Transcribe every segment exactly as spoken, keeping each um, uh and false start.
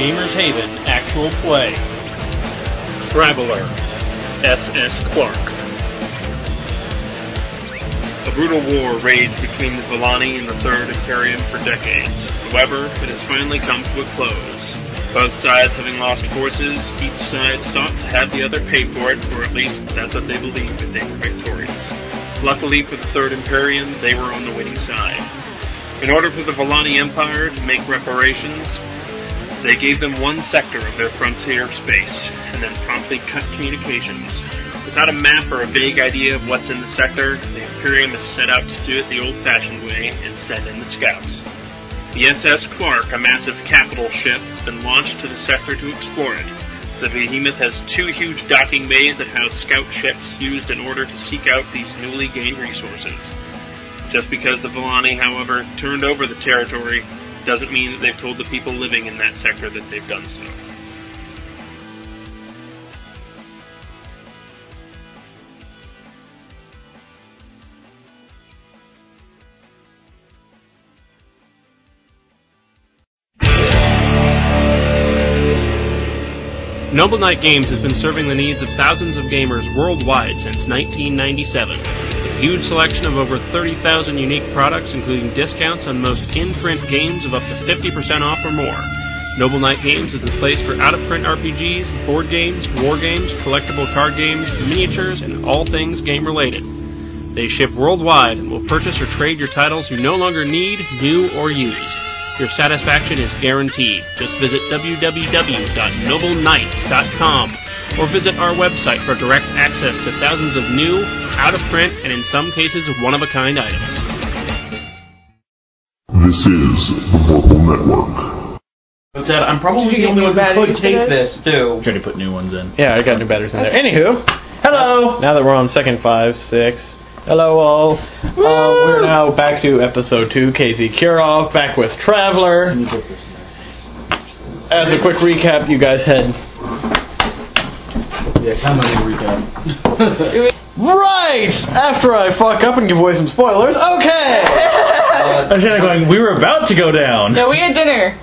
Gamers Haven Actual Play. Traveler, S S Clark. A brutal war raged between the Villani and the Third Imperium for decades. However, it has finally come to a close. Both sides having lost forces, each side sought to have the other pay for it, or at least that's what they believed if they were victorious. Luckily for the Third Imperium, they were on the winning side. In order for the Villani Empire to make reparations, they gave them one sector of their frontier space, and then promptly cut communications. Without a map or a vague idea of what's in the sector, the Imperium has set out to do it the old-fashioned way and send in the scouts. The S S Clark, a massive capital ship, has been launched to the sector to explore it. The Behemoth has two huge docking bays that house scout ships used in order to seek out these newly gained resources. Just because the Villani, however, turned over the territory, doesn't mean that they've told the people living in that sector that they've done so. Noble Knight Games has been serving the needs of thousands of gamers worldwide since nineteen ninety-seven. A huge selection of over thirty thousand unique products, including discounts on most in-print games of up to fifty percent off or more. Noble Knight Games is the place for out-of-print R P Gs, board games, war games, collectible card games, miniatures, and all things game-related. They ship worldwide and will purchase or trade your titles you no longer need, new, or used. Your satisfaction is guaranteed. Just visit w w w dot noble knight dot com or visit our website for direct access to thousands of new, out-of-print, and in some cases, one-of-a-kind items. This is the Vorpal Network. Said, I'm probably the only one who could take this, too. Trying to put new ones in. Yeah, I got new batteries in there. Anywho, hello! Now that we're on second five, six, hello all. Uh, we're now back to episode two, K Z Kirov, back with Traveler. As a quick recap, you guys had... Yeah, kind of a recap. Right! After I fuck up and give away some spoilers, okay! I was kind of going, we were about to go down. No, we had dinner.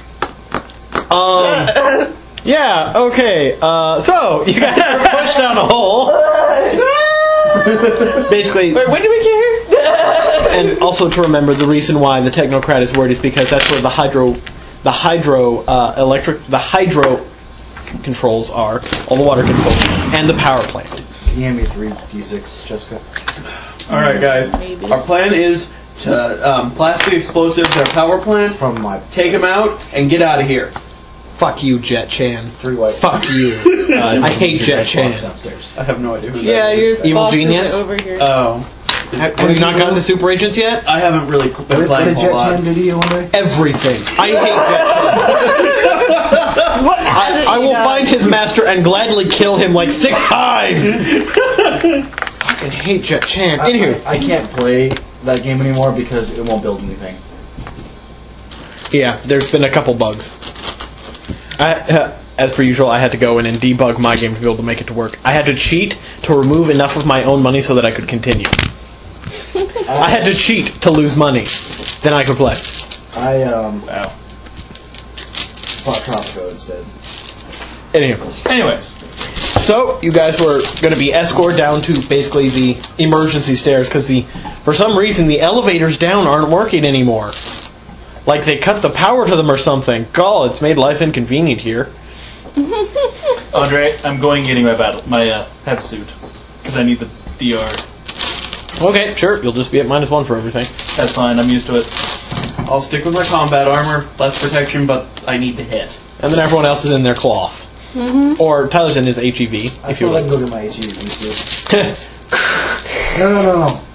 Um, yeah, okay. Uh, so, you guys were pushed down a hole. Basically... Wait, when did we get here? And also to remember, the reason why the Technocrat is word is because that's where the hydro... The hydro, uh, electric... The hydro controls are. All the water controls. And the power plant. Can you hand me three d six, Jessica? Alright, guys. Maybe. Our plan is to um, blast the explosives at our power plant, From my take them out, and get out of here. Fuck you, Jet Chan. three white. Fuck you. Uh, I hate Jet Chan. Downstairs. I have no idea who Yeah, that your is. Evil box genius? is over here. Oh. Have, have you not gotten the super agents yet? I haven't really been What did, what playing did a Jet whole lot. Chan do to you one day? Everything. I hate Jet Chan. What I, I will find his master and gladly kill him like six times. Fucking hate Jet Chan. I, In here. I, I can't play that game anymore because it won't build anything. Yeah, there's been a couple bugs. I, uh, as per usual, I had to go in and debug my game to be able to make it to work. I had to cheat to remove enough of my own money so that I could continue. I had to cheat to lose money. Then I could play. I, um, Wow. bought Tropico instead. Anyway. Anyways. So, you guys were going to be escorted down to basically the emergency stairs because the, for some reason, the elevators down aren't working anymore. Like they cut the power to them or something. God, it's made life inconvenient here. Andre, I'm going getting my battle, my uh, head suit. Because I need the D R. Okay, sure. You'll just be at minus one for everything. That's fine, I'm used to it. I'll stick with my combat armor, less protection, but I need to hit. And then everyone else is in their cloth. Mm-hmm. Or Tyler's in his H E V, I if you feel like I will. can go get my H E V too. No, no, no, no.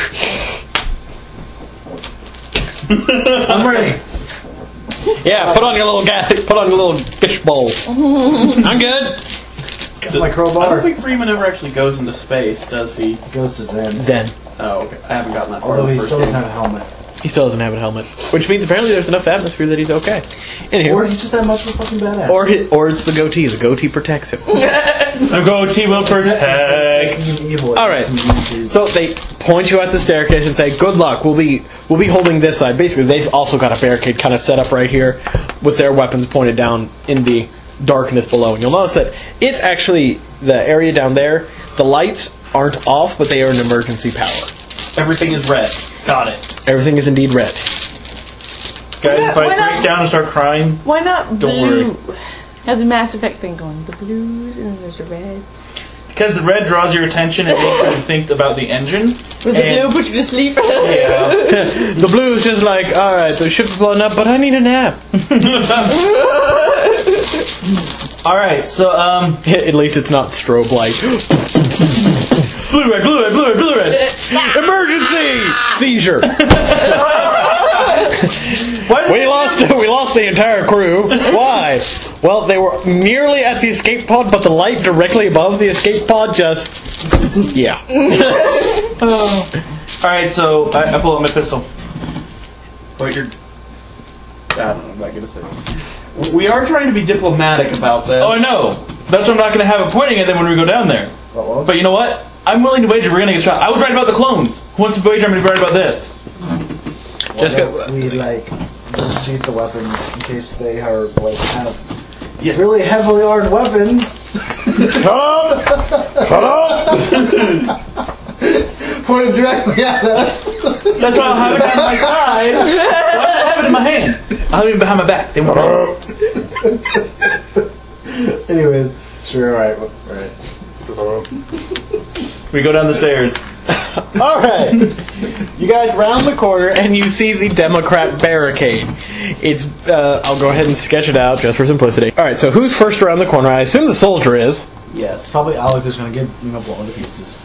I'm ready. Yeah, put on your little ga- put on your little fish bowl. I'm good. That's my I crowbar. don't think Freeman ever actually goes into space, does he? Goes to Zen. Then Oh, okay. I haven't gotten that far. Although in he the first still doesn't game. have a helmet. he still doesn't have a helmet, which means apparently there's enough atmosphere that he's okay. Anywho, Or he's just that much of a fucking badass. or hi- or it's the goatee. The goatee protects him. The goatee will protect. All right. So they point you at the staircase and say, "Good luck. We'll be we'll be holding this side." Basically, they've also got a barricade kind of set up right here, with their weapons pointed down in the darkness below. And you'll notice that it's actually the area down there. The lights aren't off, but they are an emergency power. Everything is red. Got it. Everything is indeed red. Guys, if Why I not- break down and start crying, Why not Don't blue? Have the Mass Effect thing going. The blues and then there's the reds. because the red draws your attention and makes you think about the engine. Was the And- blue put you to sleep? Yeah. The blue is just like, all right, the ship's blown up, but I need a nap. All right, so um, At least it's not strobe light. blue red, blue red, blue red, blue red. Emergency! Seizure. Why did We they- lost. We lost the entire crew. Why? Well, they were nearly at the escape pod, but the light directly above the escape pod just. Yeah. All right, so I, I pull out my pistol. But you're. I don't know. I'm not gonna say. We are trying to be diplomatic about this. Oh, I know. That's why I'm not going to have it pointing at them when we go down there. Uh-oh. But you know what? I'm willing to wager we're going to get shot. I was right about the clones. Who wants to wager I'm going to be right about this? Just Why go- don't we like sheath the weapons in case they are like have really heavily armed weapons. Pointed directly at us. That's why I'll have it on my side. Why do I have it in my hand? I'll have it behind my back. They won't know. Anyways, sure, alright, alright. We go down the stairs. All right. You guys round the corner and you see the Democrat barricade. It's. Uh, I'll go ahead and sketch it out just for simplicity. All right. So who's first around the corner? I assume the soldier is. Yes. Probably Alec is gonna get you know blown to pieces.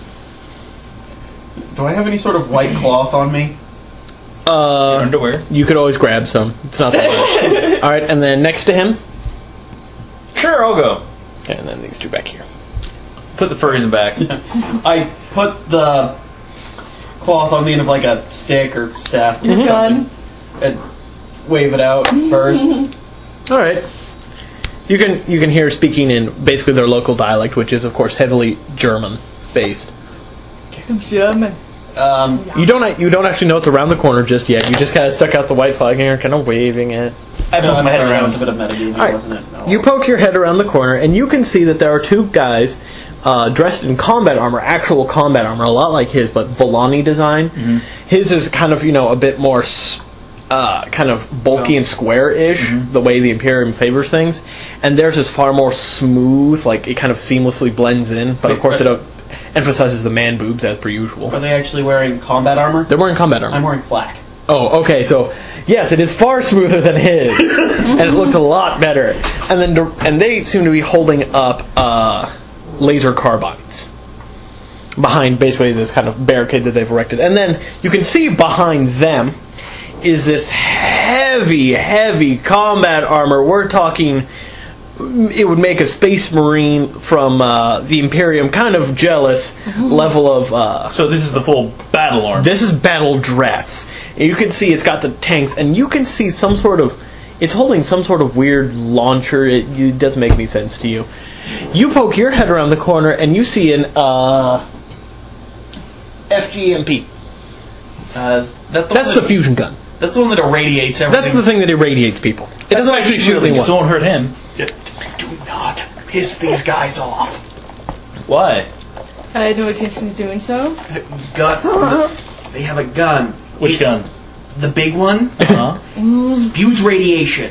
Do I have any sort of white cloth on me? Uh, Underwear. you could always grab some. It's not that bad. All right, and then next to him, Sure, I'll go. and then these two back here. Put the furries in back. I put the cloth on the end of like a stick or staff or Gun. and wave it out first. All right. You can you can hear speaking in basically their local dialect, which is of course heavily German based. German. Um, You don't you don't actually know it's around the corner just yet. You just kind of stuck out the white flag and you're kind of waving it. I no, put I'm my head sorry, that around. was a bit of metagaming, All right. wasn't it? No. You poke your head around the corner, and you can see that there are two guys uh, dressed in combat armor, actual combat armor, a lot like his, but Volani design. His is kind of, you know, a bit more s- uh, kind of bulky and square-ish, the way the Imperium favors things. And theirs is far more smooth, like it kind of seamlessly blends in, but of Wait, course it but- uh, emphasizes the man boobs as per usual. Are they actually wearing combat armor? They're wearing combat armor. I'm wearing flak. Oh, okay. So yes, it is far smoother than his, and it looks a lot better. And then, and they seem to be holding up uh, laser carbines behind basically this kind of barricade that they've erected. And then you can see behind them is this heavy, heavy combat armor. We're talking. It would make a space marine from uh, the Imperium kind of jealous level of. Uh, So this is the full battle armor. this is battle dress. And you can see it's got the tanks, and you can see some sort of. It's holding some sort of weird launcher. It, it doesn't make any sense to you. You poke your head around the corner, and you see an uh, F G M P. Uh, is that the That's one the that, fusion gun. That's the one that irradiates everything. That's the thing that irradiates people. It doesn't actually shoot shooting, anyone. so it won't hurt him. Do not piss these guys off. Why? I had no intention of doing so. Gun. They have a gun. Which It's gun? The big one Huh? spews radiation.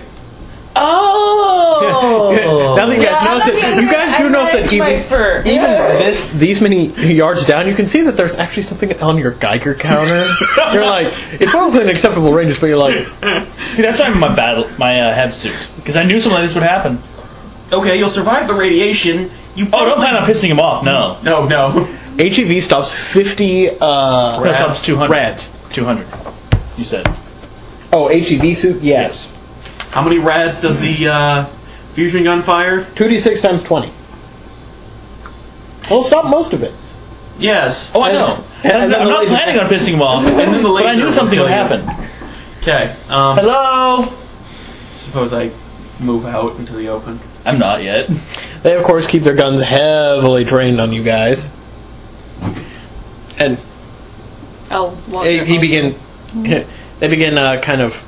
Oh! Now that you guys Yeah, notice I'm it, not you guys gonna- do I'm notice not that even, expert. even this, these many yards down, you can see that there's actually something on your Geiger counter. You're like, it's well within acceptable ranges, but you're like, See, that's not even my battle, my uh, head suit, because I knew something like this would happen. Okay, you'll survive the radiation. You Oh, don't plan on pissing him off. No. No, no. H E V stops fifty uh, No, stops two hundred. rads. Two hundred. You said. Oh, H E V suit? Yes. How many rads does the uh, fusion gun fire? two d six times twenty. Well, stop most of it. Yes. Oh, I know. And I'm then the not laser- planning on pissing him off. And then the But I laser knew will something kill would you. happen. Okay. Um, Hello. suppose I move out into the open. I'm not yet. They, of course, keep their guns heavily trained on you guys. And I'll walk he, there he also. begin. They begin uh, kind of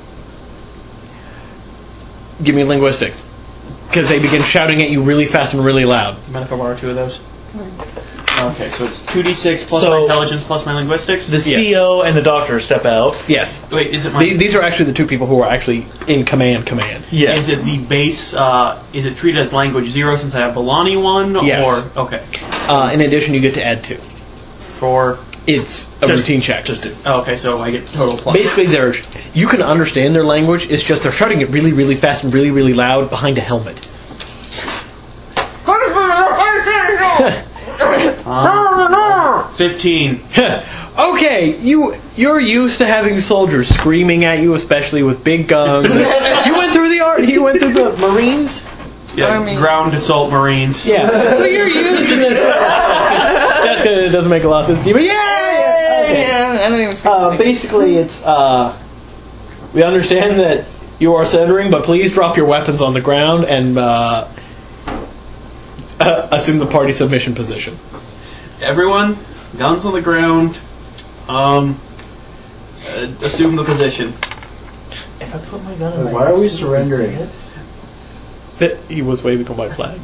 give me linguistics because they begin shouting at you really fast and really loud. Mind if I borrow two of those? Okay, so it's two d six plus So- my intelligence plus my linguistics. The C O and the doctor step out. Yes, Wait, is it my? these, these are actually the two people who are actually in command. Command. Yeah. Is it the base? Uh, is it treated as language zero since I have Balani one? Yes. Or okay, Uh, in addition, you get to add two. for It's a Just- routine check. Just do. oh, okay, so I get total plus. Basically, they're you can understand their language. It's just they're shouting it really, really fast and really, really loud behind a helmet. Fifteen. Okay, you you're used to having soldiers screaming at you, especially with big guns. You went through the art. You went through the Marines. Yeah, Army. ground assault Marines. Yeah, so you're used to this. That's good. It doesn't make a lot of sense to you, but yeah. Okay. Yeah, I don't even speak. Uh, basically, it's uh, we understand that you are surrendering, but please drop your weapons on the ground and uh, uh, assume the party submission position. Everyone, guns on the ground. Um, uh, assume the position. If I put my gun in Wait, my why are we ass, will they see surrendering? it? That he was waving a white flag.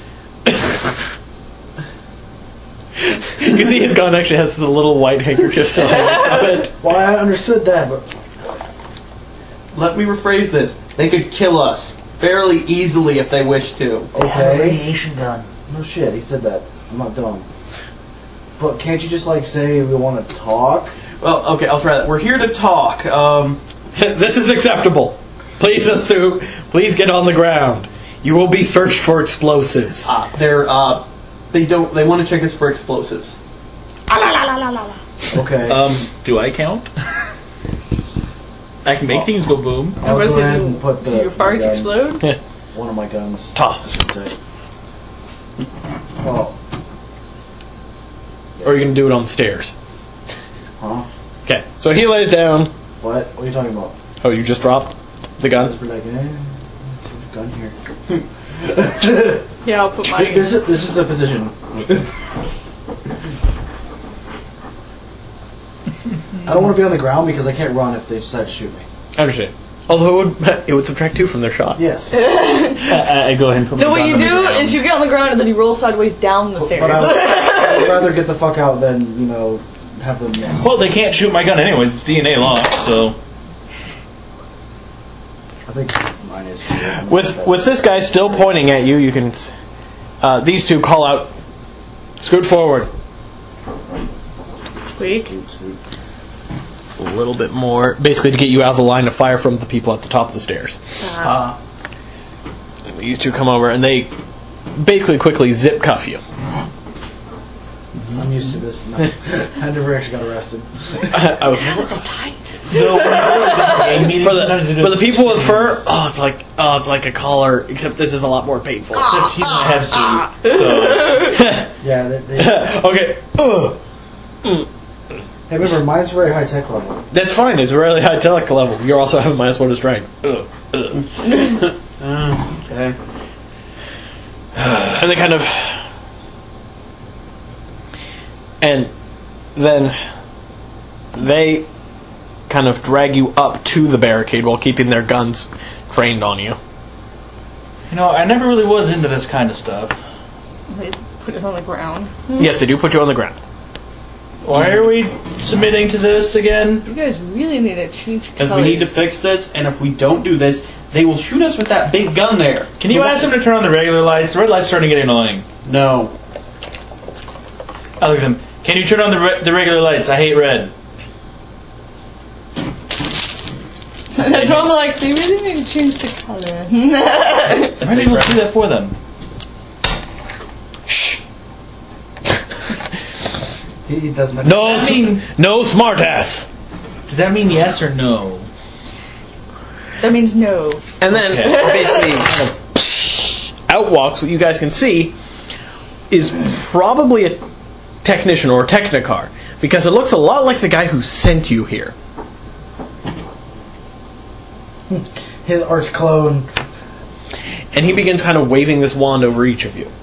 You see, his gun actually has the little white handkerchief still hanging from it. Well, I understood that, but Let me rephrase this. They could kill us fairly easily if they wish to. Have a okay. radiation gun. No shit, he said that. I'm not dumb. But can't you just like say we want to talk? Well, okay, I'll try that. We're here to talk. Um, This is acceptable. Please assume. Please get on the ground. You will be searched for explosives. uh, they're uh, they don't. They want to check us for explosives. Okay. Uh, Um, do I count? I can make things go boom. I'll Versus go ahead you- and put the, Do your farts gun- explode? One of my guns. Toss. That's it. Oh, Or you can do it on the stairs. huh? Okay. So he lays down. What? What are you talking about? Oh, you just dropped the gun? We're like, eh, put the gun here. Yeah, I'll put my. This is this is the position. I don't want to be on the ground because I can't run if they decide to shoot me. I understand. Although it would, it would subtract two from their shot. Yes. I, I go ahead and put No, my what gun you on the do ground. is you get on the ground and then you roll sideways down the stairs. But I would, I would rather get the fuck out than, you know, have them miss. Well, they can't shoot my gun anyways. It's D N A locked, so... I think mine is too. With with this guy still pointing at you, you can. s- Uh, these two call out. Scoot forward. Squeak. A little bit more, basically to get you out of the line of fire from the people at the top of the stairs. Uh, And these two come over and they basically quickly zip cuff you. I'm used to this. No, I never actually got arrested. I was, That's tight. no, gang meeting, for the nothing to do for the with- people with fur, oh, it's like oh, it's like a collar, except this is a lot more painful. Except he's gonna have suit. So, Yeah, they, they, Okay, Ugh. hey, remember, mine's very high tech level. That's fine. It's a really high tech level. You also have minus one to strength. Ugh. Ugh. Uh, okay. And they kind of, and then they kind of drag you up to the barricade while keeping their guns trained on you. you know, I never really was into this kind of stuff. They put it on the ground. Yes, they do put you on the ground. Why are we submitting to this again? You guys really need to change Because colors. we need to fix this, and if we don't do this, they will shoot us with that big gun there. Can you ask them to turn on the regular lights? The red light's starting to get annoying. No. I look at them. Can you turn on the re- the regular lights? I hate red. That's why I'm like, they really need to change the color. Maybe we'll do that for them. He, he doesn't have No, Does s- that mean- no smartass. Does that mean yes or no? That means no. And then Okay. basically kind of outwalks, what you guys can see, is probably a technician or a technicar. Because it looks a lot like the guy who sent you here. his arch clone. and he begins kind of waving this wand over each of you.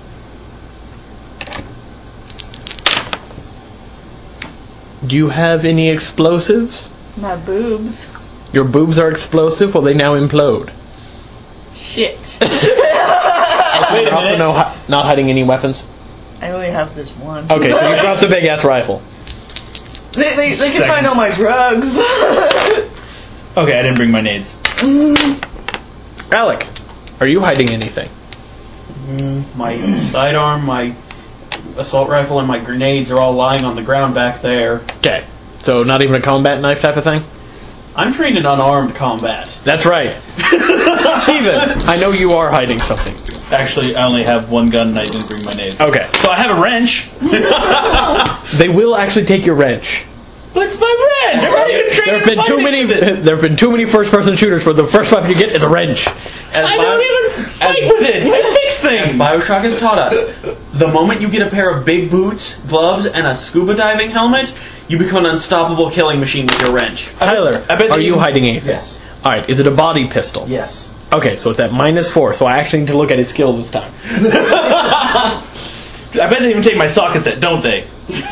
Do you have any explosives? My boobs. Your boobs are explosive? Will they now implode? Shit. You're also no, hi- not hiding any weapons? I only have this one. Okay, so you dropped the big ass rifle. They, they, they can find all my drugs. Okay, I didn't bring my nades. Alec, are you hiding anything? My sidearm, my assault rifle, and my grenades are all lying on the ground back there. Okay, so not even a combat knife type of thing? I'm trained in unarmed combat. That's right. Steven, I know you are hiding something. Actually, I only have one gun and I didn't bring my nades. Okay. So I have a wrench. They will actually take your wrench. But it's my wrench! I'm not even trained There have in been too fighting many. with it. There have been too many first-person shooters where the first weapon you get is a wrench. As I Bio- don't even fight with it. I fix things. As Bioshock has taught us, the moment you get a pair of big boots, gloves, and a scuba diving helmet, you become an unstoppable killing machine with your wrench. Tyler, I bet are they- you hiding anything? Yes. All right. Is it a body pistol? Yes. Okay, so it's at minus four. So I actually need to look at his skill this time. I bet they even take my socket set, don't they?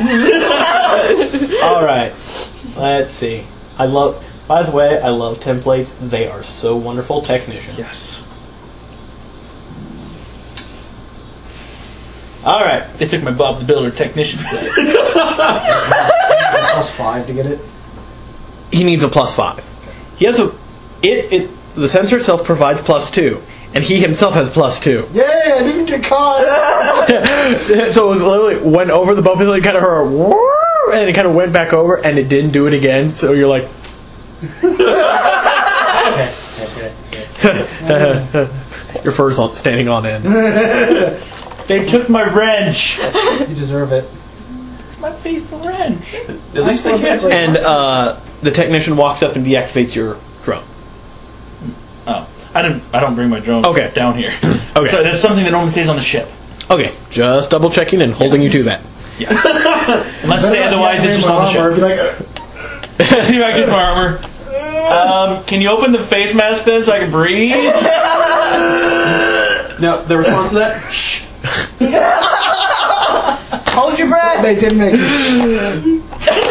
All right. Let's see. I love. By the way, I love templates. They are so wonderful. Technician. Yes. All right. They took my Bob the Builder technician set. Plus five to get it. He needs a plus five. He has a. It it the sensor itself provides plus two, and he himself has plus two. Yay! I didn't get caught. So it was literally went over the boat pistol, it kind of heard a whirr, and it kind of went back over, and it didn't do it again. So you're like, your fur's on standing on end. They took my wrench. You deserve it. It's my faithful wrench. At least they can't. And uh, the technician walks up and deactivates your drone. Oh, I didn't. I don't bring my drone. Okay. Down here. Okay. So that's something that normally stays on the ship. Okay, just double checking and holding you to that. Unless they otherwise, it's just on the ship. Be like, Here, I get my armor. Um, can you open the face mask then so I can breathe? No, the response to that? Shh. Hold your breath. they did make it.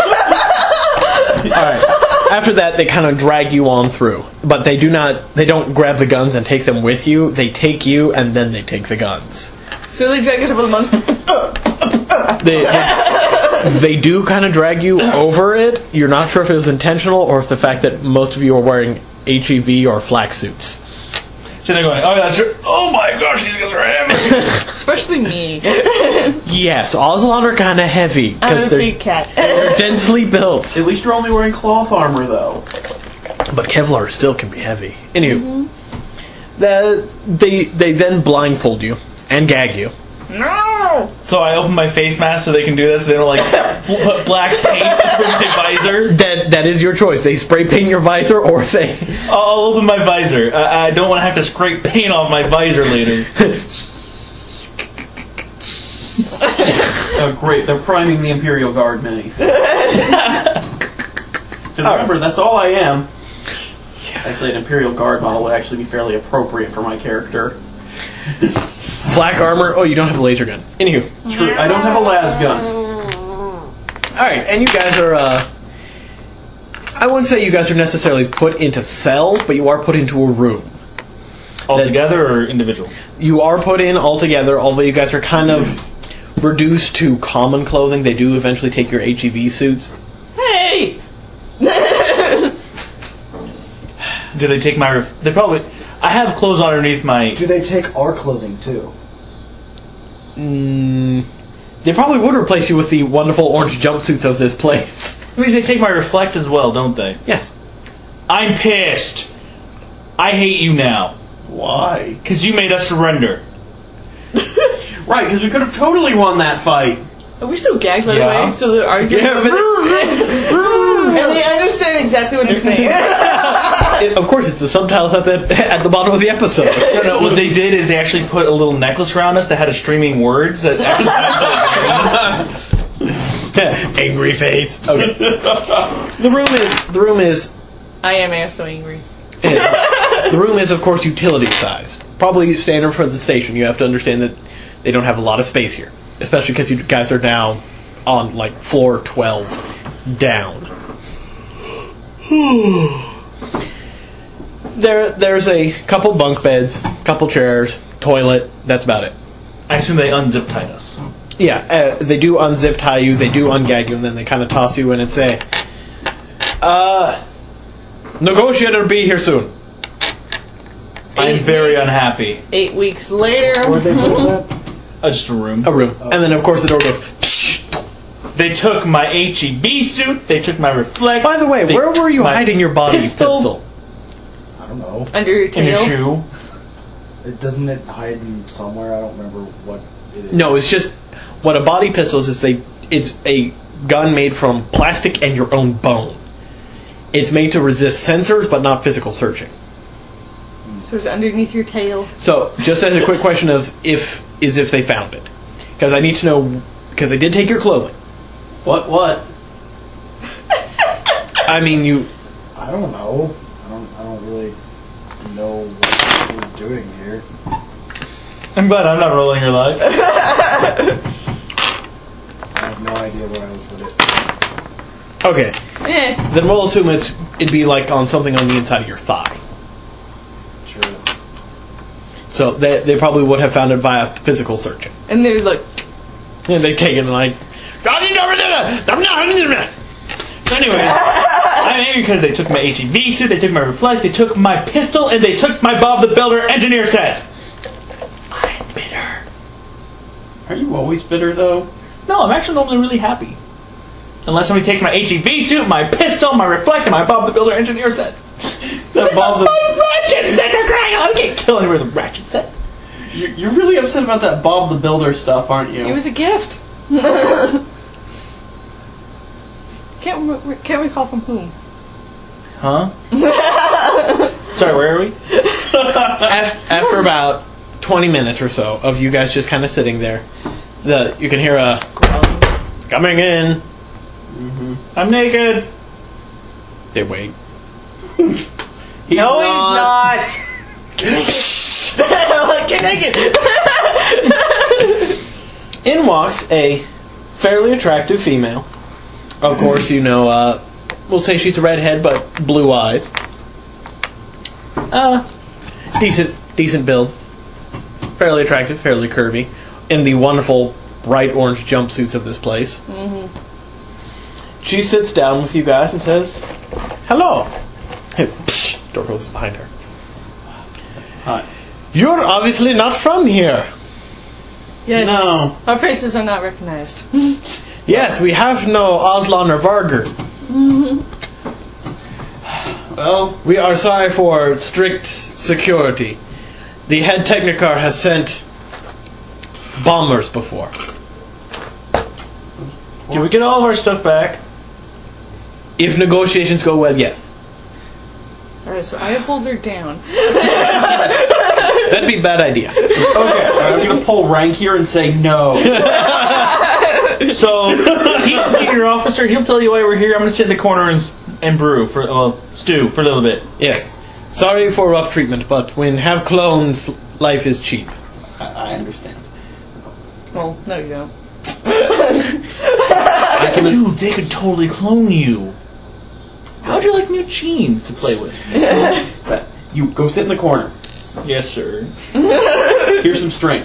All right. After that, they kind of drag you on through, but they do not. They don't grab the guns and take them with you. They take you and then they take the guns. So they drag us over the months. They they do kind of drag you over it. You're not sure if it was intentional or if the fact that most of you are wearing H E V or flak suits. So they're going, oh, that's true. Oh my gosh, these guys are heavy. Especially me. Yes, Ocelot are kind of heavy I'm a because they're, big cat. they're densely built. At least you're only wearing cloth armor, though. But Kevlar still can be heavy. Anywho, the, they they then blindfold you and gag you. No! So I open my face mask so they can do this. So they don't like put black paint over my visor. That that is your choice. They spray paint your visor, or they. I'll open my visor. I, I don't want to have to scrape paint off my visor later. Oh, great. They're priming the Imperial Guard mini. Because remember, that's all I am. Actually, an Imperial Guard model would actually be fairly appropriate for my character. Black armor. Oh, you don't have a laser gun. Anywho. True. I don't have a las gun. Alright, and you guys are, uh... I wouldn't say you guys are necessarily put into cells, but you are put into a room. All together or individual? You are put in all together, although you guys are kind of reduced to common clothing. They do eventually take your H E V suits. Hey! Do they take my... Ref- they probably... I have clothes underneath my... Do they take our clothing too? Mm, they probably would replace you with the wonderful orange jumpsuits of this place. I mean, they take my reflect as well, don't they? Yes. I'm pissed. I hate you now. Why? Because you made us surrender. Right, because we could have totally won that fight. Are we still gagged, by Yeah. the way? So they're arguing. Yeah, but- And they understand exactly what they're saying. It- of course, it's the subtitles at the at the bottom of the episode. No, no, what they did is they actually put a little necklace around us that had a streaming words that Angry face. Okay. The room is the room is I am so angry. the room is of course utility sized. probably standard for the station. You have to understand that they don't have a lot of space here, especially because you guys are now on like floor twelve down. there, there's a couple bunk beds, couple chairs, toilet. That's about it. I assume they unzip tied us. Yeah, uh, they do unzip tie you, they do ungag you, and then they kind of toss you in and say, uh, negotiator be here soon. I'm very unhappy. Eight weeks later. Where'd they put us at? Uh, just a room. A room. And then, of course, the door goes, They took my H E B suit. They took my reflect. by the way, they- where were you my hiding your body pistol, pistol? I don't know. Under your in tail. a shoe? It doesn't it hide in somewhere? I don't remember what it is. No, it's just, what a body pistol is, is they, it's a gun made from plastic and your own bone. It's made to resist sensors, but not physical searching. So it's underneath your tail. So, just as a quick question of if is if they found it, because I need to know, because they did take your clothing. What? What? I mean, you. I don't know. I don't. I don't really know what we're doing here. I'm glad I'm not rolling your life. I have no idea where I would put it. Okay, Eh. then we'll assume it's it'd be like on something on the inside of your thigh. Sure. So they they probably would have found it via physical searching. And they're like, And they take it and like. Anyway, I'm angry because they took my H E V suit, they took my reflect, they took my pistol, and they took my Bob the Builder engineer set. I'm bitter. Are you always bitter though? No, I'm actually normally really happy. Unless somebody takes my H E V suit, my pistol, my reflect, and my Bob the Builder engineer set. That Bob the My ratchet set are crying out! I can't kill anyone with a ratchet set. You're, you're really upset about that Bob the Builder stuff, aren't you? it was a gift. can't re- can't recall from whom. Huh? Sorry, where are we? Af- After about twenty minutes or so of you guys just kind of sitting there, the you can hear a coming in. I'm naked. They wait. He's No, not. he's not. Get naked. In walks a fairly attractive female. Of course, you know, uh, we'll say she's a redhead, but blue eyes. Uh, decent, decent build. Fairly attractive, fairly curvy. In the wonderful bright orange jumpsuits of this place. Mm-hmm. She sits down with you guys and says, "Hello." Door closes behind her. Hi. You're obviously not from here. Yes. No. Our faces are not recognized. Yes, we have no Aslan or Varger. Well, We are sorry for strict security. The head Technicar has sent bombers before. Can we get all of our stuff back? If negotiations go well, yes. Alright, so I hold her down. That'd be a bad idea. okay. I'm gonna pull rank here and say no. So, he's the senior officer. He'll tell you why we're here. I'm going to sit in the corner and and brew for well, stew for a little bit. Yes. Sorry for rough treatment, but when have clones, life is cheap. I, I understand. Well, no, you don't. I can Dude, they could totally clone you. How'd you like new jeans to play with? But you go sit in the corner. Yes, sir. Here's some string.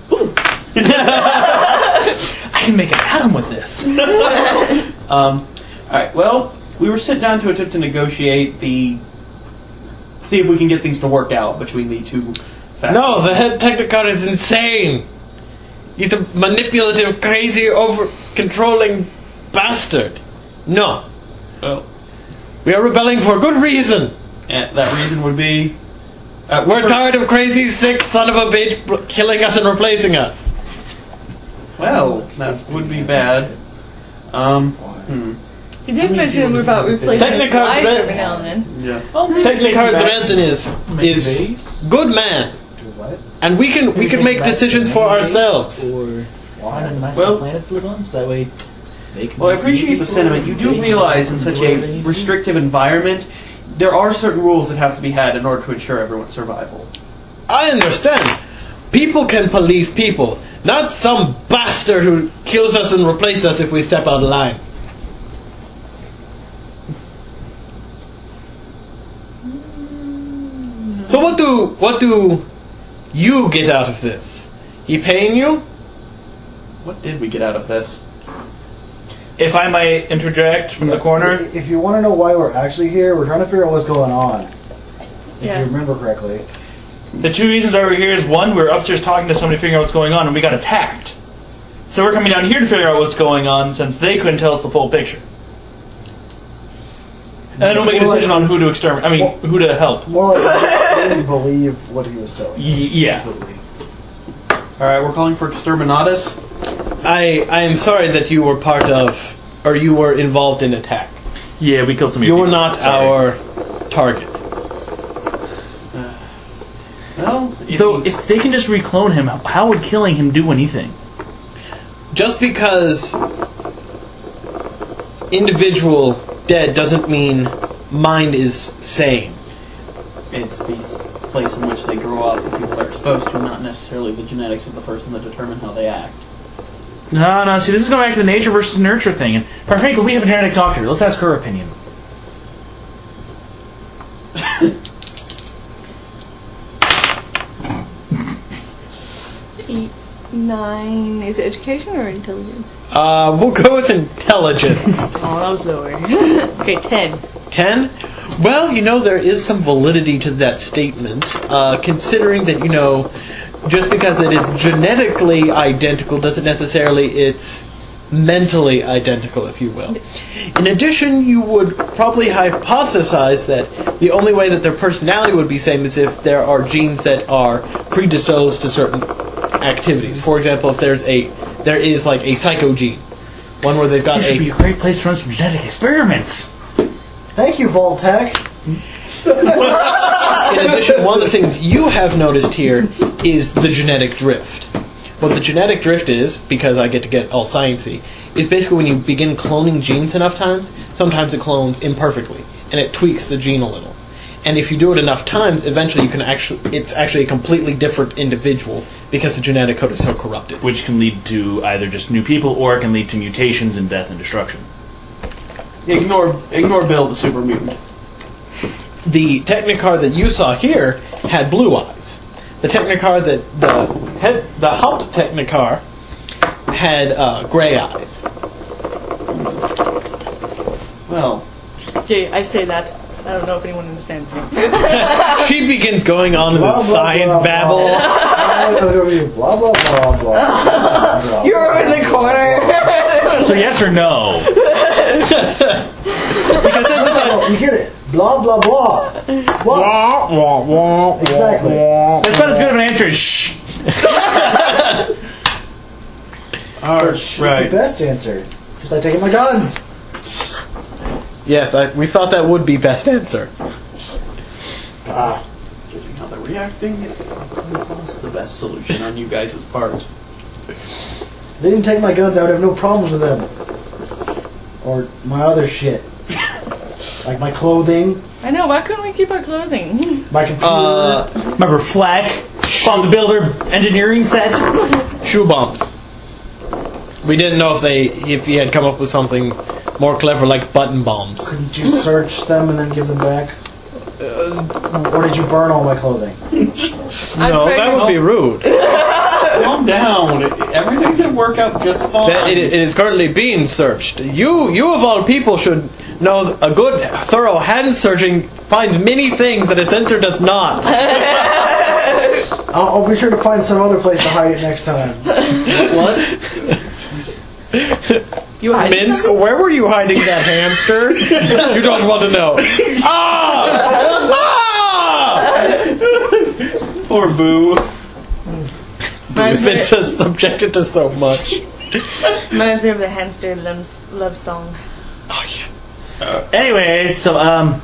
I can make an atom with this. Um, Alright, well, we were sitting down to attempt to negotiate the... See if we can get things to work out between the two factions. No, the head Technicar is insane. He's a manipulative, crazy, over-controlling bastard. No. Well, We are rebelling for good reason. and that reason would be... Uh, We're tired of crazy, sick son of a bitch bl- killing us and replacing us. Well, that would be bad. Um, hmm. He did mention about replacing his Technicar wife Dres- every now and then. Yeah. Technicar Dresden is is good man, Do what? and we can we can make decisions for ourselves. Well- planet food on, so that way. They can Well, I appreciate the sentiment. You do realize in such a restrictive environment, there are certain rules that have to be had in order to ensure everyone's survival. I understand. People can police people, not some bastard who kills us and replaces us if we step out of line. So what do what do you get out of this? He paying you? What did we get out of this? If I might interject from the corner, If you want to know why we're actually here, we're trying to figure out what's going on. If Yeah. you remember correctly. the two reasons why we're here is one, we're upstairs talking to somebody, figuring out what's going on, and we got attacked. So we're coming down here to figure out what's going on, since they couldn't tell us the full picture. And then we'll make a decision on who to exterminate. I mean, who to help. More like I didn't believe what he was telling us. Y- yeah. Completely. Alright, we're calling for Exterminatus. I I am sorry that you were part of, or you were involved in attack. Yeah, we killed some of You your were people. not Sorry. our target. Well, if Though, he- if they can just reclone him, how would killing him do anything? Just because individual dead doesn't mean mind is sane. it's the place in which they grow up, the people they're exposed to, not necessarily the genetics of the person that determine how they act. No, no, see, this is going back to the nature versus nurture thing. And, quite frankly, we have a genetic doctor. Let's ask her opinion. Eight, nine. Is it education or intelligence? Uh, we'll go with intelligence. Oh, that was lower. Okay, ten. Ten? Well, you know, there is some validity to that statement, uh, considering that, you know, just because it is genetically identical doesn't necessarily it's mentally identical, if you will. In addition, you would probably hypothesize that the only way that their personality would be same is if there are genes that are predisposed to certain activities. For example, if there's a there is like a psycho gene, one where they've got This would be a a great place to run some genetic experiments. Thank you, Voltec. In addition, one of the things you have noticed here is the genetic drift. What the genetic drift is, because I get to get all sciencey, is basically when you begin cloning genes enough times, sometimes it clones imperfectly, and it tweaks the gene a little. And if you do it enough times, eventually you can actually it's actually a completely different individual because the genetic code is so corrupted. Which can lead to either just new people or it can lead to mutations and death and destruction. Ignore, ignore Bill, the super mutant. The Technicar that you saw here had blue eyes. The Technicar that the head, the Haupt Technicar had uh, gray eyes. Well, Jay, I say that. I don't know if anyone understands me. She begins going on in Blah, the blah, science blah, babble. Blah, blah, blah, blah, blah, blah. You're over in the corner. So yes or no? Because this is a, Oh, you get it. Blah, blah, blah. Blah. Exactly. that's not as good of an answer as shh. It's the best answer. Just like taking my guns. Yes, I, we thought that would be best answer. Ah. judging how they're reacting, that's the best solution on you guys' part. They didn't take my guns. I would have no problems with them. Or my other shit. Like my clothing, I know, why couldn't we keep our clothing? my computer. Uh, Remember Flack? Bob the Builder engineering set? shoe bombs. We didn't know if they if he had come up with something more clever like button bombs. Couldn't you search them and then give them back? Or did you burn all my clothing? No, that would be rude. Calm down. It- Everything's gonna work out just fine. That it, it is currently being searched. You, you of all people, should know a good, thorough hand searching finds many things that a sensor does not. I'll, I'll be sure to find some other place to hide it next time. What? You hide Minsk, where were you hiding that hamster? You don't want to know. Ah! Ah! Poor Boo. He's been so subjected to so much. Reminds me of the hamster love, love song. Oh yeah. Anyways, so, um...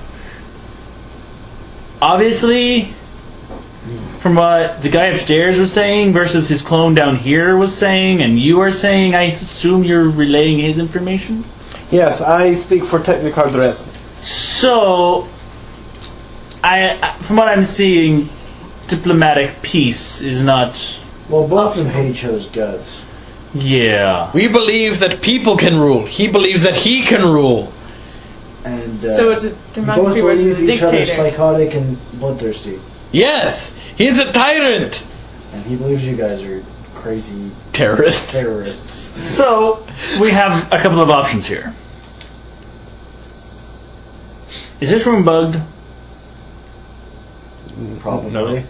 obviously, from what the guy upstairs was saying versus his clone down here was saying, and you are saying, I assume you're relaying his information? Yes, I speak for Technicar Dresden. So, I, I- from what I'm seeing, diplomatic peace is not... Well, both of them hate each other's guts. Yeah. We believe that people can rule. He believes that he can rule. And uh, So it's a both democracy versus believe a each other dictator. psychotic and bloodthirsty. Yes, he's a tyrant. And he believes you guys are crazy Terrorists. terrorists. So, we have a couple of options here. Is this room bugged? Probably. No.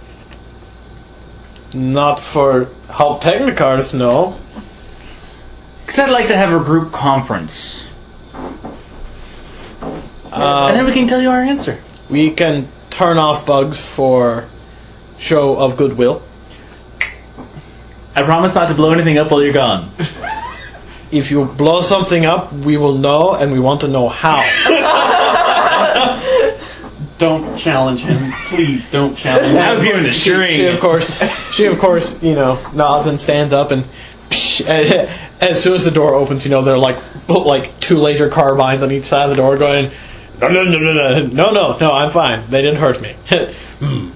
Not for Help Technicards, no. Because I'd like to have a group conference. Um, and then we can tell you our answer. we can turn off bugs for show of goodwill. I promise not to blow anything up while you're gone. If you blow something up, we will know, and we want to know how. Don't challenge him. Please don't challenge him. I was giving the She, string. she of course, she of course, you know, nods and stands up, and psh, as soon as the door opens, you know, there are like like two laser carbines on each side of the door, going, no, no, no, no, no, no, no, no, I'm fine. They didn't hurt me. mm.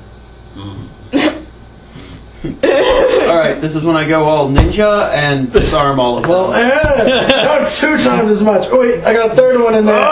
Alright, this is when I go all ninja and disarm all of them. Well, eh, not two times as much. Oh, wait, I got a third one in there.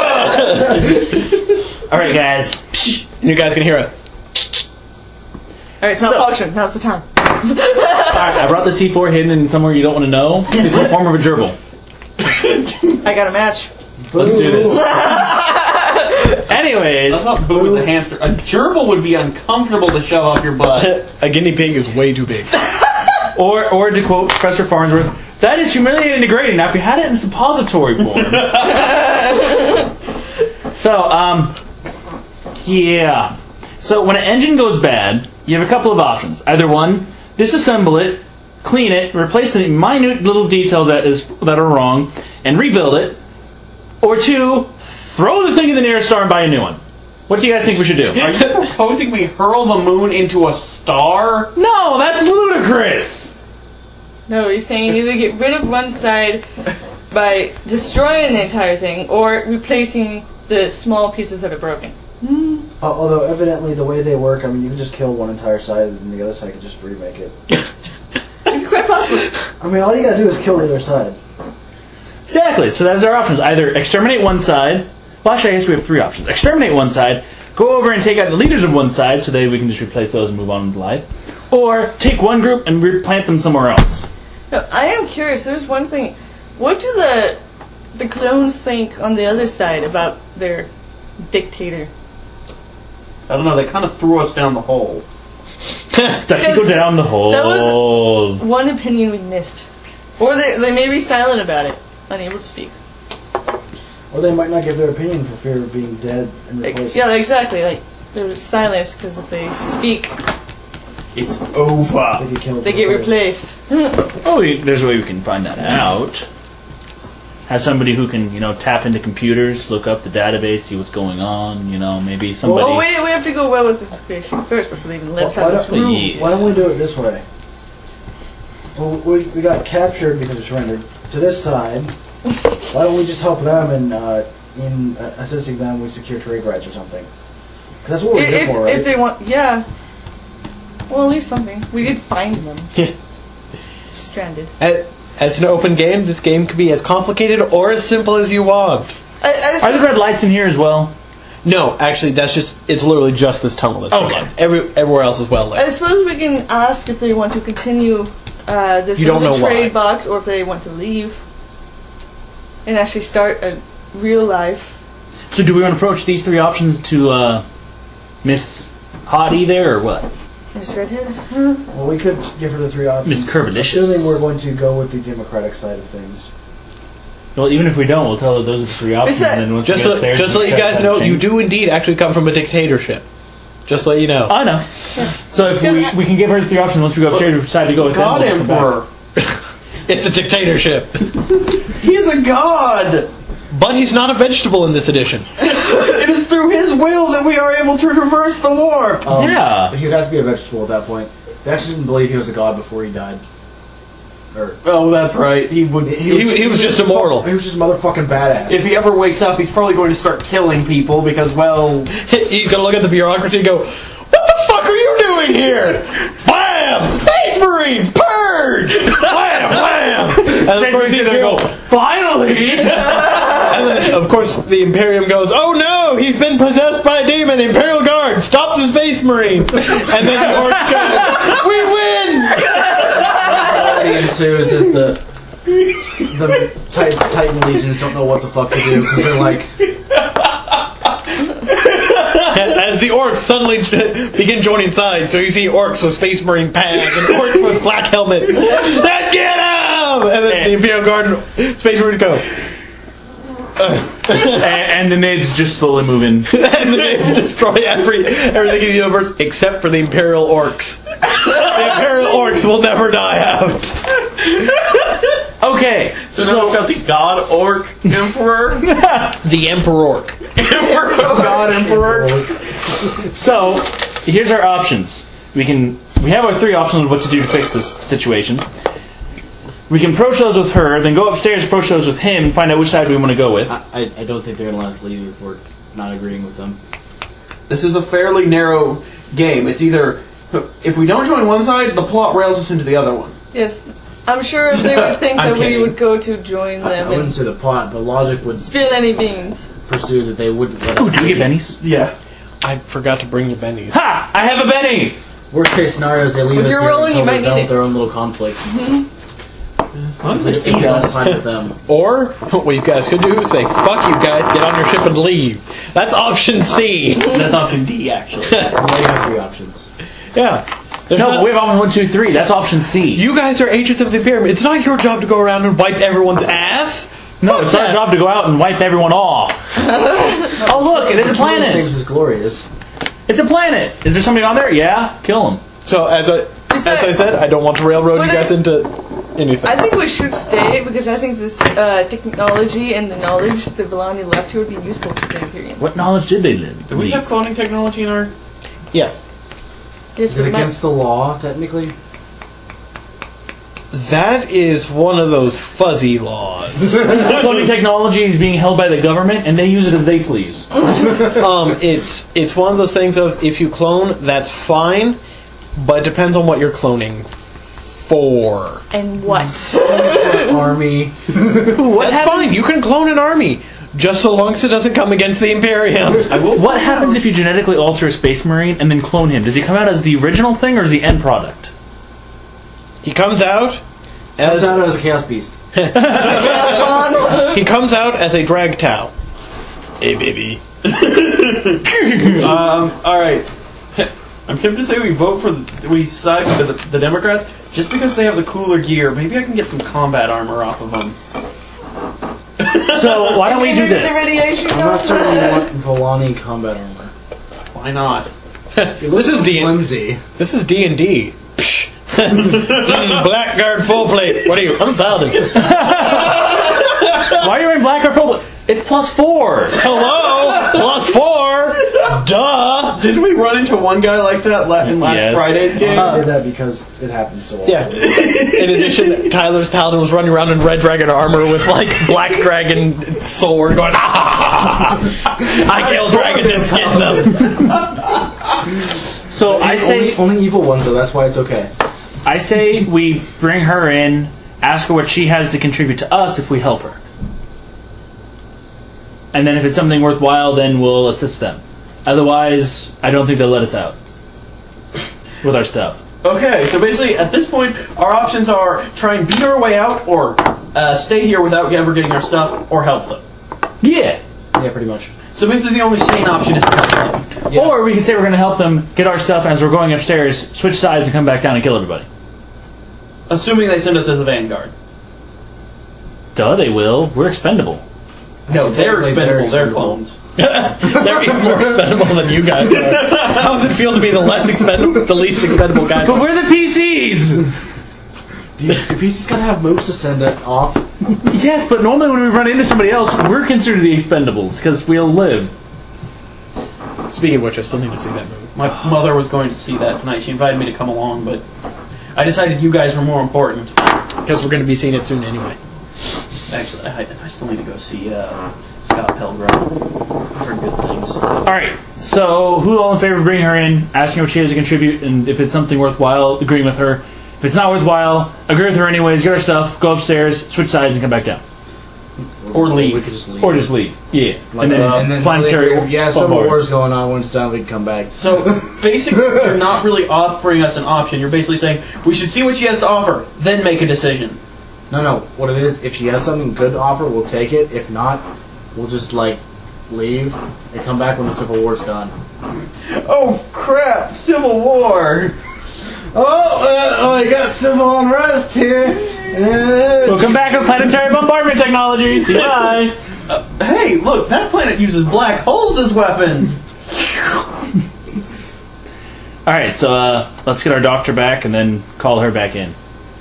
Alright, guys. And you guys can hear it. Alright, it's not So- auction. Now's the time. Alright, I brought the C four hidden in somewhere you don't want to know. It's in the form of a gerbil. I got a match. Let's do this. Anyways, I thought Boo was a hamster. A gerbil would be uncomfortable to shove up your butt. A guinea pig is way too big. or or to quote Professor Farnsworth, that is humiliating and degrading. Now, if you had it in suppository form. So, um, yeah. So when an engine goes bad, you have a couple of options. Either one, disassemble it, clean it, replace the minute little details that is that are wrong, and rebuild it. Or two, throw the thing in the nearest star and buy a new one. What do you guys think we should do? Are you proposing we hurl the moon into a star? No, that's ludicrous. No, he's saying either get rid of one side by destroying the entire thing or replacing the small pieces that are broken. Uh, although, evidently, the way they work, I mean, you can just kill one entire side and the other side can just remake it. It's quite possible. I mean, all you gotta do is kill the other side. Exactly. So that's our options. Either exterminate one side. Well, actually, I guess we have three options. Exterminate one side, go over and take out the leaders of one side so that we can just replace those and move on with life. Or take one group and replant them somewhere else. No, I am curious. There's one thing. What do the the clones think on the other side about their dictator? I don't know, they kind of threw us down the hole. That can go down the hole. That was one opinion we missed. Or they, they may be silent about it, unable to speak. Or they might not give their opinion for fear of being dead and Like, replaced. yeah, exactly. Like there's silence because if they speak, It's They over. get killed. they and get replaced. replaced. Oh, we, there's a way we can find that out. Have somebody who can, you know, tap into computers, look up the database, see what's going on. You know, maybe somebody. Oh wait, we have to go well with this information first before they even let us Why out of this don't, room. Yeah. why don't we do it this way? Well, we, we got captured because we surrendered to this side. Why don't we just help them and uh, in uh, assisting them, we secure trade rights or something? 'Cause that's what we're here If, for, right? if they want, yeah. Well, at least something. We did find them. Stranded. As, as an open game, this game can be as complicated or as simple as you want. I, I just, Are there red lights in here as well? No, actually, that's just, it's literally just this tunnel that's Okay. lit. Every, everywhere else is well I lit. suppose we can ask if they want to continue uh, this You don't as a know trade why. box or if they want to leave and actually start a real life. So, do we want to approach these three options to uh, Miss Hottie there, or what? Miss Redhead? Well, we could give her the three options. Miss Curvilicious. Assuming we're going to go with the democratic side of things. Well, even if we don't, we'll tell her those are the three options. that- And then once Just we get so, upstairs, just so we'll you check guys that know, change. you do indeed actually come from a dictatorship. Just let you know. I know. So if we, we can give her the three options once we go upstairs, we decide to go with God them. we'll come back. Emperor. It's a dictatorship. He's a god. But he's not a vegetable in this edition. It is through his will that we are able to reverse the war. Um, Yeah. He'd have to be a vegetable at that point. They actually didn't believe he was a god before he died. Or Oh, that's right. He would. He- he was just immortal. He was just motherfucking badass. If he ever wakes up, he's probably going to start killing people because, well, He's gonna look at the bureaucracy and go, "What the fuck are you doing doing here? Wham! Space Marines, purge! Wham, wham! And of course, the Imperial, Finally! and then, of course, the Imperium goes, "Oh no, he's been possessed by a demon. Imperial Guard, stop the Space Marines!" And then the orcs go, "We win!" What ensues is the the Titan, Titan legions don't know what the fuck to do because they're like, As the orcs suddenly begin joining sides, so you see orcs with Space Marine pads and orcs with flak helmets. Let's get them! And then the Imperial Guard and Space Marines go. and, and the Nids just slowly moving. And then it's destroy every everything in the universe except for the Imperial orcs. The Imperial orcs will never die out. Okay, So, so, now we've got the God Orc Emperor. The Emperor. Emperor God Emperor. so here's our options. We can we have our three options of what to do to fix this situation. We can approach those with her, then go upstairs, approach those with him, and find out which side we want to go with. I, I, I don't think they're gonna let us leave if we're not agreeing with them. This is a fairly narrow game. It's either if we don't join one side, the plot rails us into the other one. Yes, I'm sure they would think I'm that we kidding. would go to join I, I them wouldn't and say the plot, but logic would spill any beans. pursue that they wouldn't let us Ooh, do we leave. get bennies? Yeah. I forgot to bring the bennies. Ha! I have a Benny! Worst case scenario is they leave With us your here rolling, until you they're might done need with their own little conflict. As long as If they we feed don't us. side with them. Or, what you guys could do is say, "Fuck you guys, get on your ship and leave." That's option C. That's option D, actually. Well, you have three options. Yeah. There's No, not- but we have option one, two, three. That's option C. You guys are agents of the Imperium. It's not your job to go around and wipe everyone's ass. no, Fuck it's our that. job to go out and wipe everyone off. Oh, look, there's a Killing planet. things is glorious. It's a planet. Is there somebody on there? Yeah, kill him. So, as I, as that- I said, I don't want to railroad What you guys I- into anything. I think we should stay because I think this uh, technology and the knowledge that Vellani left here would be useful to the Imperium. What knowledge did they live? Do we have cloning technology in our... Yes. Yes, Is it but my- against the law, technically? That is one of those fuzzy laws. Cloning technology is being held by the government, and they use it as they please. um, it's it's one of those things of, if you clone, that's fine, but it depends on what you're cloning for. and what? Army. What That's happens? fine. You can clone an army, just so long as it doesn't come against the Imperium. What happens if you genetically alter a space marine and then clone him? Does he come out as the original thing or as the end product? He comes out Comes as out as a chaos beast. he comes out as a drag towel. Hey, baby. Um, alright. I'm tempted to say we vote for... The, we side with the, the Democrats just because they have the cooler gear. Maybe I can get some combat armor off of them. So why don't we do The this? radiation I'm not goes certain back. you want Volani combat armor. Why not? This is D. Flimsy. This is D and D. mm, Blackguard full plate. What are you? I'm Paladin. Why are you wearing black or full? It's plus four. Hello, plus four. Duh. Didn't we run into one guy like that la- in last Yes. Friday's game? I did that because it happens so often. Yeah. In addition, Tyler's Paladin was running around in red dragon armor with like black dragon sword, going. I kill dragons and skin them. So I say only, only evil ones though. That's why it's okay. I say we bring her in, ask her what she has to contribute to us if we help her. And then if it's something worthwhile, then we'll assist them. Otherwise, I don't think they'll let us out with our stuff. Okay, so basically, at this point, our options are try and beat our way out, or uh, stay here without ever getting our stuff, or help them. Yeah. Yeah, pretty much. So basically, the only sane option is to help them. Yeah. Or we can say we're going to help them get our stuff, and as we're going upstairs, switch sides and come back down and kill everybody. Assuming they send us as a vanguard. Duh, they will. We're expendable. No, they're Technically, expendable, they're expendable. clones. They're even more expendable than you guys are. How does it feel to be the less expendable, the least expendable guy? But we're the P Cs! Do you, your P C's gotta have moves to send it off. Yes, but normally when we run into somebody else, we're considered the expendables, because we'll live. Speaking of which, I still need to see that movie. My mother was going to see that tonight. She invited me to come along, but I decided you guys were more important. Because we're going to be seeing it soon anyway. Actually, I, I still need to go see uh, Scott Pilgrim. heard good things. Alright, so who all in favor of bringing her in, asking her what she has to contribute, and if it's something worthwhile, agreeing with her. If it's not worthwhile, agree with her anyways, get her stuff, go upstairs, switch sides, and come back down. Or leave. We could just leave. Or just leave. Yeah. Like, and then, uh, and then planetary. leave. Yeah, Civil Civil War. War's going on. When it's done, we can come back. So basically, you're not really offering us an option. You're basically saying we should see what she has to offer, then make a decision. No, no. What it is, if she has something good to offer, we'll take it. If not, we'll just, like, leave and come back when the Civil War's done. Oh crap! Civil War. Oh, uh, oh, I got civil unrest here. Uh, We'll come back with planetary bombardment technology. See you bye. Uh, hey, look, that planet uses black holes as weapons. Alright, so uh, let's get our doctor back and then call her back in.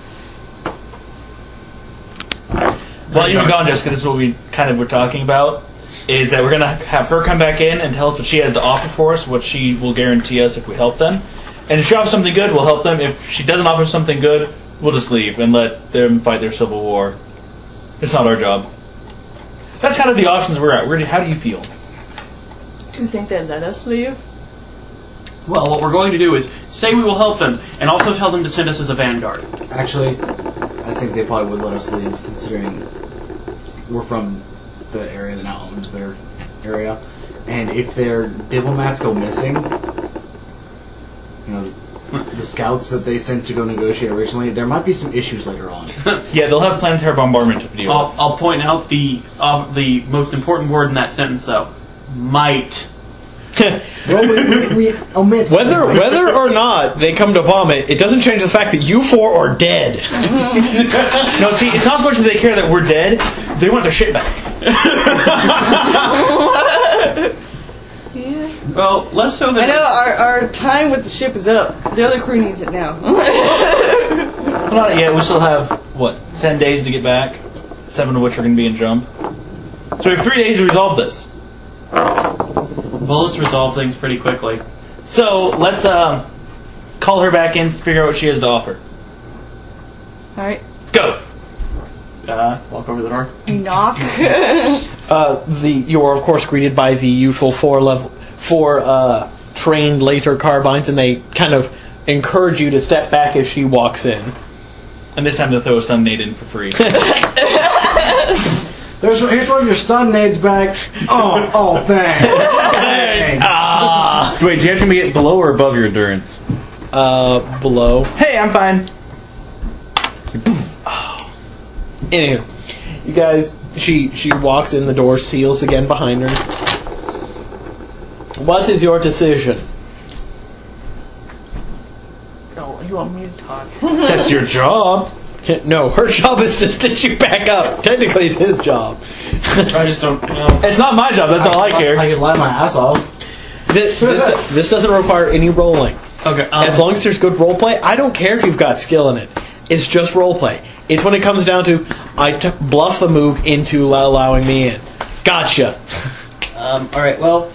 While you were gone, Jessica, this is what we kind of were talking about. Is that we're going to have her come back in and tell us what she has to offer for us, what she will guarantee us if we help them. And if she offers something good, we'll help them. If she doesn't offer something good, we'll just leave and let them fight their civil war. It's not our job. That's kind of the options we're at. We're, how do you feel? Do you think they'd let us leave? Well, what we're going to do is say we will help them, and also tell them to send us as a vanguard. Actually, I think they probably would let us leave, considering we're from the area that now owns their area. And if their diplomats go missing, you know, the scouts that they sent to go negotiate originally, there might be some issues later on. Yeah, they'll have planetary bombardment to deal I'll, with. I'll point out the uh, the most important word in that sentence, though. Might. Well, we, we, we omit Whether whether or not they come to bomb it, it doesn't change the fact that you four are dead. No, see, it's not so much that they care that we're dead. They want their shit back. Yeah. Well, less so than I know our, our time with the ship is up. The other crew needs it now. Well, not yet. We still have, what, ten days to get back? Seven of which are going to be in jump. So we have three days to resolve this. bullets resolve things pretty quickly. So let's um, call her back in, figure out what she has to offer. Alright. Go! Uh, walk over the door. Knock. Uh, the you are of course greeted by the usual four level four uh, trained laser carbines, and they kind of encourage you to step back as she walks in. And this time they'll throw a stun nade in for free. There's here's one of your stun nades back. Oh, oh, thanks. Thanks. Ah! Wait, do you have to get below or above your endurance? Uh, below. Hey, I'm fine. Anywho, you guys, she she walks in, the door seals again behind her. What is your decision? Oh, you want me to talk? That's your job. No, her job is to stitch you back up. Technically, it's his job. I just don't know. It's not my job, that's all I care. I could lie my ass off. This, this, this doesn't require any rolling. Okay. Um, As long as there's good roleplay, I don't care if you've got skill in it. It's just roleplay. It's when it comes down to, I t- bluff the Moog into allowing me in. Gotcha. um, all right. Well,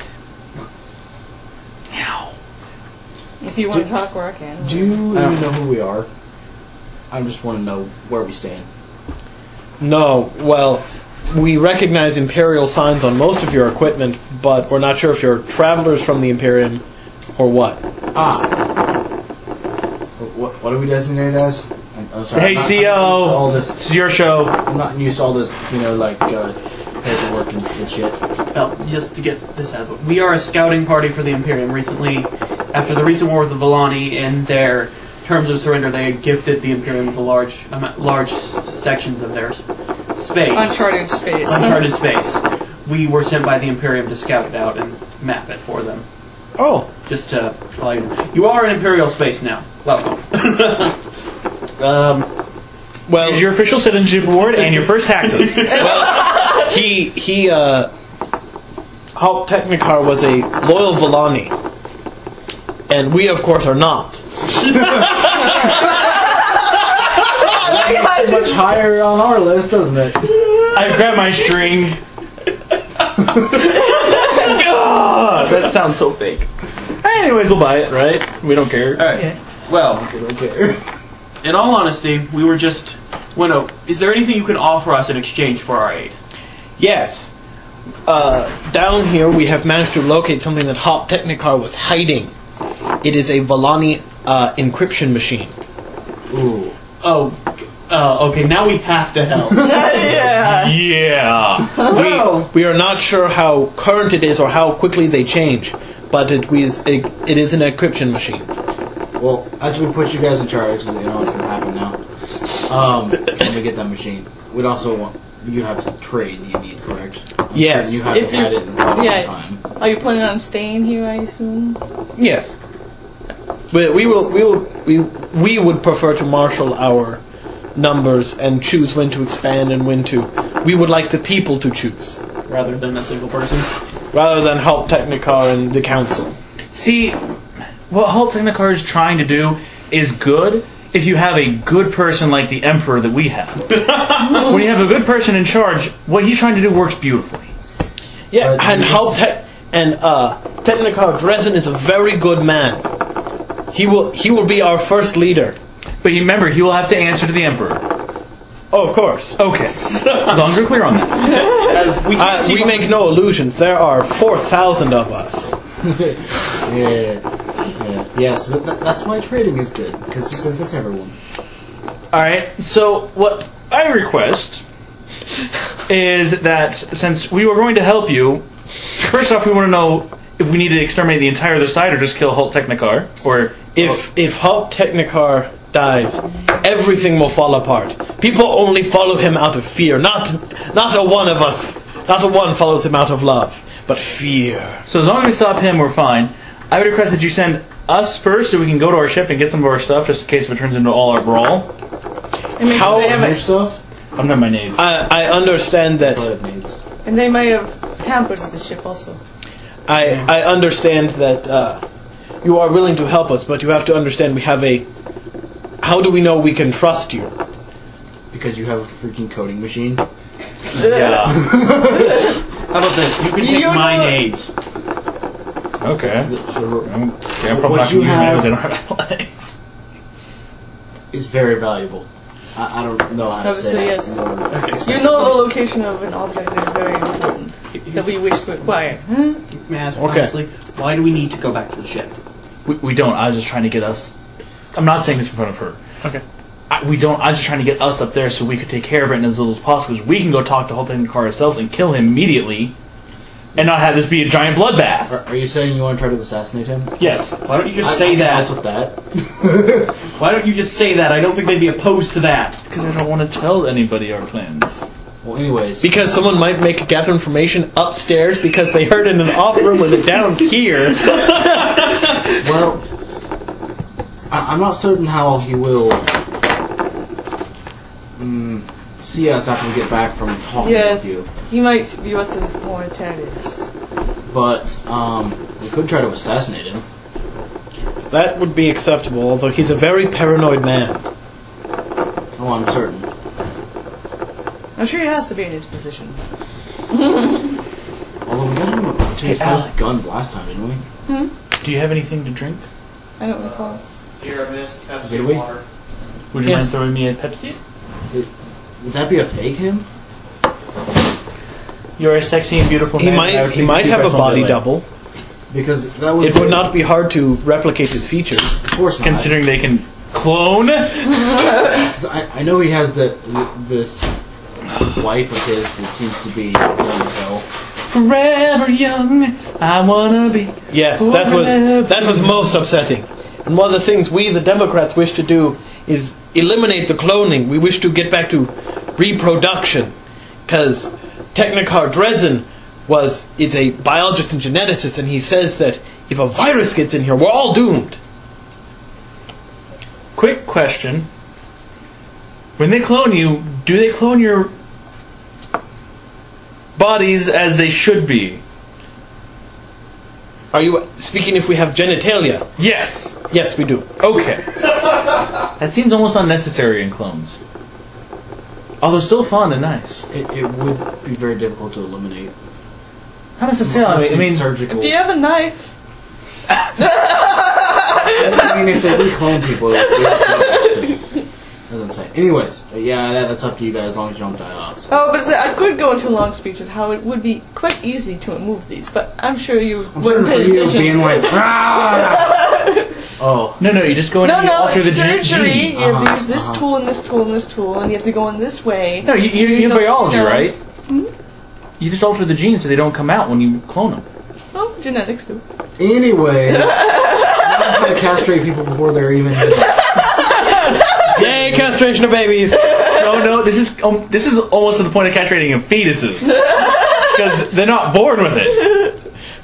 If you want to talk, or I can. Do you even know who we are? I just want to know where we stand. No, well, we recognize Imperial signs on most of your equipment, but we're not sure if you're travelers from the Imperium or what. Ah. What, what are we designated as? I'm, I'm sorry. Hey, I'm not- C I'm not used to O, all this this. is your show. I'm not used to all this, you know, like uh, paperwork and, and shit. well, just to get this out of the way, we are a scouting party for the Imperium. Recently, after the recent war with the Villani, in their terms of surrender, they had gifted the Imperium with a large, um, large s- sections of their s- space. Uncharted space. Uncharted space. We were sent by the Imperium to scout it out and map it for them. Oh. Just to, well, you, you are in Imperial space now. Welcome. um, Well, Here's your official citizenship award and your first taxes. he, he, uh, Halt Technicar was a loyal Villani. And we, of course, are not. It's much higher on our list, doesn't it? I grab my string. God, that sounds so fake. Anyways, we'll buy it, right? We don't care. all right. Well, I don't care. in all honesty, we were just. Well, no. Is there anything you can offer us in exchange for our aid? Yes. uh, down here we have managed to locate something that Hop Technicar was hiding. It is a Volani uh, encryption machine. Ooh. Oh, uh, okay. Now we have to help. yeah. Yeah. We, we are not sure how current it is or how quickly they change, but it is a, it is an encryption machine. Well, after we put you guys in charge, because you know what's going to happen now. Um, when we get that machine, we'd also want you have some trade you need, correct? Yes. And you haven't If you- had it in a long yeah. time. Are you planning on staying here? I assume. Yes. We, we will we will we we would prefer to marshal our numbers and choose when to expand and when to. We would like the people to choose Rather than a single person. rather than help Technicar and the council. See, what Hulk Technicar is trying to do is good if you have a good person like the Emperor that we have. When you have a good person in charge, what he's trying to do works beautifully. Yeah, But and yes. help Te- and uh, Technicar Dresden is a very good man. He will he will be our first leader. But you remember, he will have to answer to the Emperor. Oh, of course. Okay. As long as we're clear on that. As we Uh, see, we make no illusions. There are four thousand of us. yeah, yeah, yes, but th- that's why trading is good, because it benefits everyone. Alright, so what I request is that since we were going to help you, first off we want to know if we need to exterminate the entire other side or just kill Hulk Technicar, or If if Hulk Technicar dies, everything will fall apart. People only follow him out of fear. Not not a one of us, not a one follows him out of love, but fear. So as long as we stop him, we're fine. I would request that you send us first so we can go to our ship and get some of our stuff just in case if it turns into all our brawl. And maybe How- they have Your a, stuff? I'm not my nades. I I understand that. Blood needs. and they might have tampered with the ship also. I I understand that uh, you are willing to help us, but you have to understand we have a. How do we know we can trust you? Because you have a freaking coding machine. Yeah. how about this? You can take You my know- nades. Okay. So I'm, okay, I'm probably What not you going to use my have- nose, I don't have legs. it's very valuable. I, I don't know how to Obviously, say yes. that. No. Okay. You know the location of an object is very important that we wish to acquire. Hmm? May I ask Okay. honestly, why do we need to go back to the ship? We, we don't. I was just trying to get us. I'm not saying this in front of her. Okay. I, we don't. I was just trying to get us up there so we could take care of it in as little as possible. Because we can go talk to Hulk Technicar ourselves and kill him immediately, and not have this be a giant bloodbath. Are, are you saying you want to try to assassinate him? Yes. Why don't you just I- say I can that? help with that. Why don't you just say that? I don't think they'd be opposed to that. Because I don't want to tell anybody our plans. Well, anyways, Because someone might make gather information upstairs because they heard in an off room with it down here. well, I, I'm not certain how he will mm, see us after we get back from talking Yes, with you. he might view us as more terrorists. But um, we could try to assassinate him. That would be acceptable, although he's a very paranoid man. Oh, I'm certain. I'm sure he has to be in his position. Although we got him a bunch Hey, of Alec. guns last time, didn't we? Do you have anything to drink? I don't recall. Sierra Mist, Pepsi, Did we? water. Would you Yes. mind throwing me a Pepsi? Would that be a fake him? You're a sexy and beautiful He man. I might would he think might you'd have be a best body on double. Because that would It would not be hard to replicate his features. Of course not. Considering they can clone. 'Cause I, I know he has the this wife of his that seems to be young as hell. Forever young, I wanna be. Yes, that was that was most upsetting. And one of the things we, the Democrats, wish to do is eliminate the cloning. We wish to get back to reproduction, because Technicar Dresden was is a biologist and geneticist, and he says that if a virus gets in here, we're all doomed. Quick question. When they clone you, do they clone your bodies as they should be? Are you speaking if we have genitalia? Yes. Yes, we do. Okay. That seems almost unnecessary in clones. Although still fun and nice. It, it would be very difficult to eliminate. Not necessarily. Unless I mean, it's surgical. If you have a knife, I mean, if they reclone people, it would be doesn't saying. Anyways, yeah, that, that's up to you guys as long as you don't die off. So. Oh, but see, I could go into a long speech on how it would be quite easy to remove these, but I'm sure you I'm wouldn't sorry pay for you attention. being like, "Ah!" Oh. No, no, you just go in No, and you no, alter the surgery. gene. You have to Uh-huh, use this uh-huh. tool and this tool and this tool, and you have to go in this way. No, you, you, you have biology, No. right? You just alter the genes so they don't come out when you clone them. Oh, genetics too. Anyways, I'm going to castrate people before they're even. Yay, castration of babies! No, no, this is um, this is almost to the point of castrating of fetuses because they're not born with it.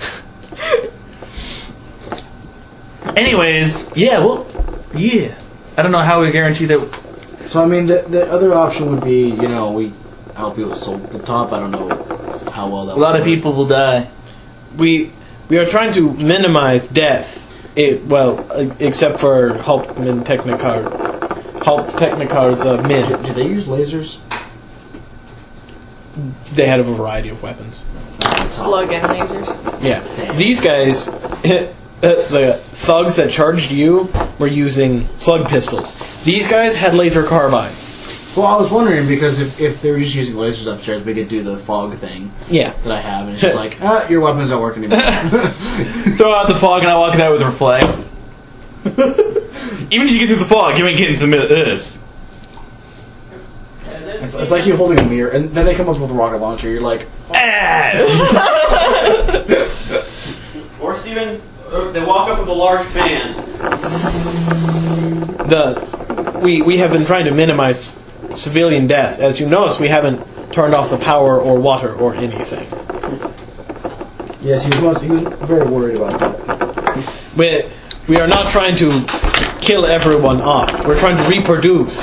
Anyways, yeah, well, yeah. I don't know how we guarantee that. So I mean, the the other option would be, you know, we help you with soul at the top. I don't know how well that. A lot would of work. people will die. We we are trying to minimize death. It, well, uh, except for Hulk Min Technicar, Hulk Technicar's uh, Min. Did, did they use lasers? They had a variety of weapons. Slug and lasers. Yeah, these guys, the thugs that charged you were using slug pistols. These guys had laser carbines. Well, I was wondering because if, if they were just using lasers upstairs, we could do the fog thing Yeah. that I have, and it's just like, ah, your weapons don't work anymore. Throw out the fog and I walk out with a flag. Even if you get through the fog, you ain't getting to the middle of this. It's, it's like you holding a mirror, and then they come up with a rocket launcher. You're like, Ah! Or Steven, uh, they walk up with a large fan. The we we have been trying to minimize civilian death. As you notice, we haven't turned off the power or water or anything. yes, he was, he was very worried about that. We we are not trying to kill everyone off. We're trying to reproduce.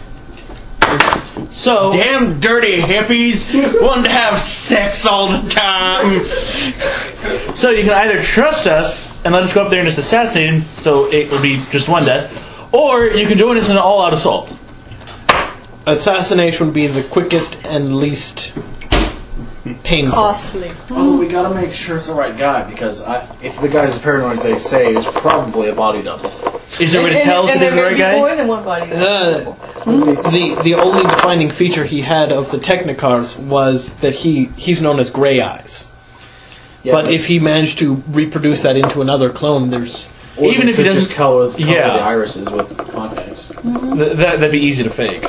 So, Damn dirty hippies wanting to have sex all the time. so you can either trust us and let us go up there and just assassinate him, so it will be just one death, or you can join us in an all-out assault. Assassination would be the quickest and least painful. Costly. Oh, we gotta make sure it's the right guy, because I, if the guy's as paranoid as they say, it's probably a body double. Is there a way to And- tell and if it's the there right may be more guy? than one body. Uh, the the only defining feature he had of the Technicars was that he he's known as Grey Eyes. Yeah, but if he managed to reproduce that into another clone, there's or even they if he could doesn't- just color, color Yeah. the irises with contacts. Th- that, that'd be easy to fake.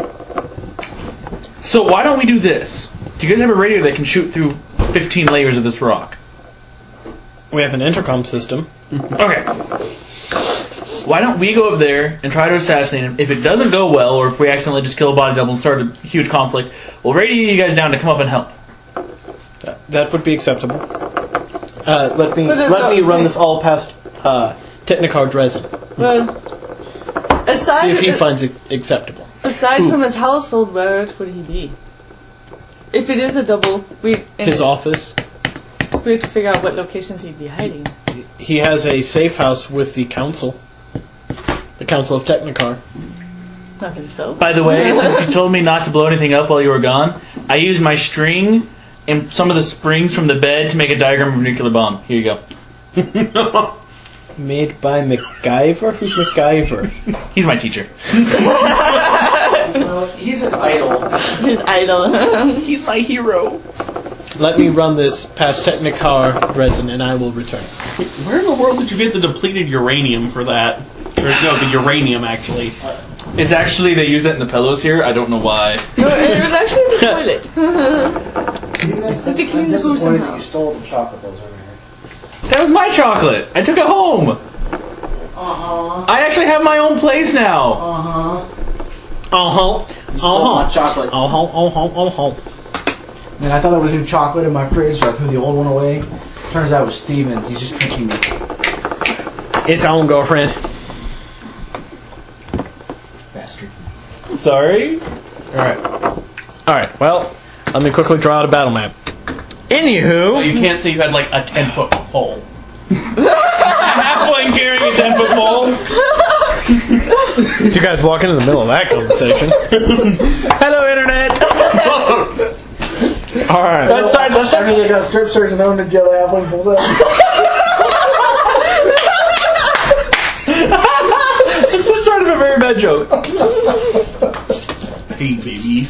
So why don't we do this? Do you guys have a radio that can shoot through fifteen layers of this rock? we have an intercom system. Okay. Why don't we go up there and try to assassinate him? If it doesn't go well, or if we accidentally just kill a body double and start a huge conflict, we'll radio you guys down to come up and help. That, that would be acceptable. Uh, let me But there's let no- me run this all past uh, Technicard resin. Well, See aside, if he finds it acceptable. aside from his household, where else would he be? If it is a double, we and His office. we have to figure out what locations he'd be hiding. He has a safe house with the council. The Council of Technicar. Not himself. By the way, since you told me not to blow anything up while you were gone, I used my string and some of the springs from the bed to make a diagram of a nuclear bomb. Here you go. Made by MacGyver? Who's MacGyver? He's my teacher. He's his idol. His idol. He's my hero. Let me run this past Technicar resin and I will return. Where in the world did you get the depleted uranium for that? Or, no, the uranium, actually. It's actually, they use that in the pillows here. I don't know why. No, it was actually in the toilet. I'm to clean the booze disappointed somehow. that you stole the chocolate that was over here. That was my chocolate. I took it home. Uh-huh. I actually have my own place now. Uh-huh. Oh You stole my chocolate. Oh ho, oh ho, oh ho. And I thought there was new chocolate in my fridge, so I threw the old one away. Turns out it was Steven's. He's just tricking me. It's own girlfriend. Bastard. Sorry. Alright. Alright, well, let me quickly draw out a battle map. Anywho, You can't say you had like a ten foot pole. Halfway carrying a ten foot pole. did you guys walk into the middle of that conversation? Hello, internet. Alright. That's side. That's After they got strip searched and owned a jelly halfway pulled up. This is sort of a very bad joke. Hey, baby.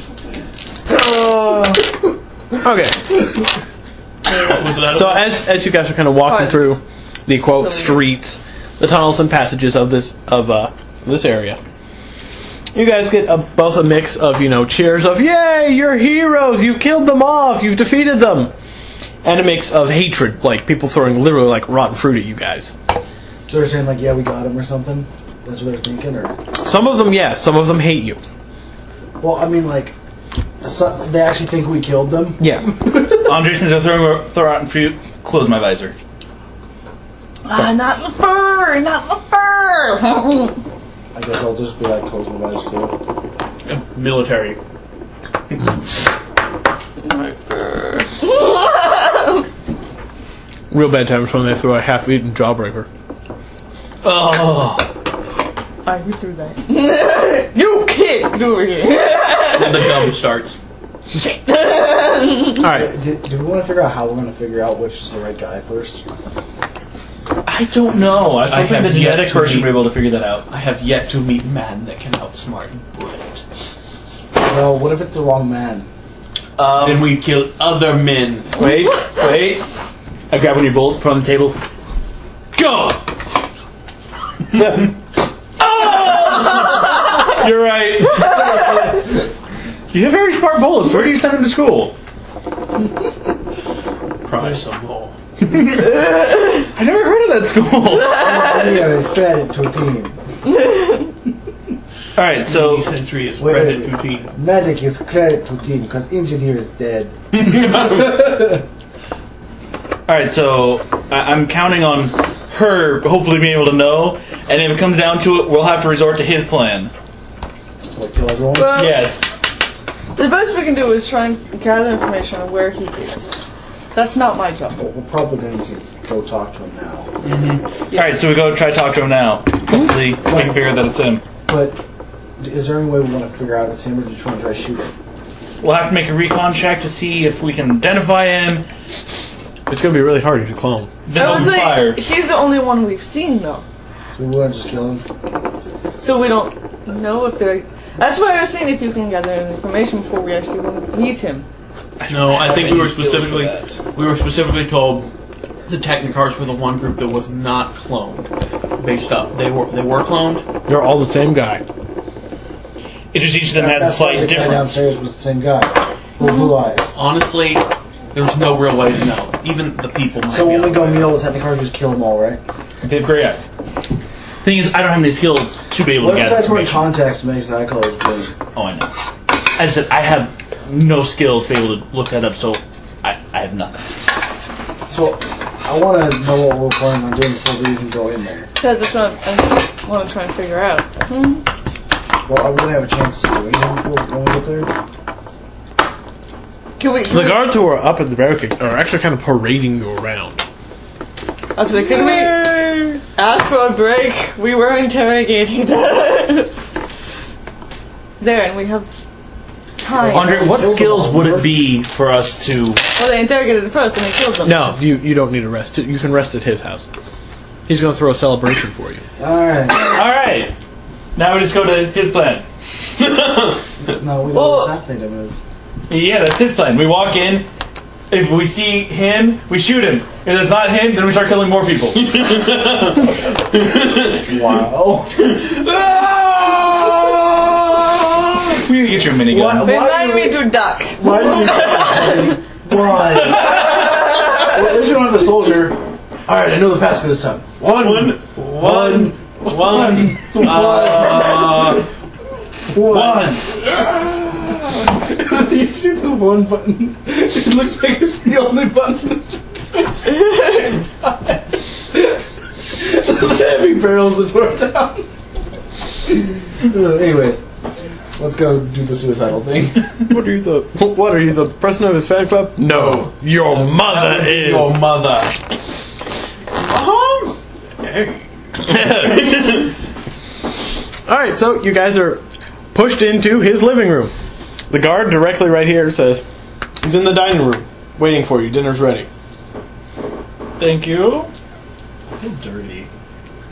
Okay. Was that So as as you guys are kind of walking Pardon. through the quote streets, the tunnels and passages of this of uh, this area, you guys get a, both a mix of you know cheers of "Yay, you're heroes! You've killed them off! You've defeated them," and a mix of hatred, like people throwing literally like rotten fruit at you guys. So they're saying like, yeah, we got him or something. That's what they're thinking, or Some of them, yes. Some of them hate you. well, I mean, like, so they actually think we killed them. Yes. Andres, since I'm throwing throw out fruit, close my visor. Ah, not the fur! Not the fur! I guess I'll just be like close my eyes too. military? My fur. Real bad times when they throw a half-eaten jawbreaker. Oh. I who threw that? You kid! Get over here! Then the gum starts. All right. Do, do we want to figure out how we're going to figure out which is the right guy first? I don't know. I was I hoping have the yet genetic to person would meet- be able to figure that out. I have yet to meet man that can outsmart Bullet. Well, what if it's the wrong man? Um, Then we kill other men. Wait, wait. I grab one of your bullets, put it on the table. Go! Oh! You're right. You have very smart bullets. Where do you send them to school? Probably some more. I never heard of that school. Yeah, it's credit to a team. Alright, so The century is Wait, spread wait, to team. Medic is credit to team because engineer is dead. Alright, so I- I'm counting on her hopefully being able to know, and if it comes down to it, we'll have to resort to his plan. Like kill everyone. Well, Yes. the best we can do is try and gather information on where he is. That's not my job. But we're probably going to go talk to him now. Alright, so we go try to talk to him now. Hopefully we can figure that it's him. But is there any way we want to figure out if it's him, or do you want to try to shoot him? We'll have to make a recon check to see if we can identify him. It's going to be really hard if you clone. Then I was open fire. like, he's the only one we've seen though. So we want to just kill him? So we don't know if they're. That's why I was saying if you can gather information before we actually meet him. No, I think we were Any skills for specifically that. we were specifically told the Technicars were the one group that was not cloned. Based up, they were they were cloned. You're all the same guy. It just each of them has a That's why slight the guy difference. downstairs was the same guy. Blue, blue eyes. Honestly, there's no real way to know. Even the people. Might So be when we able go to meet all the Technicars, just kill them all, right? They have great eyes. Thing is, I don't have any skills to be able What to if you get guys were in information. context makes that color blue? Oh, I know. I said I have no skills to be able to look that up, so I, I have nothing. So I want to know what we're planning on doing before we even go in there. Yeah, that's what I want to try and figure out. Hmm. Well, I wouldn't have a chance to do anything before when we get there. Can we? The guards who are up at the barricade are actually kind of parading you around. I was like, can we ask for a break? We were interrogating there, and we have time. Andre, what Kill them skills all, would it remember? be for us to... Well, they interrogated it first, and they killed them. No, you, you don't need to rest. You can rest at his house. He's going to throw a celebration for you. Alright. Alright! Now we just go to his plan. No, we Well- don't assassinate him. Is Yeah, that's his plan. We walk in. If we see him, we shoot him. If it's not him, then we start killing more people. wow. We need to get your minigun. Why- Remind me to duck. Why did you Why? Well, at least you don't have the soldier. Alright, I know the passcode this time. One, one, one, one, uh, one. You see the one button? It looks like it's the only button that's pressed. The heavy barrels the door down. Uh, anyways, let's go do the suicidal thing. What are you the What are you the president of his fan club? No, your mother is. Your mother. All right, so you guys are pushed into his living room. The guard directly right here says, "He's in the dining room, waiting for you. Dinner's ready." Thank you. I feel dirty.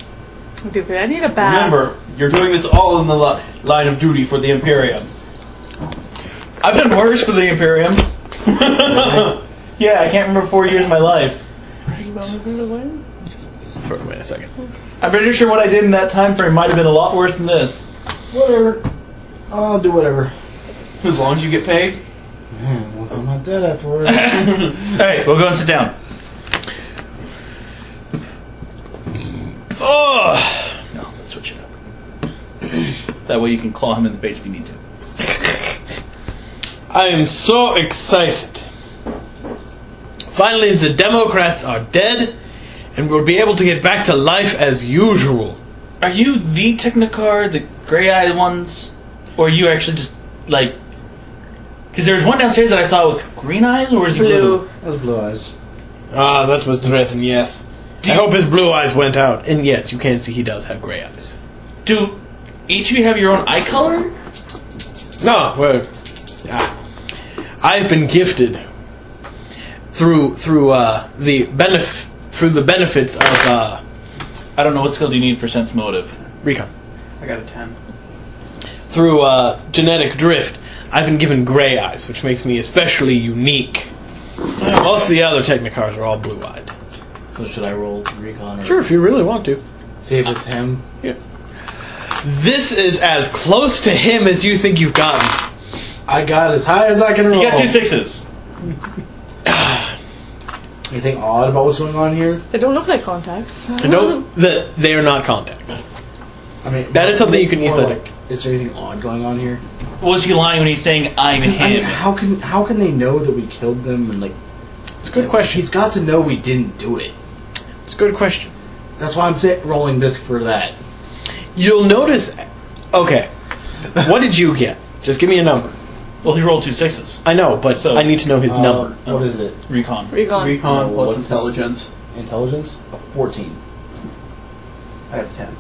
Dude, I need a bath. Remember, you're doing this all in the li- line of duty for the Imperium. I've done worse for the Imperium. Yeah, I can't remember four years of my life. I'll throw it away in a second. I'm pretty sure what I did in that time frame might have been a lot worse than this. Whatever. I'll do whatever. As long as you get paid. Yeah, once I'm not dead afterwards. Alright, we'll go and sit down. Oh! No, let's switch it up. That way you can claw him in the face if you need to. I am so excited. Finally, the Democrats are dead, and we'll be able to get back to life as usual. Are you the Technicar, the gray-eyed ones? Or are you actually just, like... Because there was one downstairs that I saw with green eyes, or is he blue? Blue. That was blue eyes. Ah, that was Dresden, yes. I hope his blue eyes went out. And yes, you can see he does have gray eyes. Do each of you have your own eye color? No, well, ah, I've been gifted through through uh, the benef- through the benefits of uh, I don't know, what skill do you need for sense motive? recon. I got a ten. Through uh, genetic drift, I've been given gray eyes, which makes me especially unique. Most of the other Technicars are all blue-eyed. So should I roll recon? Or Sure, if you really want to. see if it's him? Yeah. This is as close to him as you think you've gotten. I got as high as I can roll. You got two sixes. Anything odd about what's going on here? They don't look like contacts. No, that they are not contacts. I mean, That is something you can more easily- like, is there anything odd going on here? Was he lying when he's saying, I'm I mean, him? how can how can they know that we killed them? And like, It's a good question. He's got to know we didn't do it. It's a good question. That's why I'm sit- rolling this for that. You'll notice. Okay, what did you get? Just give me a number. Well, he rolled two sixes. I know, but So- I need to know his Uh, number. What is it? Recon. Recon. Recon Oh, plus what's this? intelligence. Intelligence? A fourteen. I got a ten.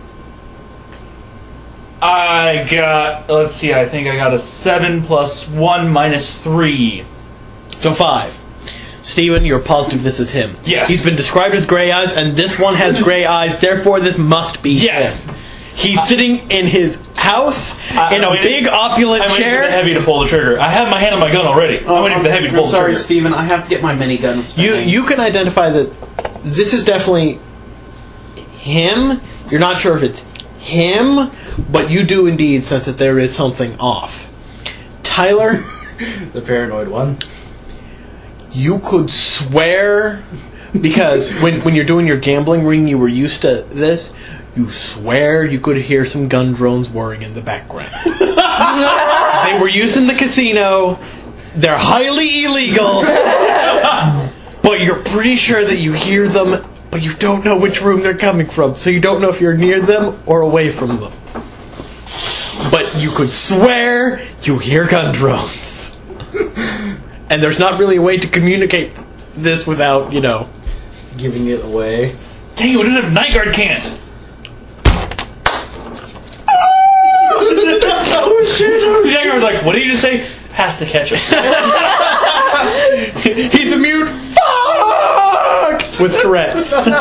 I got, let's see, I think I got a seven plus one minus three. So five. Steven, you're positive this is him. Yes. He's been described as gray eyes, and this one has gray eyes, therefore this must be Yes. him. He's sitting in his house I- in I'm a waiting- big opulent I'm waiting for the chair. heavy to pull the trigger. I have my hand on my gun already. I'm waiting for the heavy to pull I'm the sorry, trigger. Steven. I have to get my minigun. You you can identify that this is definitely him. You're not sure if it's him, but you do indeed sense that there is something off. Tyler, The paranoid one. you could swear, because when, when you're doing your gambling ring, you were used to this. You swear you could hear some gun drones whirring in the background. They were used in the casino. They're highly illegal. But you're pretty sure that you hear them, but you don't know which room they're coming from. So you don't know if you're near them or away from them. But you could swear you hear gun drones. And there's not really a way to communicate this without, you know. Giving it away. Dang it, we didn't have Night Guard can't. Oh shit! The Night Guard was like, what did you just say? Has to catch him. He's immune. Fuck! With Tourette's. Oh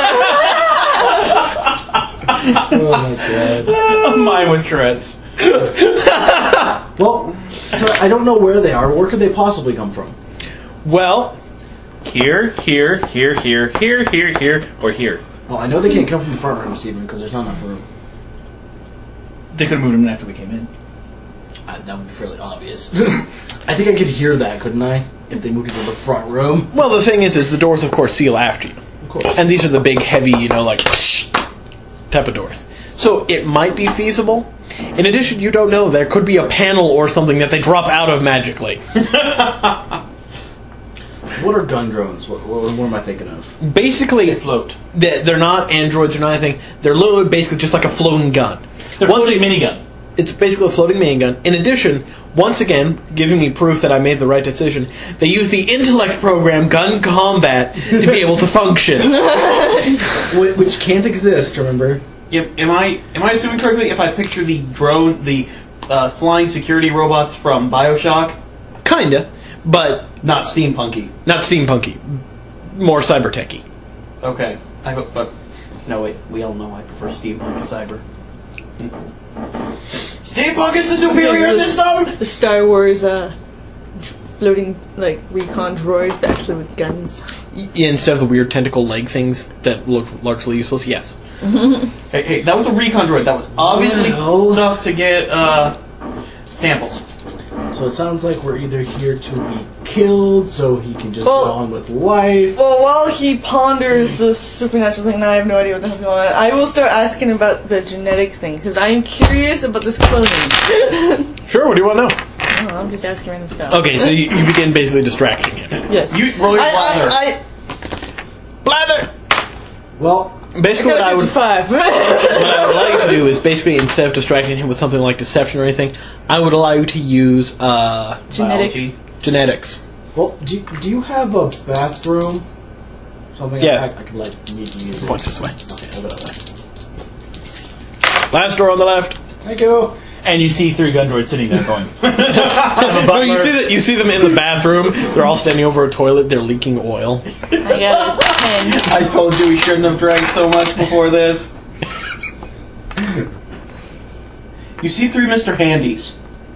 my god. Mine with Tourette's. Well, so I don't know where they are. Where could they possibly come from? Well, Here, here, here, here, here, here, here, or here. Well, I know they can't come from the front room, Steven, because there's not enough room. They could have moved him after we came in. Uh, that would be fairly obvious. I think I could hear that, couldn't I? If they moved into the front room. well, the thing is, is the doors, of course, seal after you. Of course. And these are the big, heavy, you know, like type of doors. So it might be feasible. In addition, you don't know. There could be a panel or something that they drop out of magically. What are gun drones? What, what, what am I thinking of? Basically, They float. they- they're not androids or not anything. They're literally basically just like a floating gun. They're Once floating it- minigun. It's basically a floating minigun. In addition, once again, giving me proof that I made the right decision, they use the intellect program Gun Combat to be able to function. Wh- Which can't exist, remember? Am, am I am I assuming correctly if I picture the drone, the uh, flying security robots from Bioshock, Kinda, but not steampunky? not steampunky. More cyber techy. Okay, I hope. But no, wait. We all know I prefer steampunk to cyber. Steampunk is the superior system. The Star Wars uh, floating like recon droid, but actually with guns. Y- instead of the weird tentacle leg things that look largely useless, yes. Hey, hey, that was a recon droid. That was obviously Well. stuff to get uh, samples. So it sounds like we're either here to be killed, so he can just Well- go on with life. Well, while he ponders this supernatural thing, and I have no idea what the hell's going on, I will start asking about the genetic thing, because I am curious about this cloning. Sure, what do you want to know? I don't know, I'm just asking random stuff. Okay, so you, you begin basically distracting him. Yes. You roll your blather. I, Blather! Well, Basically, what I would five. what I would allow you to do is basically instead of distracting him with something like deception or anything, I would allow you to use uh, Genetics. Biology. genetics. well, do, do you have a bathroom? Something Yes. I, I could like need to use. it. Point this way. Okay, I'll go that way. Last door on the left. Thank you. And you see three gun droids sitting there going. No, you see that you see them in the bathroom. They're all standing over a toilet. They're leaking oil. I got a ten. I told you we shouldn't have drank so much before this. You see three Mister Handies.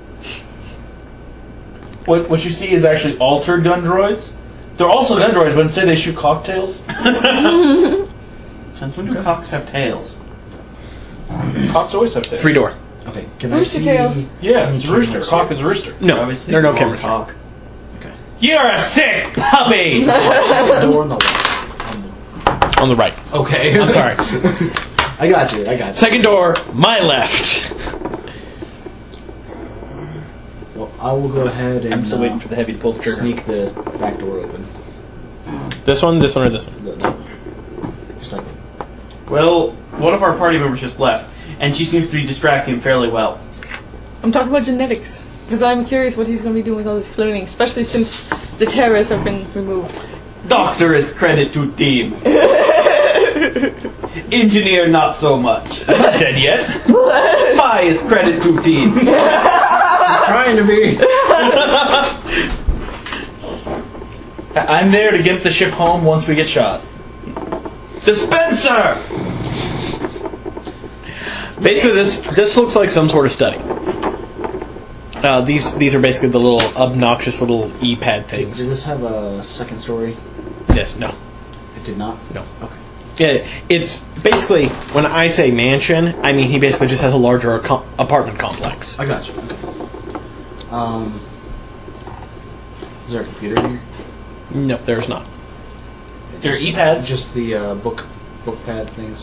What what you see is actually altered gun droids. They're also gun droids, but instead they shoot cocktails. Since when do cocks have tails? Cocks always have tails. Three door. Okay, can Rooster I see? tails. Yeah, any it's a rooster. cameras Cock here? is a rooster. No, Obviously, there are no wrong cameras. cock. Okay. You're a sick puppy! Door on the left. On the- On the right. Okay. I'm sorry. I got you. I got you. Second door, my left. Well, I will go ahead and I'm still uh, waiting for the heavy to pull the trigger. sneak the back door open. This one, this one, or this one? The- the- Just like Well, one of our party members just left, and she seems to be distracting him fairly well. I'm talking about genetics. Because I'm curious what he's going to be doing with all this cloning, especially since the terrorists have been removed. Doctor is credit to team. Engineer not so much. Not dead yet. Spy is credit to team. trying to be. I'm there to get the ship home once we get shot. Dispenser! Basically, this this looks like some sort of study. Uh, these these are basically the little obnoxious little e-pad Does things. this have a second story? Yes, no, It did not. no. Okay. Yeah, it's basically when I say mansion, I mean he basically just has a larger ac- apartment complex. I got you. Okay. Um. Is there a computer here? No, there's not. There are Just- e-pads. Just the uh, book book pad things.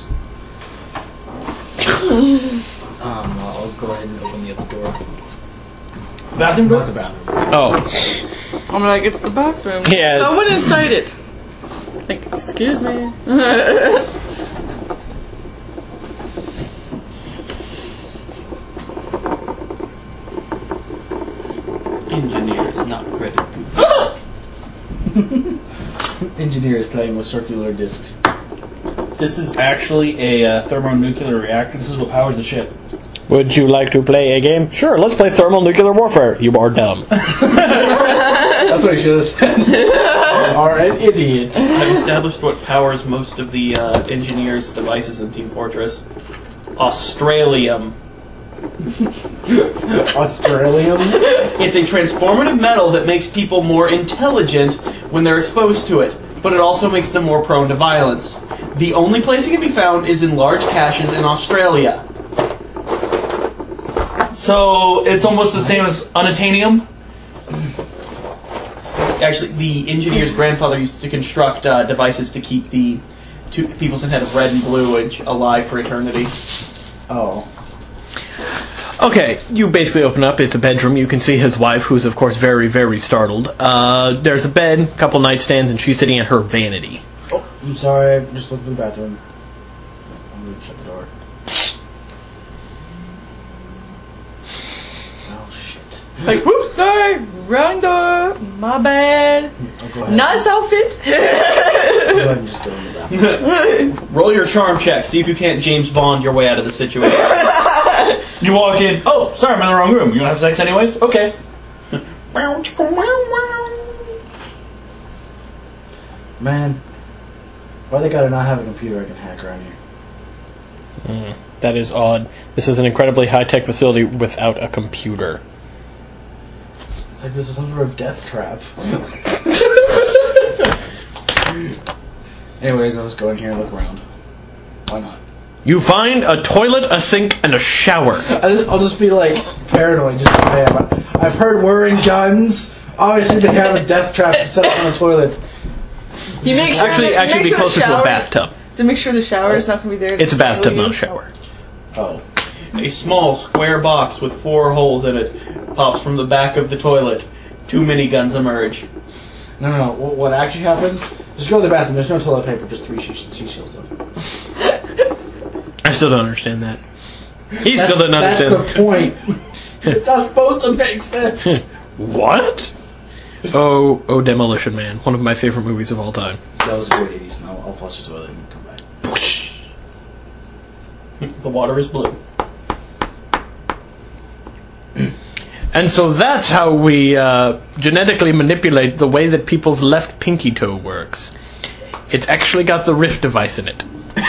um. I'll go ahead and open the other door. Bathroom Not the door? bathroom. Oh, I'm like, it's the bathroom. Yeah. Someone inside it. Like, excuse me. Engineer is not credit to team. Engineer is playing with circular disc. This is actually a uh, thermonuclear reactor. This is what powers the ship. would you like to play a game? Sure, let's play thermonuclear warfare. You are dumb. That's what he should have said. You are an idiot. I've established what powers most of the uh, engineers' devices in Team Fortress. Australium. Australium. It's a transformative metal that makes people more intelligent when they're exposed to it, but it also makes them more prone to violence. The only place it can be found is in large caches in Australia. So it's almost the same as unattainium. Actually, the engineer's grandfather used to construct uh, devices to keep the two people's head of red and blue age alive for eternity. Oh. Okay, you basically open up. It's a bedroom. You can see his wife, who's of course very, very startled. Uh, there's a bed, a couple nightstands, and she's sitting at her vanity. Oh, I'm sorry. I just looked for the bathroom. I'm going to shut the door. Oh, shit. Like, whoops, sorry, wrong door, my bad. I'll go ahead. Nice outfit. I'll go ahead and just go in the bathroom. Roll your charm check. See if you can't James Bond your way out of the situation. You walk in. Oh, sorry, I'm in the wrong room. You want to have sex anyways? Okay. Man, why they gotta not have a computer I can hack around here? Mm, that is odd. This is an incredibly high-tech facility without a computer. It's like this is some sort of death trap. Anyways, I'll just go in here and look around. Why not? You find a toilet, a sink, and a shower. I just, I'll just be like paranoid. Just bam. I've heard wearing guns. Obviously, they have a death trap set up on the toilet. You make sure Actually, that, you actually make be sure closer the to a shower, bathtub. To make sure the shower is not going to be there. to It's a bathtub, kill not a you. shower. Oh. A small square box with four holes in it pops from the back of the toilet. Two miniguns emerge. No, no, no. What, what actually happens? Just go to the bathroom. There's no toilet paper. Just three she- seashells. Though. I still don't understand that. He That's, still doesn't that's understand. the point. It's not supposed to make sense. What? Oh, oh, Demolition Man, one of my favorite movies of all time. That was a great eighties. Now I'll flush the toilet and come back. The water is blue. And so that's how we uh, genetically manipulate the way that people's left pinky toe works. It's actually got the Rift device in it.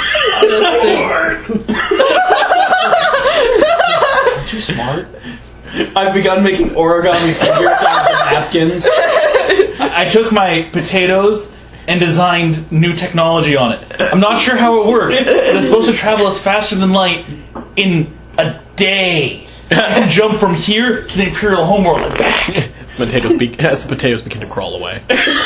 Aren't you smart? I've begun making origami figures out of napkins. I, I took my potatoes and designed new technology on it. I'm not sure how it works, but it's supposed to travel us faster than light in a day. You can jump from here to the Imperial homeworld and back. As potatoes, be- as the potatoes begin to crawl away.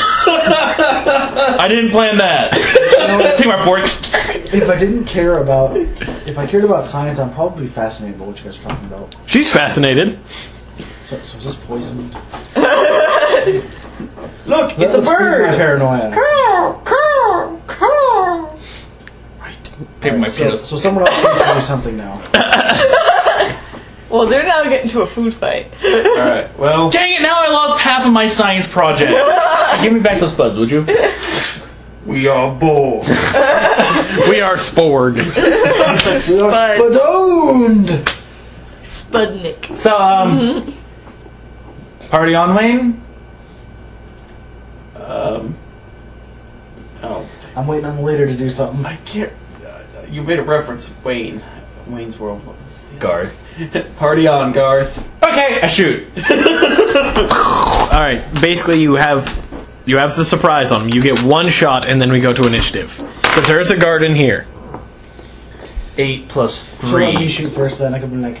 I didn't plan that. Take my forks. If I didn't care about, if I cared about science, I'm probably fascinated by what you guys are talking about. She's fascinated. So, so is this poisoned? Look, it's a Let's scream My bird! paranoia. Paper my so, potatoes. so someone else needs to do something now. Well, they're now getting into a food fight. Alright, well, Dang it, now I lost half of my science project. Give me back those buds, would you? we are bored. We are spored. We are Spud. spadoned! Spudnik. So, um... Party on, Wayne? Um. Oh. I'm waiting on the leader to do something. I can't. Uh, you made a reference to Wayne. Wayne's World. What was the Garth. Party on, Garth. Okay, I shoot. Alright, basically you have you have the surprise on him. You get one shot and then we go to initiative. Because there is a guard in here. Eight plus So let me three. shoot first, then I can be like,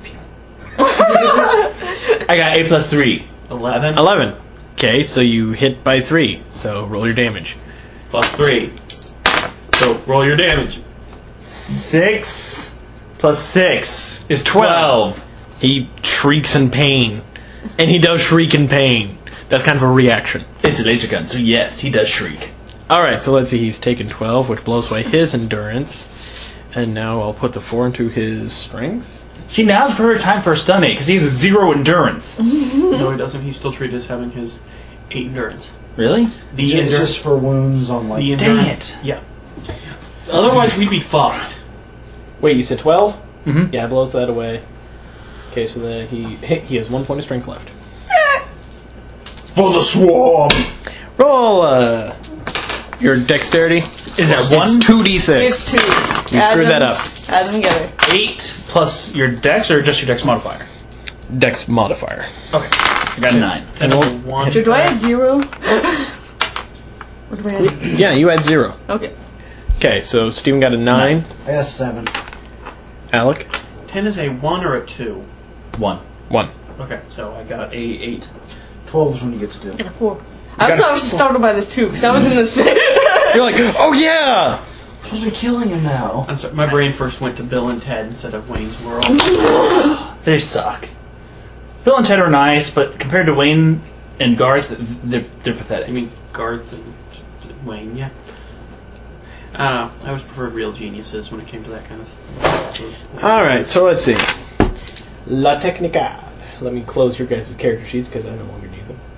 I got eight plus three. Eleven Eleven. Okay, so you hit by three. So roll your damage. plus three. So roll your damage. Six plus six is Twelve. twelve. He shrieks in pain. And he does shriek in pain. That's kind of a reaction. It's a laser gun, so yes, he does shriek. Alright, so let's see. He's taken twelve, which blows away his endurance. And now I'll put the four into his strength. See, now's the perfect time for a stunning, because he has zero endurance. No, he doesn't. He's still treated as having his eight endurance. Really? The just, endurance. just for wounds on like. The Dang endurance. it. Yeah. Otherwise, we'd be fucked. Wait, you said twelve? Mm-hmm. Yeah, blows that away. Okay, so then he he has one point of strength left. For the swarm. Roll uh, your dexterity. Is that one? It's two d six. It's two. You Add screwed them- that up. Add them together. Eight plus your dex, or just your dex modifier? Dex modifier. Okay, I got nine. And roll- one. So do I have zero? What do I have? Yeah, you had zero. Okay. Okay, so Steven got a nine. I got seven. Alec, Ten is a one or a two. One. one. Okay, so I got a eight. Twelve is when you get to do. I got a four. I was obviously startled by this too, because I was in this. You're like, oh yeah. Supposed to be killing him now. I'm sorry, my brain first went to Bill and Ted instead of Wayne's World. They suck. Bill and Ted are nice, but compared to Wayne and Garth, they're, they're pathetic. I mean, Garth and Wayne, yeah. I don't know. I always preferred Real Geniuses when it came to that kind of stuff. All right, so let's see. La Technica. Let me close your guys' character sheets because I no longer need them.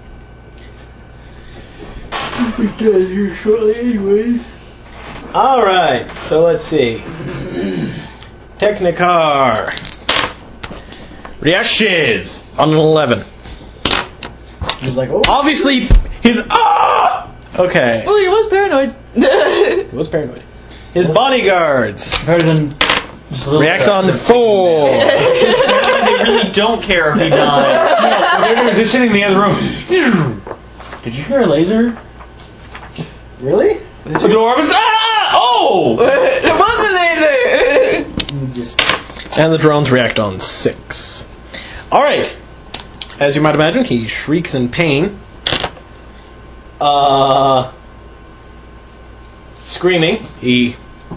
We get here shortly, anyways. All right, so let's see. Technicar. Shiz! On an eleven. He's like, oh, Obviously, his ah. Okay, Oh, he was paranoid. he was paranoid. His bodyguards Better than just a little react bit. on the four. They really don't care if he dies. They're just sitting in the other room. Did you hear a laser? Really? Did The you? door opens. Ah! Oh! It wasn't laser! Let me just. And the drones react on six. Alright. As you might imagine, he shrieks in pain. Uh... Screaming. He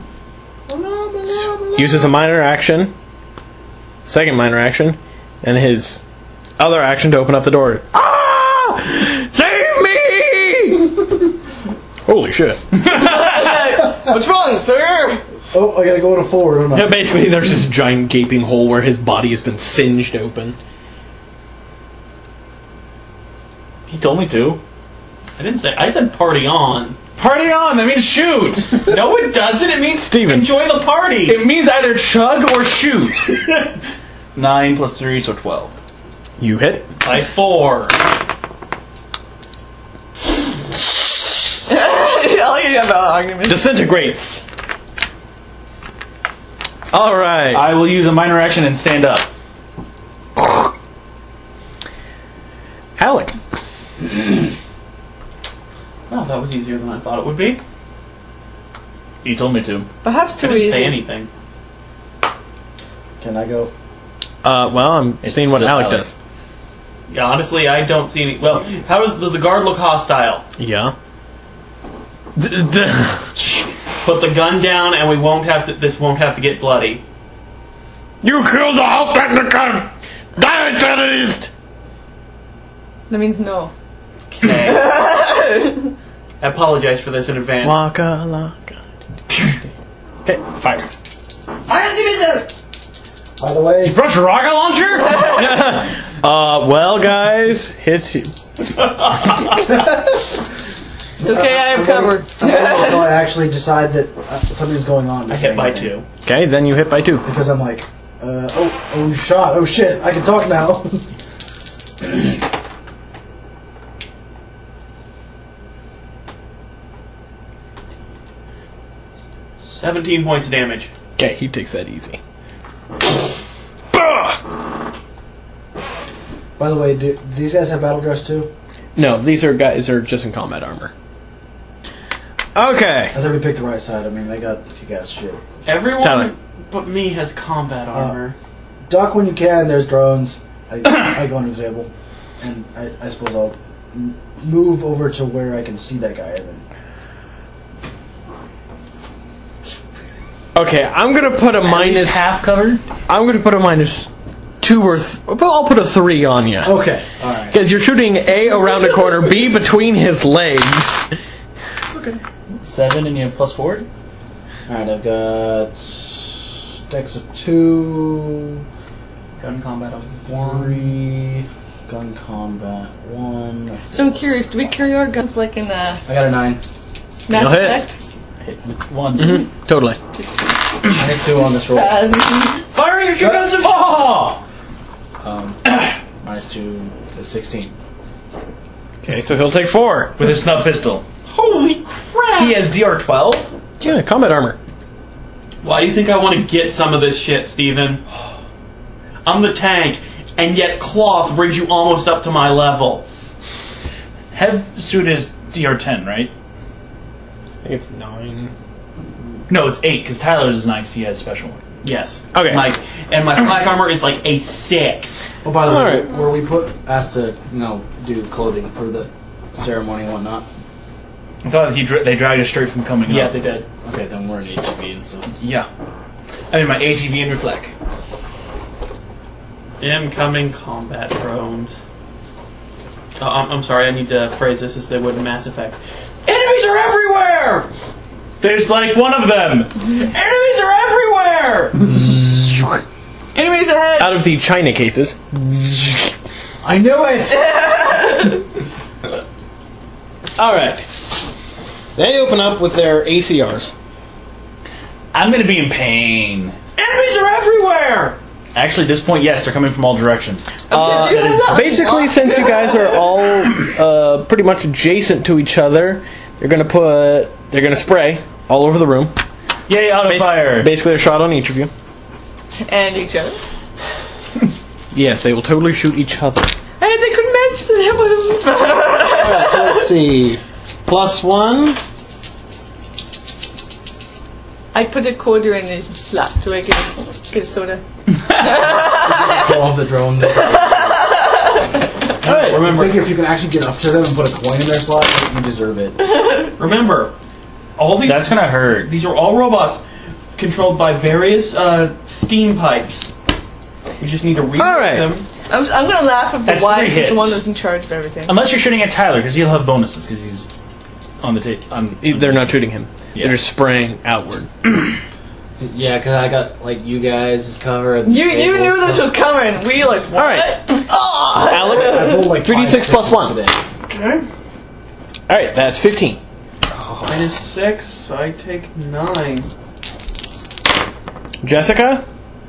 uses a minor action, second minor action, and his other action to open up the door. Ah! Save me! Holy shit. What's wrong, sir? Oh, I gotta go to forward. Hold on. Yeah, basically, there's this giant gaping hole where his body has been singed open. He told me to. I didn't say. I said party on. Party on! That means shoot! No, it doesn't. It means Steven. enjoy the party. It means either chug or shoot. Nine plus three, so twelve. You hit. By four. I'll give you that argument. Disintegrates. Alright. I will use a minor action and stand up. Alec. Oh, that was easier than I thought it would be. You told me to. Perhaps I too didn't easy. say anything. Can I go? Uh, well, I'm It's seeing what just Alec Alec. does. Yeah, honestly, I don't see any. Well, how does does the guard look hostile? Yeah. Put the gun down, and we won't have to. This won't have to get bloody. You killed the whole technical! Die, terrorist! That means no. Okay. I apologize for this in advance. Waka laka. Okay, fire. By the way, Brush a rocket launcher? Uh, well, guys, hits you. It's okay, I have cover. until I actually decide that uh, something's going on. I hit by two. Okay, then you hit by two. Because I'm like, uh, oh, oh, shot, oh shit, I can talk now. Seventeen points of damage. Okay, he takes that easy. By the way, do these guys have battle dress too? No, these are guys are just in combat armor. Okay. I think we picked the right side. I mean, they got you guys shit. Everyone Tyler. but me has combat armor. Duck when you can. There's drones. I, I go under the table, and I, I suppose I'll m- move over to where I can see that guy. And then Okay, I'm gonna put a minus. half covered? I'm gonna put a minus two or. Th- well, I'll put a three on you. okay, all right. Because you're shooting A around a corner, B between his legs. Seven and you have plus four? All right, I've got dex of two, Gun combat of one. three, gun combat one. So I'm curious, do we carry our guns like in uh, I got a nine. Mass You'll hit. Effect? Hit with one. Mm-hmm. Totally. I hit two on this roll. As Fire your concussive Oh! Um, minus two, that's sixteen. Okay, so he'll take four. With a snub pistol. Holy crap! He has D R twelve? Yeah, combat armor. Why do you think I want to get some of this shit, Steven? I'm the tank, and yet cloth brings you almost up to my level. Hev suit is D R ten, right? I think it's nine. No, it's eight, because Tyler's is nine, because he has a special one. Yes. Okay. My, and my flak armor is like a six. Oh, by the way, Alright. were we put asked to you know do clothing for the ceremony and whatnot? I thought he dra- they dragged us straight from coming Yeah, up. they did. Okay, then we're in H E B and stuff. Yeah. I mean, my A T V and reflect. Incoming combat drones. Oh, I'm, I'm sorry, I need to phrase this as they would in Mass Effect. Enemies are everywhere! There's like one of them! Enemies are everywhere! enemies ahead! Out of the China cases. I knew it. Alright. They open up with their A C Rs. I'm gonna be in pain. Enemies are everywhere! Actually, at this point, yes, they're coming from all directions. Uh, You guys are- basically, since you guys are all uh, pretty much adjacent to each other, they're gonna put, they're gonna spray all over the room. Yay, auto Bas- fire! Basically, a shot on each of you. And each other. Yes, they will totally shoot each other. And they could mess with him. Alright, so let's see. Plus one. I put a quarter in his slot so I get a, get a soda. Pull off the drone. Alright, I Remember, figure if you can actually get up to them and put a coin in their slot, you deserve it. remember, all these That's gonna hurt. these are all robots controlled by various uh, steam pipes. We just need to read All right. them. I'm, I'm gonna laugh if the That's wife three is the one hits. that's in charge of everything. Unless you're shooting at Tyler, because he'll have bonuses, because he's on the tape. On, They're not shooting him. Yeah. They're just spraying outward. Yeah, because I got, like, you guys' cover. You you knew this was coming. We like what? Alright. Oh! Alec, I've rolled like three d six five plus one. sixes today. Okay. Alright, that's fifteen. Minus six, I take nine. Jessica?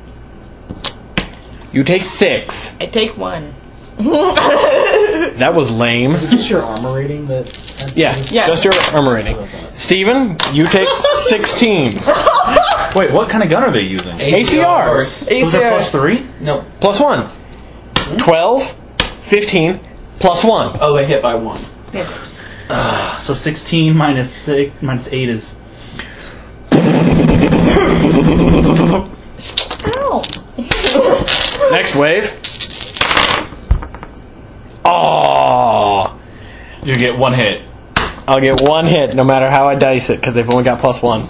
You take six. I take one. That was lame. Is it just your armor rating that? has Yeah, these? Yeah. just your armor rating. Steven, you take sixteen. Wait, what kind of gun are they using? A C Rs. Those are plus three? No. Plus one. twelve, fifteen, plus one. Oh, they hit by one. Yes. So sixteen minus six minus eight is. Ow. Next wave. Oh, You get one hit. I'll get one hit no matter how I dice it because they've only got plus one.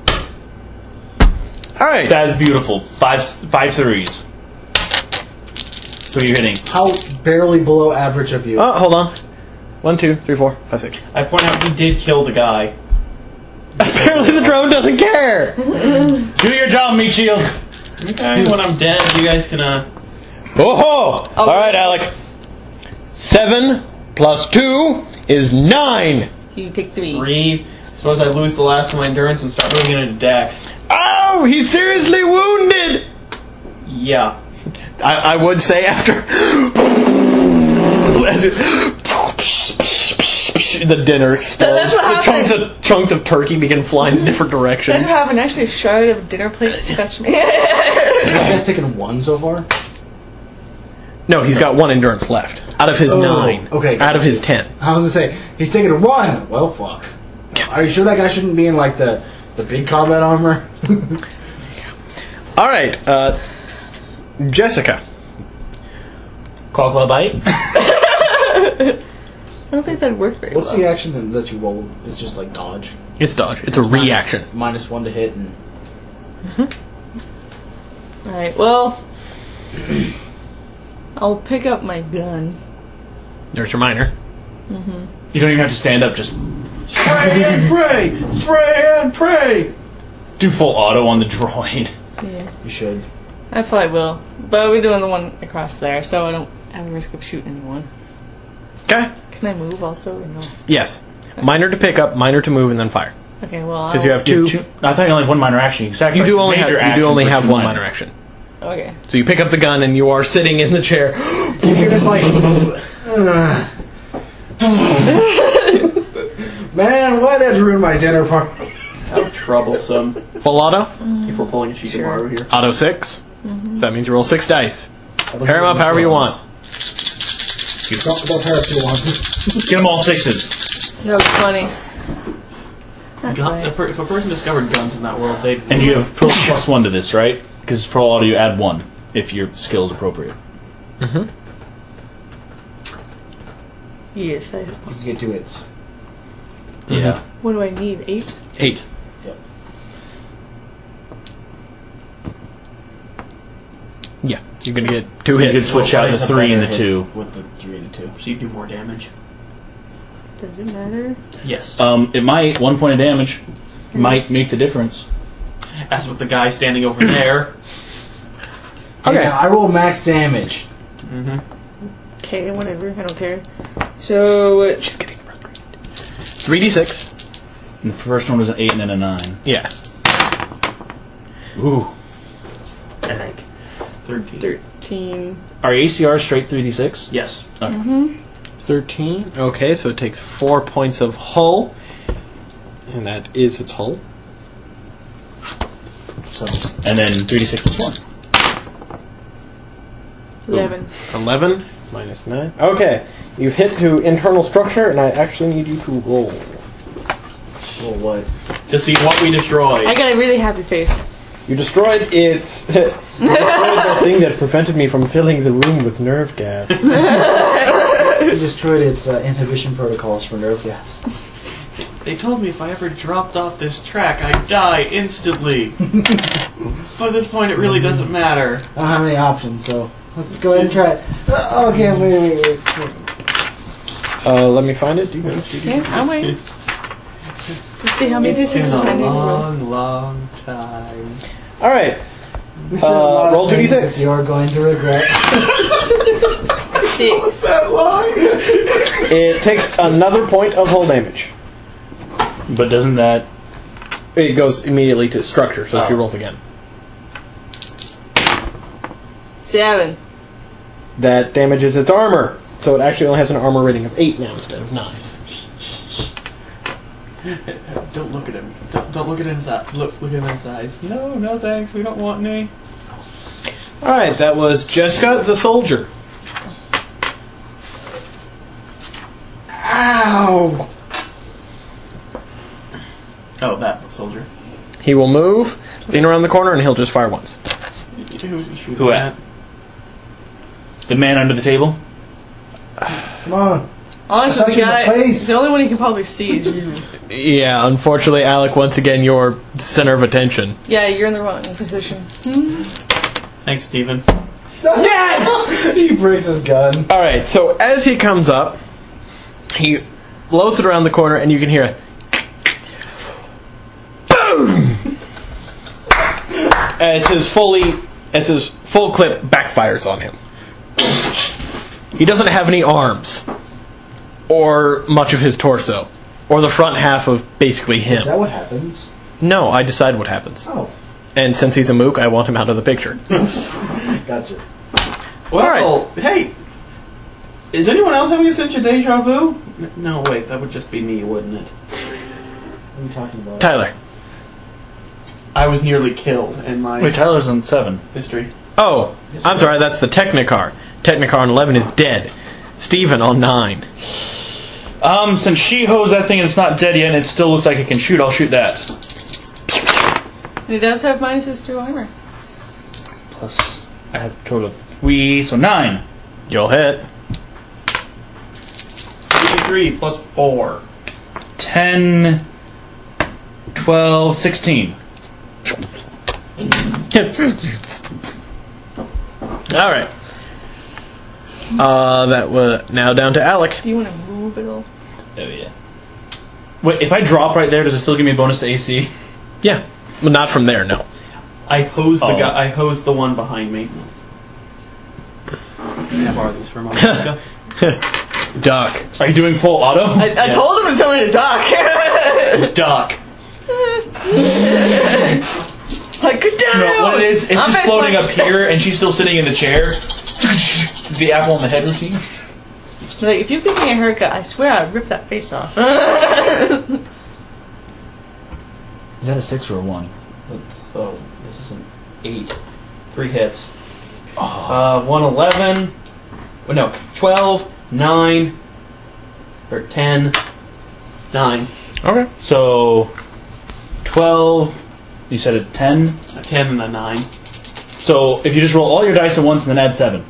All right. That is beautiful. Five five threes. Who are you hitting? How barely below average of you? Oh, hold on. One, two, three, four, five, six. I point out he did kill the guy. Apparently the drone doesn't care. Do your job, meat shield. Okay, when I'm dead, you guys can, uh... Oh, all right, Alec. Seven plus two is nine. You take three. Three. Suppose I lose the last of my endurance and start moving into dex. Oh, he's seriously wounded. Yeah. I, I would say after as it, the dinner explodes. That's what the chunks happened. of, chunks of turkey begin flying in different directions. That's what happened. Actually, a shard of dinner plate touched me. You guys taken one so far? No, he's got one endurance left out of his Oh, nine. okay. out of his ten. I was gonna say he's taking one. Well, fuck. Are you sure that guy shouldn't be in like the the big combat armor? All right, uh, Jessica. Claw claw bite. I don't think that'd work very What's well. the action that, that you roll? It's just like dodge. It's dodge. It's a reaction. Minus one to hit and. Alright, well, I'll pick up my gun. There's your minor. You don't even have to stand up. Just Spray and pray! Spray and pray! do full auto on the droid. Yeah, You should. I probably will. But we're doing the one across there, so I don't have a risk of shooting anyone. Okay. Can I move also or no? Yes. Minor to pick up, minor to move, and then fire. Okay, well, Because you I'll- have two. You- I thought you only had one minor action. You, You sacrifice do only the have major you do action only for have two one minor. minor action. Okay. So you pick up the gun and you are sitting in the chair. You're just like. Man, why did that ruin my dinner party? How troublesome. Full auto. If we're pulling a Shikamaru here. Auto six. So that means you roll six dice. Pair them up however you want. Don't, don't pair up too long. Get them all sixes. That was funny. Not Gun, funny. if, a, if a person discovered guns in that world, they'd... And you have pro plus one to this, right? Because pro auto you add one if your skill is appropriate. Yes, I, You can get two hits. Yeah. what do I need? Eight? Eight. Yep. Yeah, you're gonna get two You could hits. switch out the Raise a three and the better two. hit With the three and the two. So you do more damage. Does it matter? Yes. Um, it might one point of damage might make the difference. As with the guy standing over there. Okay. Yeah, I roll max damage. Okay, whatever. I don't care. So, uh, She's getting three d six. And the first one was an eight and then a nine. Yeah. Ooh. I think. thirteen. thirteen. Are A C Rs straight three d six? Yes. Thirteen. Okay, so it takes four points of hull, and that is its hull. So And then three d six plus one. Eleven. eleven minus nine. Okay. You've hit to internal structure, and I actually need you to roll. Well, what? To see what we destroyed. I got a really happy face. You destroyed its. you destroyed the thing that prevented me from filling the room with nerve gas. You destroyed its uh, inhibition protocols for nerve gas. They told me if I ever dropped off this track, I'd die instantly. But at this point, it really doesn't matter. I don't have any options, so let's go ahead and try it. Uh, okay, wait, wait, wait. wait. Uh, let me find it. Do you guys? Okay, I'm waiting. To see how many D It's been sixes I a need to roll. long, long time. All right. We said a lot of roll two d things six. that you are going to regret. Six. that line? It takes another point of hull damage. But doesn't that... It goes immediately to structure, so Oh. she rolls again. Seven. That damages its armor, so it actually only has an armor rating of eight now instead of nine. Don't look at him. Don't, don't look at his eyes. Look, look at his eyes. No, no thanks. We don't want any. All right, that was Jessica the soldier. Ow! Oh, that soldier. He will move, lean around the corner, and he'll just fire once. Who's he shooting Who at? The man under the table? Come on. Honestly, I the shot you in the guy, face. the only one he can probably see is you. Yeah, unfortunately, Alec, once again, you're the center of attention. Yeah, you're in the wrong position. Thanks, Steven. Yes! He breaks his gun. All right, so as he comes up, he loads it around the corner, and you can hear a boom as his fully as his full clip backfires on him. He doesn't have any arms, or much of his torso, or the front half of basically Is him. that what happens? No, I decide what happens, Oh, and since he's a mook, I want him out of the picture. gotcha. Well, hey, is anyone else having such a deja vu? N- No, wait, that would just be me, wouldn't it? What are you talking about? Tyler. I was nearly killed in my Wait, Tyler's on seven. history. Oh, I'm sorry, that's the Technicar. Technicar on eleven is dead. Steven on nine. Um, since she hosed that thing and it's not dead yet and it still looks like it can shoot, I'll shoot that. He does have minuses to armor. Plus, I have a total of three, so nine. You'll hit. Three plus four. ten, twelve, sixteen. Alright. Uh, that was now down to Alec. Do you want to move at all? Oh, yeah. Wait, if I drop right there, does it still give me a bonus to A C? Yeah. Well, not from there, no. I hosed the Oh. guy. I hosed the one behind me. Can I borrow these for a moment? Jessica? Duck. Are you doing full auto? I, I told him to tell me to duck. Duck. Like, get down! No, what it is, it's I'm just just floating like- up here and she's still sitting in the chair. The apple on the head routine. Like, if you give me a haircut, I swear I'd rip that face off. Is that a six or a one? That's, oh, this is an eight. Three hits. Uh, one eleven. Oh, no, twelve, nine, or ten, nine. Okay. So, twelve, you said a ten? A ten and a nine. So, if you just roll all your dice at once and then add seven.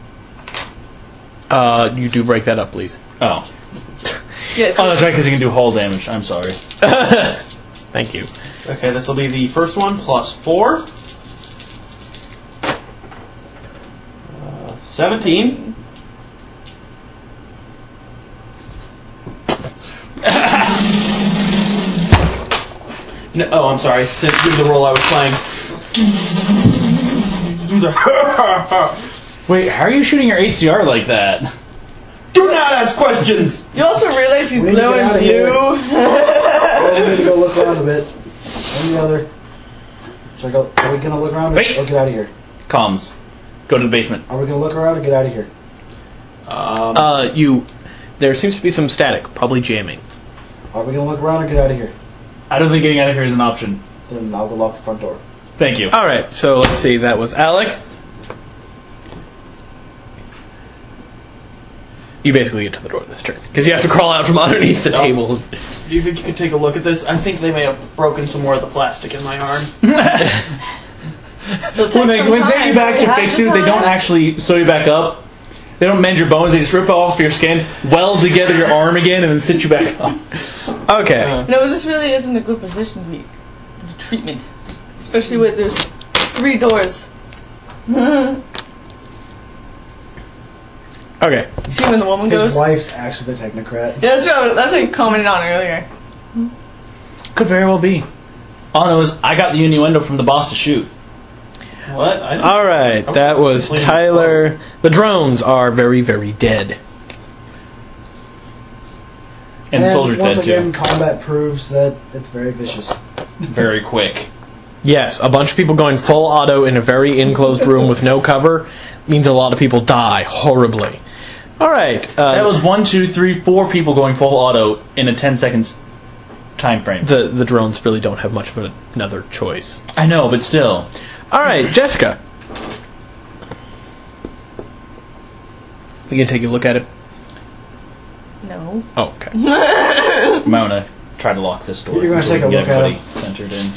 Uh, you do break that up, please. Oh. Yeah, Oh, that's right, because you can do hull damage. I'm sorry. Thank you. Okay, this will be the first one plus four. Uh, seventeen. No, oh, I'm sorry. Since this is the role I was playing. Wait, how are you shooting your A C R like that? Do not ask questions! You also realize he's We need to get glowing outta here. blue? Well, we need to go look around a bit. Any other? Should I go? Are we gonna look around or, Wait. or get out of here? Comms. Go to the basement. Are we gonna look around or get out of here? Um, Uh, you... There seems to be some static, probably jamming. Are we gonna look around or get out of here? I don't think getting out of here is an option. Then I'll go lock the front door. Thank you. Alright, so let's see, that was Alec. You basically get to the door this turn because you have to crawl out from underneath the table. Do you think you could take a look at this? I think they may have broken some more of the plastic in my arm. When they, when they take you back to fix you, they don't actually sew you back up. They don't mend your bones. They just rip off your skin, weld together your arm again, and then sit you back up. Okay. Uh, No, this really isn't a good position to be to treatment, especially with there's three doors. Okay. See when the woman His goes. wife's actually the technocrat. Yeah, that's what that's what you commented on earlier. Could very well be. All I know is I got the innuendo from the boss to shoot. What? I didn't- All right. That was Tyler. The drones are very, very dead. And, the And soldier's once dead again, too. combat proves that it's very vicious. Very quick. Yes, a bunch of people going full auto in a very enclosed room with no cover means a lot of people die horribly. All right. Uh, That was one, two, three, four people going full auto in a ten seconds time frame. the the drones really don't have much of another choice. I know, but still. All right, Jessica. We can take a look at it. No. Oh, okay. I'm gonna try to lock this door. You're gonna so we take a can look get at everybody centered in.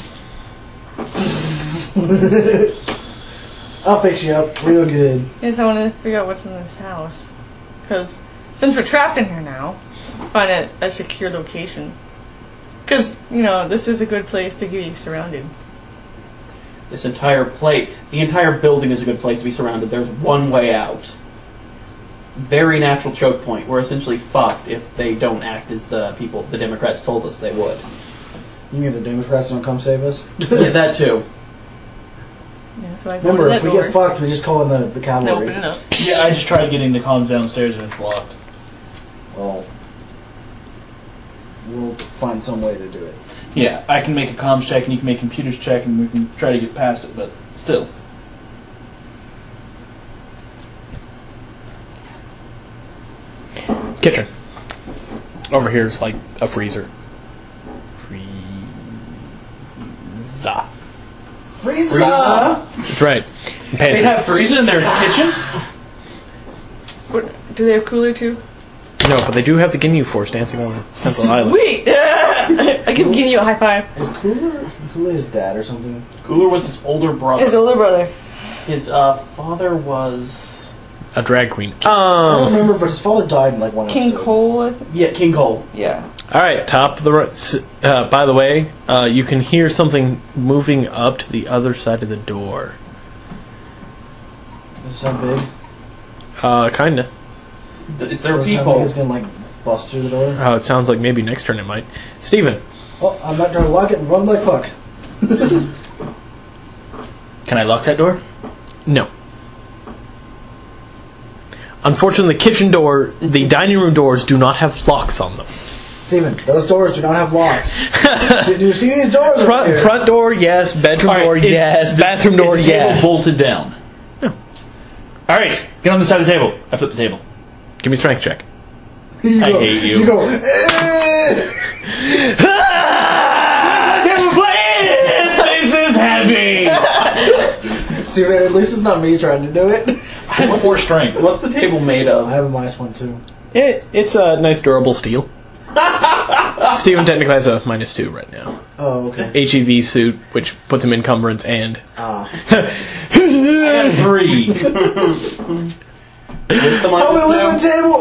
I'll fix you up real good. Yes, I want to figure out what's in this house, because since we're trapped in here now, find a, a secure location. Because you know this is a good place to be surrounded. This entire plate, the entire building is a good place to be surrounded. There's one way out. Very natural choke point. We're essentially fucked if they don't act as the people the Democrats told us they would. You mean the Democrats don't come save us? Yeah, that too. Yeah, so I go Remember, to if that we door get fucked, we just call in the, the and cavalry. open it up. Yeah, I just tried getting the comms downstairs and it's locked. Well, we'll find some way to do it. Yeah, I can make a comms check and you can make computers check and we can try to get past it, but still. Kitchen. Over here is like a freezer. Freezer. Frieza! That's right. They Pantry. have freezer in their kitchen? What, do they have cooler too? No, but they do have the Ginyu Force dancing on the Central Island. Sweet! I give Ginyu a high five. Is Cooler Cooler's dad or something? Cooler was his older brother. His older brother. His uh, father was A drag queen. I don't Um. remember, but his father died in like one King episode. Cole, I think. yeah King Cole. Yeah. All right, top of the right. s- Uh, by the way, uh, you can hear something moving up to the other side of the door. Does it sound big? Uh, kinda. Is there Does it sound people? like it's gonna like bust through the door? Uh, it sounds like maybe next turn it might. Steven. Oh, I'm not trying to lock it and run like fuck. Can I lock that door? No. Unfortunately, the kitchen door, the dining room doors do not have locks on them. Steven, those doors do not have locks. do, do you see these doors? over Front here? front door, yes. Bedroom All right, door, is- yes. Bathroom door, is the table yes. bolted down? No. Alright, get on the side of the table. I flip the table. Give me a strength check. You I go- hate you. You go. "Eh." Never played! This is heavy! Steven, at least it's not me trying to do it. I have four strength. What's the table made I of? have a minus one too. It, it's a nice durable steel. Steven technically has a minus two right now. Oh, okay. H E V suit, which puts him encumbrance and. Ah. And three. With the Help me minus lift the two? table!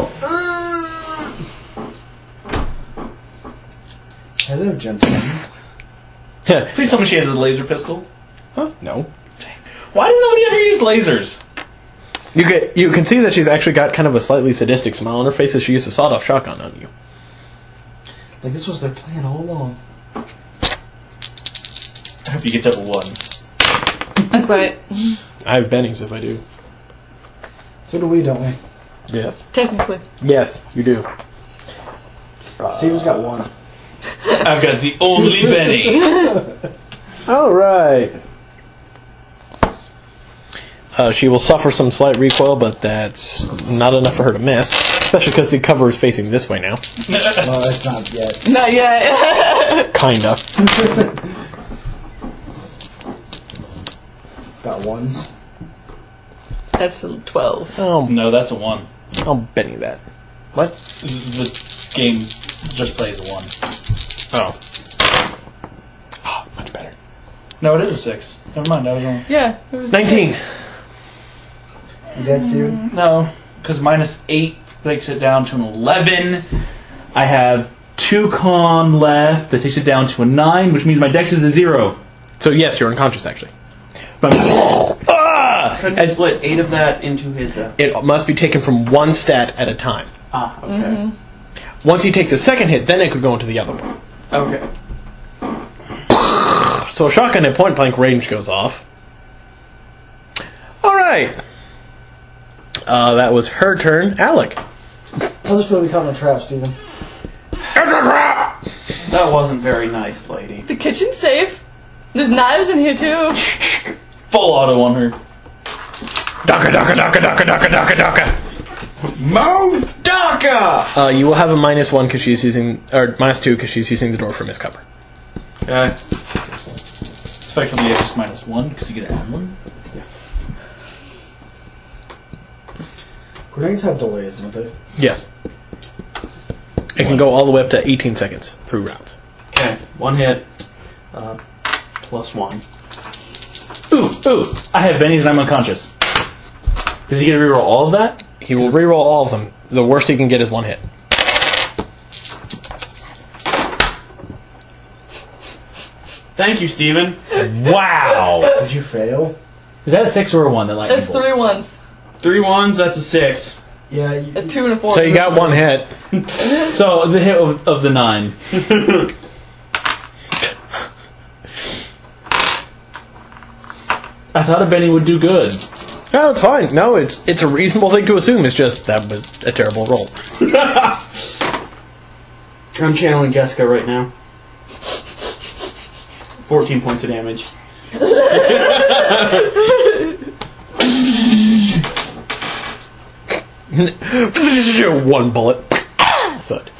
Hello, gentlemen. Please tell me she has a laser pistol. Huh? No. Why does nobody ever use lasers? You get you can see that she's actually got kind of a slightly sadistic smile on her face as she used a sawed-off shotgun on you. Like, this was their plan all along. I hope you get double ones. Not quite. I have Bennings if I do. So do we, don't we? Yes. Technically. Yes, you do. Steven's got one. I've got the only Benny. All right. Uh, she will suffer some slight recoil, but that's not enough for her to miss, especially because the cover is facing this way now. No, it's not yet. Not yet. Kinda. Got ones. That's a twelve. Oh, No, that's a one. I'll Benny that. What? The game just plays a one. Oh. Oh, much better. No, it is a six. Never mind, I was wrong. Yeah, it was nineteen. You dead, Steven? No, because minus eight takes it down to an eleven. I have two con left. That takes it down to a nine, which means my dex is a zero. So yes, you're unconscious actually. But Ah! Couldn't As- split eight of that into his. Uh, It must be taken from one stat at a time. ah, okay. Once he takes a second hit, then it could go into the other one. Okay. So a shotgun at point blank range goes off. Alright. Uh, that was her turn. Alec. I just feel we caught in a trap, Steven. That wasn't very nice, lady. The kitchen's safe. There's knives in here too. full auto on her. Daka daka daka daka daka daka daka. Mo Daka! Uh, you will have a minus one because she's using, or minus two because she's using the door for miscover. Okay. Effectively, it's just minus one because you get to add one. Grenades have delays, don't they? Yes. It can go all the way up to eighteen seconds through rounds. Okay, one hit. Uh, plus one. Ooh, ooh! I have bennies and I'm unconscious. Does he get to reroll all of that? He will reroll all of them. The worst he can get is one hit. Thank you, Steven. Wow! Did you fail? Is that a six or a one? That lightning That's bolt? three ones. Three ones, that's a six. Yeah. You, A two and a four. So you got one hit. So the hit of, of the nine. I thought a Benny would do good. No, it's fine. No, it's it's a reasonable thing to assume. It's just that was a terrible roll. I'm channeling Jessica right now. fourteen points of damage. One bullet. Thud.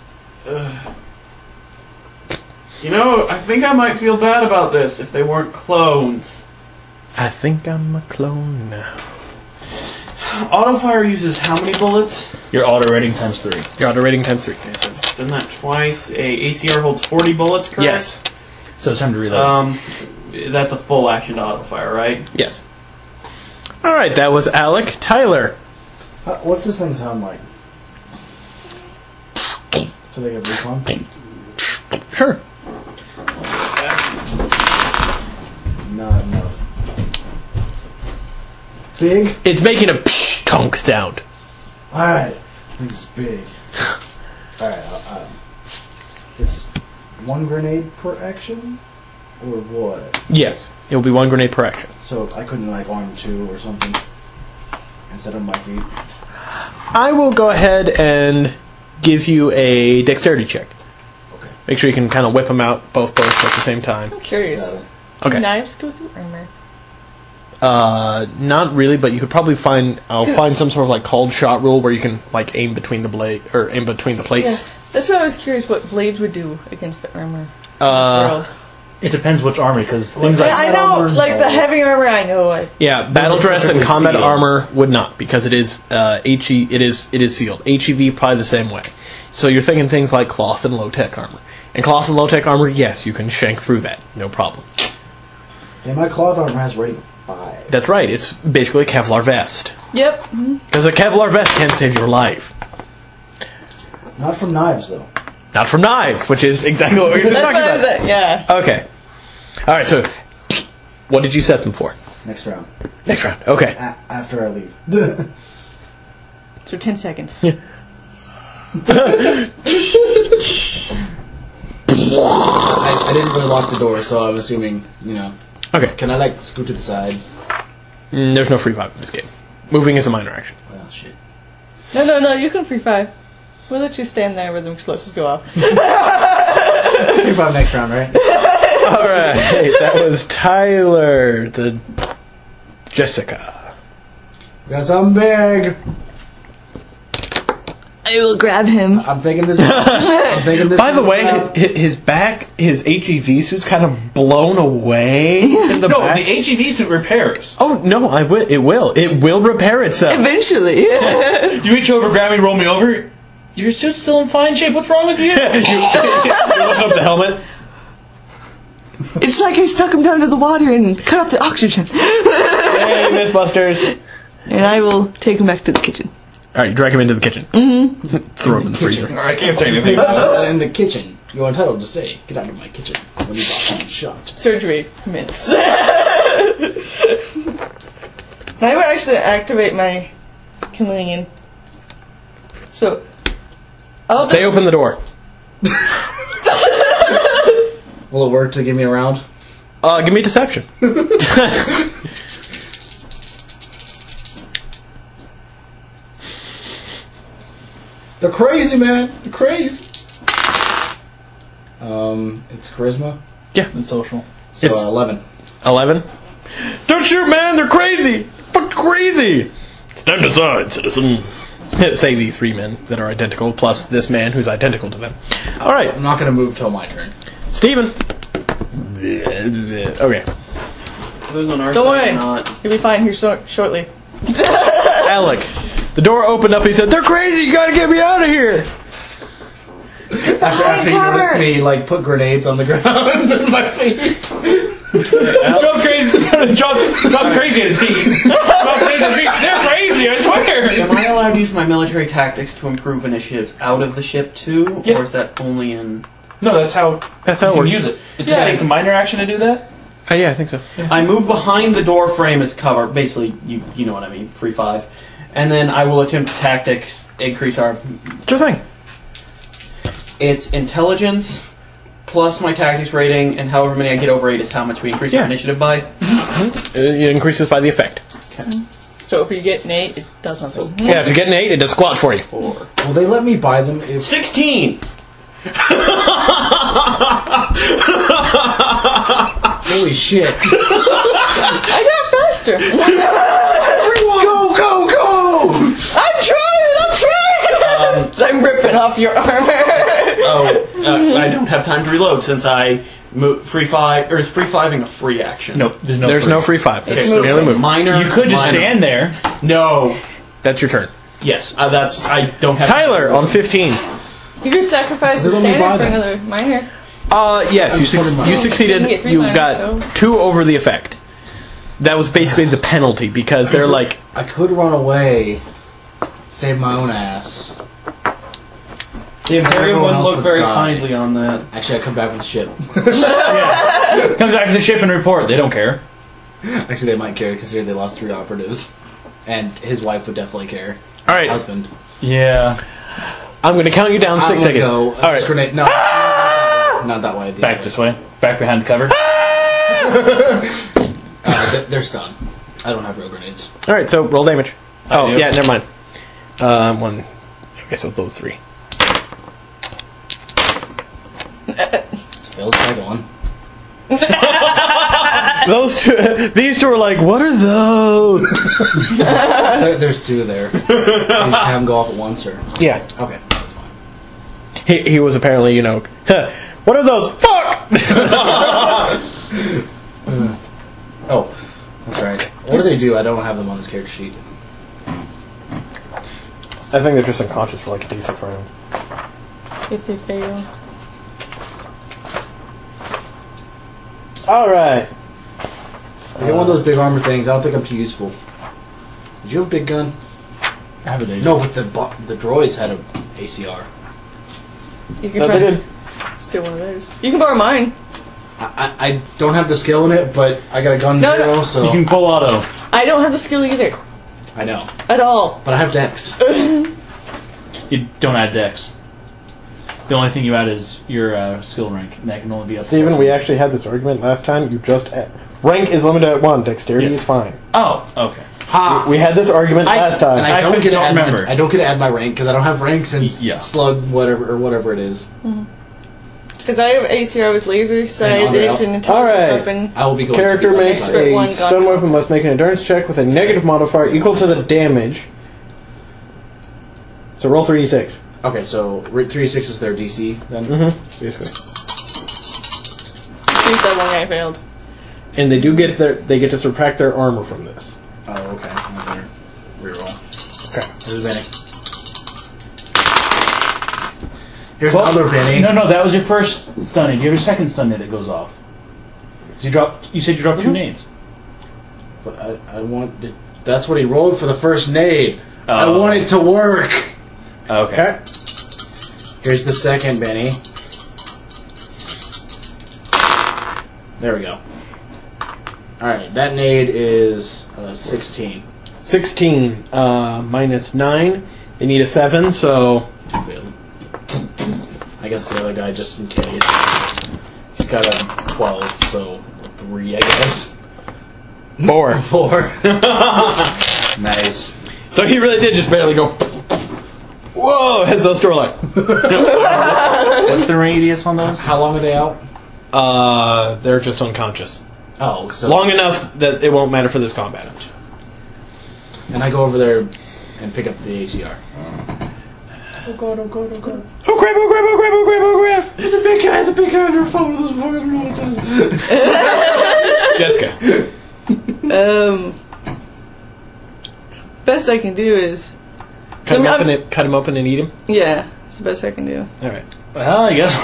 You know, I think I might feel bad about this if they weren't clones. I think I'm a clone now. Autofire uses how many bullets? Your auto rating times three. Your auto rating times three. Okay, so done that twice. A ACR holds forty bullets, correct? Yes. So it's time to reload. Um, that's a full action to autofire, right? Yes. All right, that was Alec. Tyler. uh, what's this thing sound like? So they get recon? Sure. Not enough. Big? It's making a psh tonk sound. Alright. This is big. Alright, uh, um, it's one grenade per action? Or what? Yes. It will be one grenade per action. So I couldn't like arm two or something instead of my feet. I will go ahead and give you a dexterity check. Okay. Make sure you can kind of whip them out both both at the same time. I'm curious. Got it. Do Okay. knives go through armor? Uh, not really, but you could probably find. I'll find some sort of like called shot rule where you can like aim between the blade or aim between the Yeah. plates. That's why I was curious what blades would do against the armor. in this Uh, world. it depends which armor, because things like... I know, armor- like the heavy armor. I know. I, Yeah, battle dress and Perfectly combat sealed. armor would not because it is uh, he it is it is sealed. H E V probably the same way. So you're thinking things like cloth and low tech armor. And cloth and low tech armor, yes, you can shank through that, no problem. Yeah, my cloth armor has rating five. That's right. It's basically a Kevlar vest yep. because a Kevlar vest can save your life. Not from knives though. Not from knives, which is exactly what we were just That's talking what I was about. at. Yeah. Okay. All right. So, what did you set them for? Next round. Next round. Okay. A- after I leave. So ten seconds. I, I didn't really lock the door, so I'm assuming, you know. Okay. Can I, like, scoot to the side? Mm, there's no free vibe in this game. Moving is a minor action. Well, shit. No, no, no. You can free five. We'll let you stand there where the explosives go off. Free five next round, right? All right. That was Tyler. The Jessica. Got something big. I will grab him. I'm thinking this. I'm thinking this. By the is way, about- hi- his back, his H E V suit's kind of blown away in the No, back. the H E V suit repairs. Oh no! I will. It will. It will repair itself. Eventually. You reach over, grab me, roll me over. Your suit's still in fine shape. What's wrong with you? you, you open up the helmet. It's like I stuck him down to the water and cut off the oxygen. Hey, Mythbusters. And I will take him back to the kitchen. Alright, you drag him into the kitchen. Mm-hmm. Throw him in the freezer. I can't say anything. Put that in the kitchen. You're entitled to say, "Get out of my kitchen." When you got shot. Surgery commence. I would actually activate my chameleon. So, I'll They open the door. Will it work to give me a round? Uh, give me deception. They're crazy, man. They're crazy. Um, it's charisma. Yeah. And social. So It's- uh, eleven. Eleven. Don't shoot, man! They're crazy! Fucking crazy! Stand aside, citizen. Say the three men that are identical, plus this man who's identical to them. Alright, I'm not gonna move till my turn. Steven. Okay. Those on our Don't side worry. are not. You'll be fine here so- shortly. Alec. The door opened up, he said, "They're crazy, you gotta get me out of here!" After, after you noticed me, like, put grenades on the ground in my feet. Drop crazy. Drop, drop crazy at his feet. Drop crazy at his feet. They're crazy, I swear. Am I allowed to use my military tactics to improve initiatives out of the ship too, Yeah. or is that only in? No, that's how, That's how you it can works. use it. It just Yeah. takes a minor action to do that. Uh, yeah, I think so. I move behind the door frame as cover. Basically, you you know what I mean. Free five, and then I will attempt to tactics increase our. Sure thing. It's intelligence plus my tactics rating, and however many I get over eight is how much we increase Yeah. our initiative by. Uh, It increases by the effect. So if you get an eight, it does nothing. Yeah, if you get an eight, it does squat for you. Will they let me buy them if... Sixteen. Holy shit. I got faster. Everyone! Go, go, go! I'm trying, I'm trying! So I'm ripping off your armor. Oh, uh, I don't have time to reload since I mo- free five or is free fiving a free action? Nope, there's no There's free. no free five. Okay, It's so merely it's a move. minor. You could just minor. stand there. No. That's your turn. Yes, uh, that's I don't have. Tyler on fifteen. You can sacrifice the Let me buy standard for them. another minor. Uh, yes, you, I'm suc- putting you my- succeeded. You get three You minus, got so- two over the effect. That was basically the penalty because they're like, I could run away, save my own ass. If Everyone everyone else look would very die. kindly on that. Actually, I come back with the ship. Comes back to the ship and report. They don't care. Actually, they might care because they lost three operatives. And his wife would definitely care. all right, Husband. Yeah. I'm going to count you down I'm six gonna seconds. go. All right, Grenade. No. Not that way. The Back other this way. Back behind the cover. way. Uh, th- they're stunned. I don't have real grenades. all right. So roll damage. Oh do. yeah, never mind. Um, one. Okay, so those three. Failed the second one. Those two. These two are like, what are those? There- There's two there. You just have them go off at once, or Yeah, okay, that's fine. he he was apparently, you know, what are those? Fuck. Oh, that's right. What do they do? I don't have them on this character sheet. I think they're just unconscious for like a decent round. If they fail. All right. I get one of those big armor things. I don't think I'm too useful. Did you have a big gun? I have a day. No, but the bo- the droids had a A C R. You can No, try they to did. steal one of theirs. You can borrow mine. I, I, I don't have the skill in it, but I got a gun No, zero, no. so You can pull auto. I don't have the skill either. I know. At all. But I have Dex. You don't add dex. The only thing you add is your uh, skill rank, and that can only be up to Steven, four. we actually had this argument last time. You just rank is limited at one. Dexterity Yes. is fine. Oh, okay. We had this argument I- last time. And I, I don't get to don't add remember. My, I don't get to add my rank because I don't have rank since Yeah. slug whatever or whatever it is. Because I have A C R with lasers, so And it's on an it. intelligent Alright. weapon. I will be going Character to the makes other Expert a one gun. stun weapon must make an endurance check with a negative modifier equal to the damage. So roll three d six. side. Okay, so three six is their D C then. Mm-hmm. Basically. I think that one guy failed. And they do get their they get to subtract their armor from this. Oh, okay. I'm gonna reroll. Okay. Disadvantage. Here's Well, another Benny. No, no, that was your first stun nade. You have a second stun nade that goes off. You dropped. You said you dropped two nades. But I, I want. To, that's what he rolled for the first nade. I Oh. want it to work. Okay. Here's the second Benny. There we go. Alright, that nade is uh, sixteen. sixteen uh, minus nine. They need a seven, so Failed. I guess the other guy just in case. He's got a twelve, so three, I guess. four. Four. Nice. So he really did just barely go. Whoa! As those two are like. What's the radius on those? How long are they out? Uh, they're just unconscious. Oh, so Long enough that it won't matter for this combat. and I go over there and pick up the A C R. Oh god, oh god, oh god. Oh crap! Oh crap! Oh crap! Oh crap! Oh crap! It's a big guy. It's a big guy under a phone with this fucking notice. Jessica, Um, best I can do is, cut him, I'm- open and, cut him open and eat him. yeah, it's the best I can do. All right. Well, I guess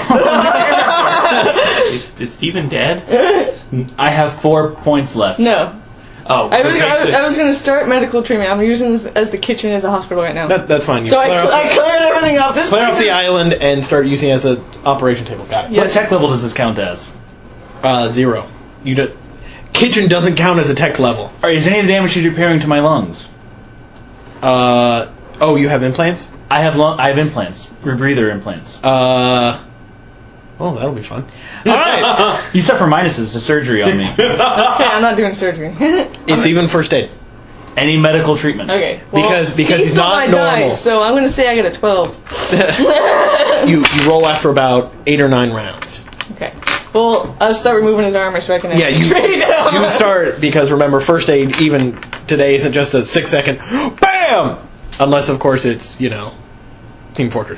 Is, is Steven dead? I have four points left. No, Oh, I was, okay, I was, so- I was going to start medical treatment. I'm using this as the kitchen as a hospital right now. That, that's fine. You so I, clear, off, I cleared everything up. This clear off place the is- island and start using it as an operation table. Got it. Yeah. What tech level does this count as? Uh, zero. You do, kitchen doesn't count as a tech level. Or is any of the damage she's repairing to my lungs? Uh, oh, you have implants? I have lung. I have implants. Rebreather implants. Uh, oh, that'll be fun. All right. You suffer minuses to surgery on me. Okay, I'm not doing surgery. It's even first aid. Any medical treatments? Okay. Well, Because- because he he's stole not my normal. dice, so I'm going to say I get a twelve. You you roll after about eight or nine rounds. Okay. Well, I'll start removing his armor so I can Yeah, you trade him. you start because remember first aid even today isn't just a six second bam, unless of course it's you know Team Fortress.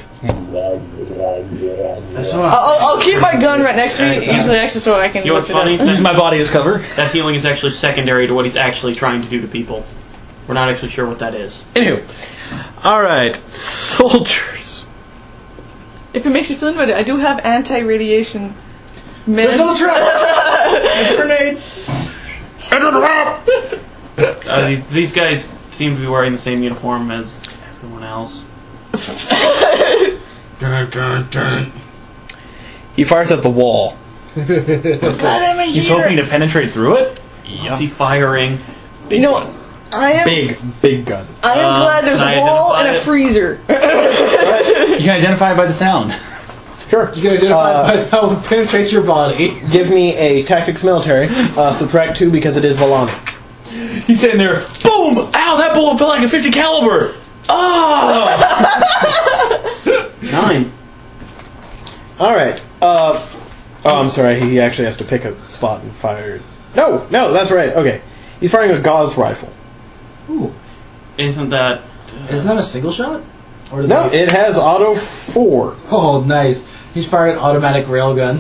That's what I'll, I'll keep my gun right next to me, usually next to so I can. You know what's lift it funny? up. Use my body as cover. That healing is actually secondary to what he's actually trying to do to people. We're not actually sure what that is. Anywho, all right, soldiers. If it makes you feel any better, I do have anti-radiation meds. There's no trap! It's a grenade! Uh, these, these guys seem to be wearing the same uniform as everyone else. Dun, dun, dun. He fires at the wall. Let him in He's here. hoping to penetrate through it. What's he firing? You know what? I am. Big big gun. I am Uh, glad there's can a I wall and a identify it? freezer. You can identify it by the sound. Sure. You can identify Uh, by how it penetrates your body. Give me a tactics military. Uh, subtract two because it is Volani. He's sitting there. Boom! Ow! That bullet felt like a fifty caliber. Oh! Nine. All right. Uh, oh, I'm sorry. He actually has to pick a spot and fire. No, no, that's right. Okay, he's firing a Gauss rifle. Ooh. Isn't that... Isn't that a single shot? Or did No, they- it has auto four. Oh, nice. He's firing automatic railgun.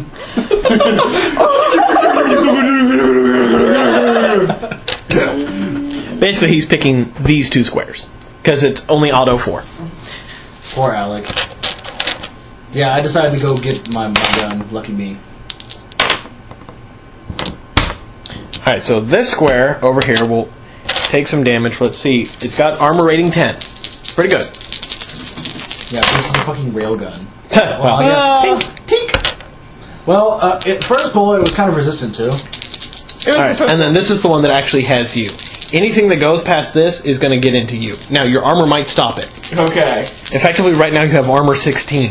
Basically, he's picking these two squares because it's only auto four. Poor Alec. Yeah, I decided to go get my, my gun. Lucky me. All right, so this square over here will take some damage. Let's see. It's got armor rating ten. Pretty good. Yeah, this is a fucking railgun. well, I Uh, guess- Tink, tink. Well, uh, it, first bullet it was kind of resistant to. It was all the right, first and then this is the one that actually has you. Anything that goes past this is going to get into you. Now, your armor might stop it. Okay. Effectively, right now you have armor sixteen.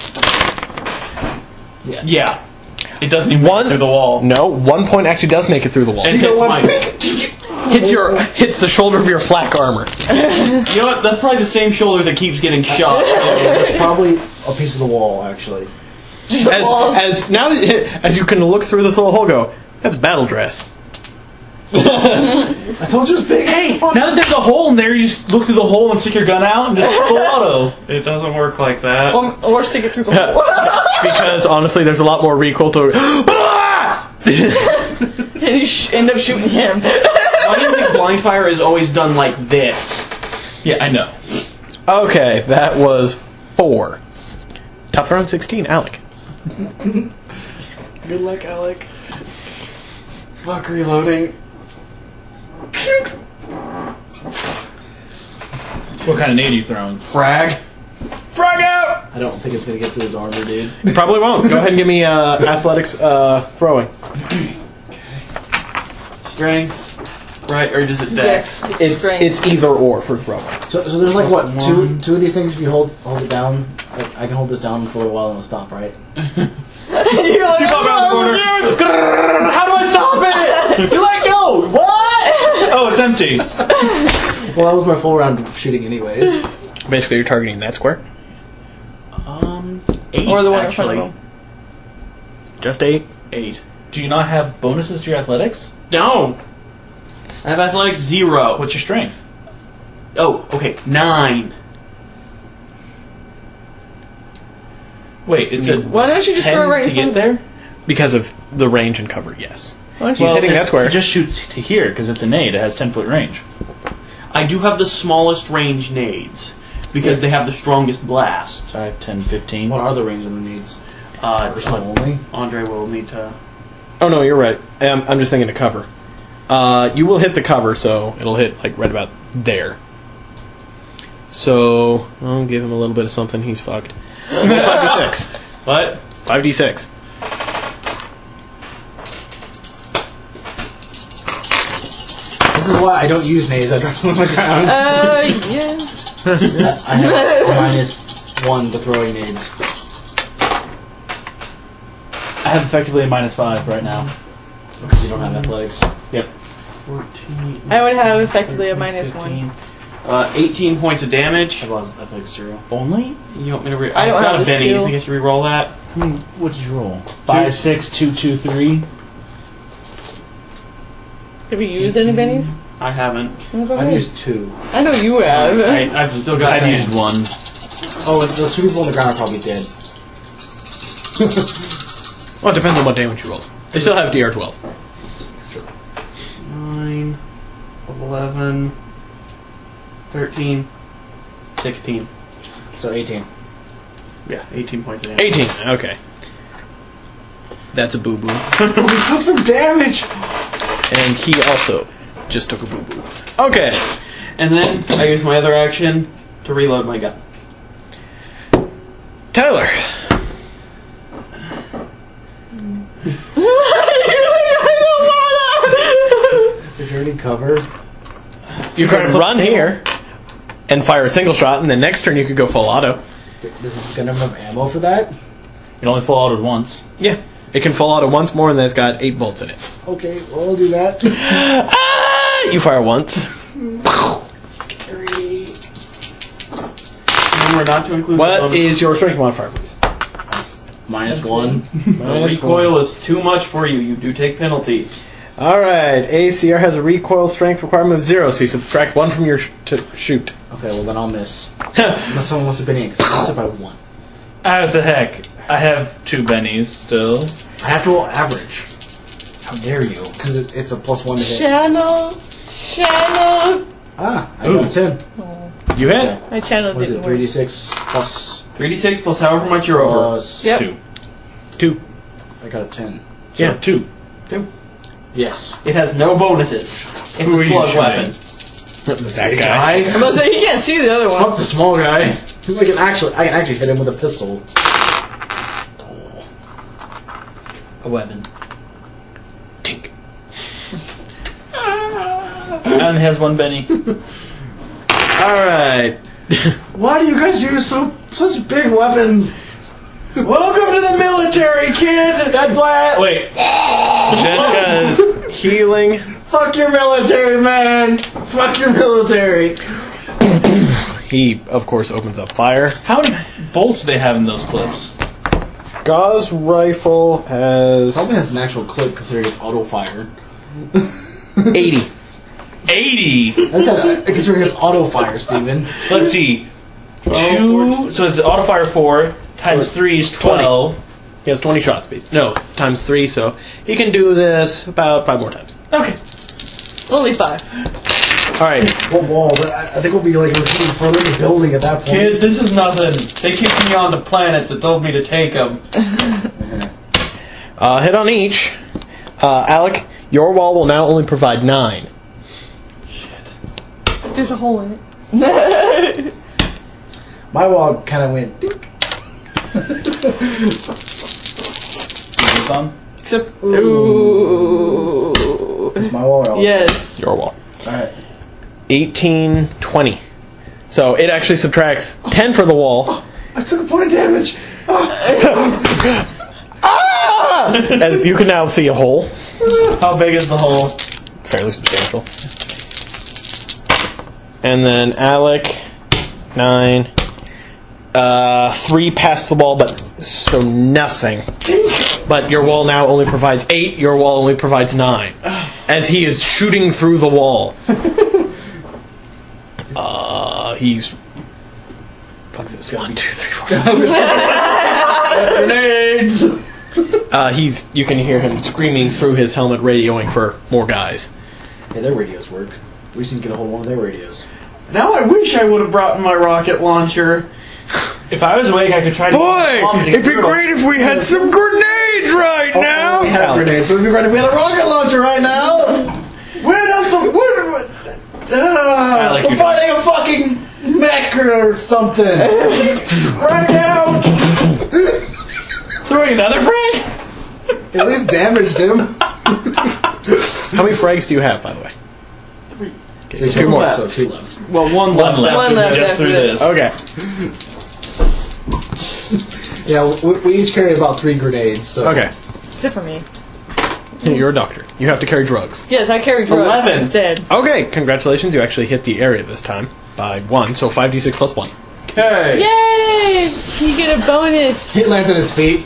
Yeah. Yeah. It doesn't even One go through the wall. No, one point actually does make it through the wall. And hits mine. hits your hits the shoulder of your flak armor. You know what? That's probably the same shoulder that keeps getting shot. It's probably a piece of the wall, actually. As, as now that- as you can look through this little hole, go. That's battle dress. I told you it was big. Hey, now that there's a hole in there, you just look through the hole and stick your gun out and just full auto. It doesn't work like that. Or, or stick it through the wall. Because honestly, there's a lot more recoil to. And you sh- end up shooting him. Why do you think blind fire is always done like this? Yeah, I know. Okay, that was four. Toughness around sixteen, Alec. Good luck, Alec. Fuck reloading. What kind of nade are you throwing? Frag. Frag out! I don't think it's gonna get through his armor, dude. It probably won't. Go ahead and give me uh, athletics uh, throwing. Strength. Right, or does it dex? Yes, It, strength. it's either or for throwing. So, so there's like what One. two two of these things. If you hold hold it down, like I can hold this down for a while and it'll stop, right? You're like, oh, How do I stop it? You let go. What? Oh, it's empty. Well, that was my full round of shooting, anyways. Basically, you're targeting that square. Um, eight, or the one actually. in front of him. Just eight. Eight. Do you not have bonuses to your athletics? No! I have athletics zero. What's your strength? Oh, okay, nine. Wait, it's a Why don't you just ten throw it right to in get front of there? Because of the range and cover, yes. Why don't He's you hitting it, that square. It just shoots to here because it's a nade. It has ten foot range. I do have the smallest range nades because they have the strongest blast. five, ten, fifteen. What are the range of the needs? Uh, Personal only. Andre will need to. Oh no, you're right. I'm, I'm just thinking of cover. Uh, you will hit the cover, so it'll hit like right about there. So I'll give him a little bit of something. He's fucked. five d six. What? five d six. This is why I don't use nades. I drop them on the ground. Uh, yeah. I have a minus one to throwing nades. I have effectively a minus five right now. Because you don't have athletics. Yep. fourteen. I would have effectively a minus one. Uh, eighteen points of damage. I love athletics zero. Only? You want me to re- I don't I've got have a the Benny. You skill. think I should re-roll that? What did you roll? Five, six, two, two, three. Have you used any bennies? I haven't. Oh, go I've ahead. used two. I know you have. I, I've still got. I've used one. Oh, the two people on the ground are probably dead. Well, it depends on what damage you roll. They still have D R twelve. nine, eleven, thirteen, sixteen. So eighteen. Yeah, eighteen points of damage. eighteen. Okay. That's a boo boo. We took some damage! And he also just took a boo boo. Okay. And then I use my other action to reload my gun. Tyler. Is there any cover? You could run here and fire a single shot, and then next turn you could go full auto. Does this gun have enough ammo for that? It only fall out at once. Yeah. It can full auto once more, and then it's got eight bolts in it. Okay, well, I'll do that. Ah! You fire once. Scary. Remember not to include. the What bonus. is your strength modifier, please? That's minus one. The recoil is too much for you. You do take penalties. Alright, A C R has a recoil strength requirement of zero, so you subtract one from your sh- to shoot. Okay, well then I'll miss. Unless someone wants to be because I missed it by one. Ah, what the heck? I have two bennies still. I have to roll average. How dare you? Because it, it's a plus one to hit. Channel. Channel. Ah, I Ooh. got a ten. You hit? My channel What is didn't it, three d work. six plus... three d six plus however much you're over. plus Yep. Two. Two. I got a ten. So Yeah. two. Two. Yes. It has no bonuses. It's Who a are you slug shooting? weapon. That guy. I'm about to say, you can't see the other Fuck one. the small guy. I can actually, I can actually hit him with a pistol. A weapon. Tink. And has one benny. Alright. Why do you guys use so such big weapons? Welcome to the military, kid. That's why I... Wait. Jessica's healing. Fuck your military, man! Fuck your military! He, of course, opens up fire. How many bolts do they have in those clips? Gauss rifle has Probably has an actual clip considering it's auto fire. eighty. eighty! That's not, considering it's auto fire, Steven. Let's see. Two... So it's auto fire four times three is twelve. He has twenty shot speed. No, times three, so he can do this about five more times. Okay. Only five. right. What wall? But I, I think we'll be like retreating further in the building at that point. Kid, this is nothing. They kicked me onto planets and told me to take them. Uh, hit on each. Uh, Alec, your wall will now only provide nine. There's a hole in it. My wall kind of went. Dink. This on? Except, ooh. Is my wall or Yes. Your wall. Alright. eighteen, twenty. So it actually subtracts ten for the wall. I took a point of damage. As you can now see a hole. How big is the hole? Fairly substantial. And then Alec, nine. Uh, three past the wall, but so nothing. But your wall now only provides eight. Your wall only provides nine, as he is shooting through the wall. uh, he's fuck this. One, two, three, four. Grenades. Uh, he's. You can hear him screaming through his helmet, radioing for more guys. Hey, their radios work. We should get a hold of one of their radios. Now I wish I would have brought my rocket launcher. If I was awake, I could try to. Boy, it'd be great if we had some grenades right now. We have grenades, but it'd be great if we had a rocket launcher right now. Where does the where? what- Uh, like We're fighting a fucking mech or something. right now. Throwing another frag? At least damaged him. How many frags do you have, by the way? Three. Okay, There's so two two more, more. so two left. Well, one One left. left. One left Just after through this. Okay. Yeah, we, we each carry about three grenades. So. Okay. Except for me. You're a doctor. You have to carry drugs. Yes, I carry drugs Eleven. instead. Okay, congratulations. You actually hit the area this time by one, so five d six plus one. Okay. Yay! You get a bonus. He lands on his feet.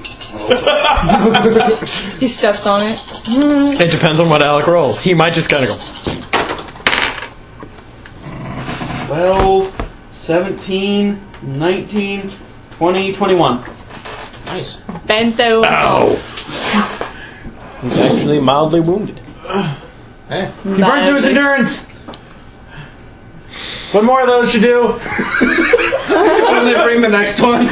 He steps on it. It depends on what Alec rolls. He might just kind of go. twelve, seventeen, nineteen, twenty, twenty-one. Nice. Bento. Ow! He's actually mildly wounded. Hey. He burned through his endurance! One more of those should do. When they bring the next one.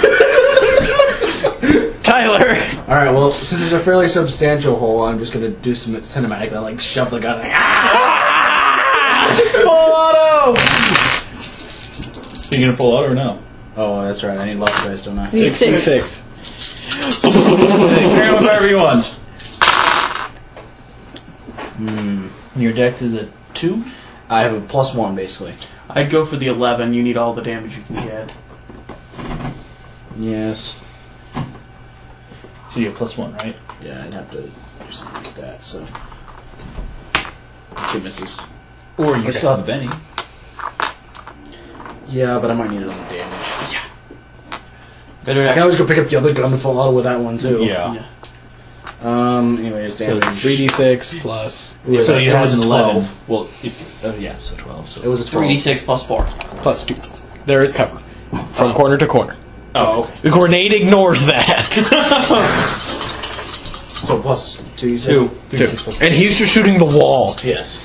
Tyler! Alright, well, since there's a fairly substantial hole, I'm just gonna do some cinematic. I like shove the gun. Like, ah! Full auto! Are you gonna pull out or no? Oh, that's right. I need lots of dice, don't I? Need six. Six. Carry whatever you want. Hmm. And your dex is a two? I have a plus one, basically. I'd go for the eleven. You need all the damage you can get. Yes. So you have plus one, right? Yeah, I'd have to do something like that, so. Two misses. Or you Okay. still have a Benny. Yeah, but I might need it on the damage. Better I can always go pick up the other gun and full auto with that one, too. Yeah. Um, anyways, So damage. it's three d six plus Ooh, So it you was have an a eleven. twelve. Well, if, oh yeah, so twelve. So It was a twelve. three d six plus four. plus two. There is cover. From corner to corner. Oh, okay. The grenade ignores that. So plus two, you said? Two. Two. And he's just shooting the wall. Yes.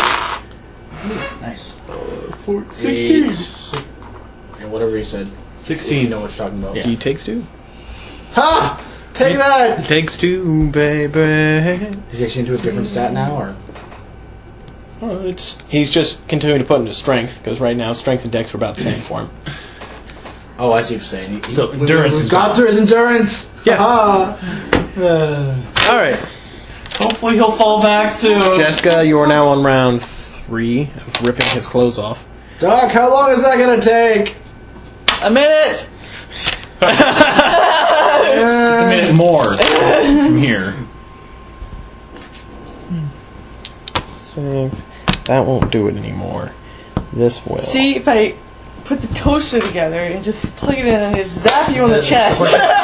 nice. Eight. Six. And whatever he said. You sixteen. know what you're talking about. Yeah. He takes two. Ha! Take that! Takes two, baby. Is he actually into a different stat now, or? Oh, it's he's just continuing to put into strength because right now strength and dex are about the same for him. Oh, I see what you're saying. He, So we- endurance We've is gone gone. through his endurance. Yeah. Ha! Uh, All right, Hopefully he'll fall back soon. Jessica, you are now on round three of ripping his clothes off. Doc, how long is that gonna take? A minute. It's a minute more from here. Six. That won't do it anymore. This will. See, if I put the toaster together and just plug it in and just zap you on the chest.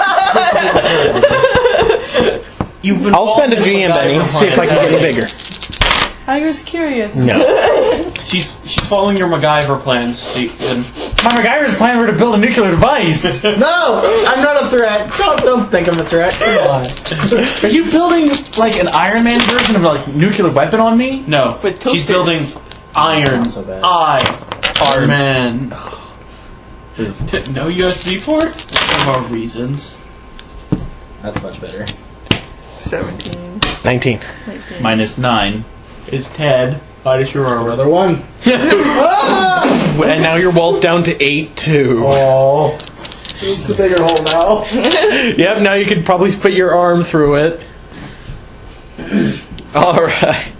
You've been I'll spend a G M, Benny. See if I can get it bigger. I was curious. No. She's she's following your MacGyver plans, Stephen. My MacGyver's plan were to build a nuclear device. No! I'm not a threat. Don't, don't think I'm a threat. Come on. Are you building like an Iron Man version of like nuclear weapon on me? No, With she's toasters. building Iron. Not so bad. I. Hard Man. No U S B port? For more reasons. That's much better. Seventeen. nineteen. nineteen. Minus nine. Is Ted. Minus your armor. Another one. And now your wall's down to eight, too. Oh, it's a bigger hole now. Yep, now you could probably put your arm through it. Alright.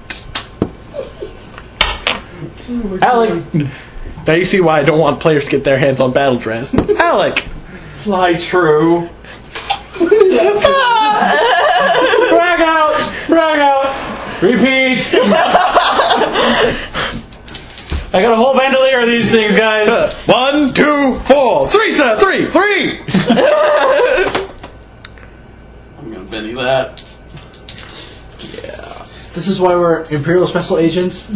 Alec. Now you see why I don't want players to get their hands on battle dress. Alec! Fly true. Frag out! Frag out! Repeat! I got a whole bandolier of these things, guys. One, two, four, three, set, three, three! I'm gonna Benny that. This is why we're Imperial Special Agents.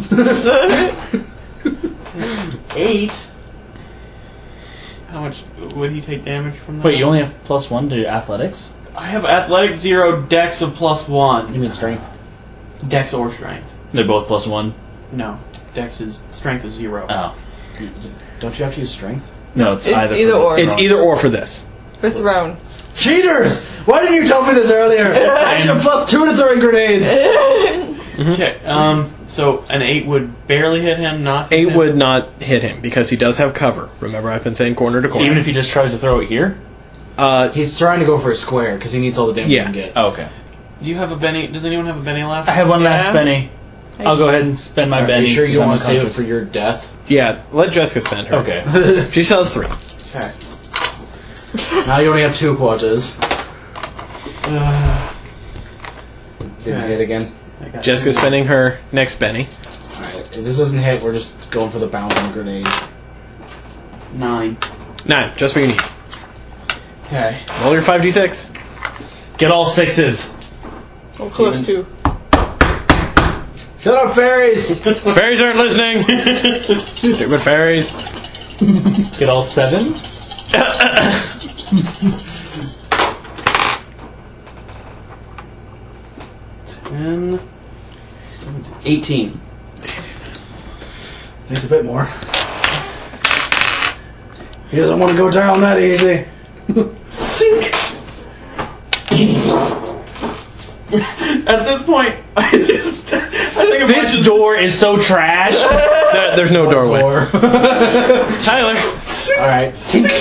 Eight? How much would he take damage from that? Wait, you only have plus one to athletics? I have athletic zero, dex of plus You one. mean strength? Dex or strength. They're both plus one. No. Dex is strength is zero. Oh. Don't you have to use strength? No, it's, It's either. either for- or. It's either or for this. For thrown. Cheaters! Why didn't you tell me this earlier? I need a plus two to throwing grenades. Okay, um, so an eight would barely hit him, not hit Eight him? would not hit him because he does have cover. Remember, I've been saying corner to corner. Even if he just tries to throw it here? uh, He's trying to go for a square because he needs all the damage Yeah. he can get. Oh, okay. Do you have a Benny? Does anyone have a Benny left? I have one last Yeah. penny. I'll go ahead and spend my Are Benny. you sure you don't want to save it unconscious. for your death? yeah, let Jessica spend her. Okay. She sells three. Okay. Now you only have two quotas. Uh, Didn't Okay. hit again. I got Jessica's spending her next Benny. Alright, if this doesn't hit, we're just going for the bouncing grenade. nine. Nine, just what you need. Okay. Roll your five d six. Get all sixes. Oh, close to. Shut up, fairies! Fairies aren't listening. Stupid fairies. Get all sevens. ten. seventeen, eighteen. Needs a bit more. He doesn't want to go down that easy. Sink! At this point, I just. I think if I This just. door is so trash. There, there's no doorway. Door. Tyler. Alright.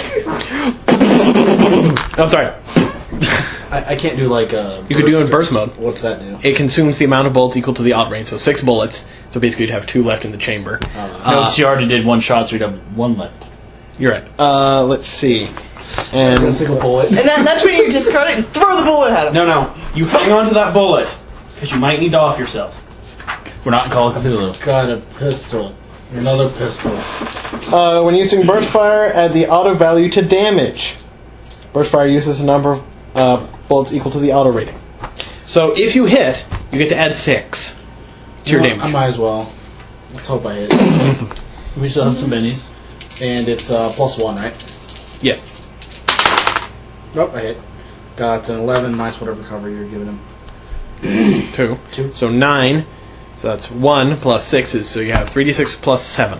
I'm sorry. I, I can't do like a. You could do it in burst mode. What's that do? It consumes the amount of bullets equal to the odd range, so six bullets. So basically, you'd have two left in the chamber. Uh, No, she already did one shot, so we'd have one left. You're right. Uh, let's see. A And single bullet. And that, that's when you discard it and throw the bullet at him. No, no. You hang on to that bullet. Because you might need to off yourself. We're not in Call of Cthulhu. got a pistol. Another pistol. uh, when using burst fire, add the auto value to damage. Burst fire uses a number of uh, bullets equal to the auto rating. So if you hit, you get to add six to your You know, damage. I might as well. Let's hope I hit. We still have some bennies. And it's uh, plus one, right? Yes. Nope, I hit. Got an eleven minus whatever cover you're giving him. Two. Two. So nine. So that's one plus six is so you have three d six plus seven.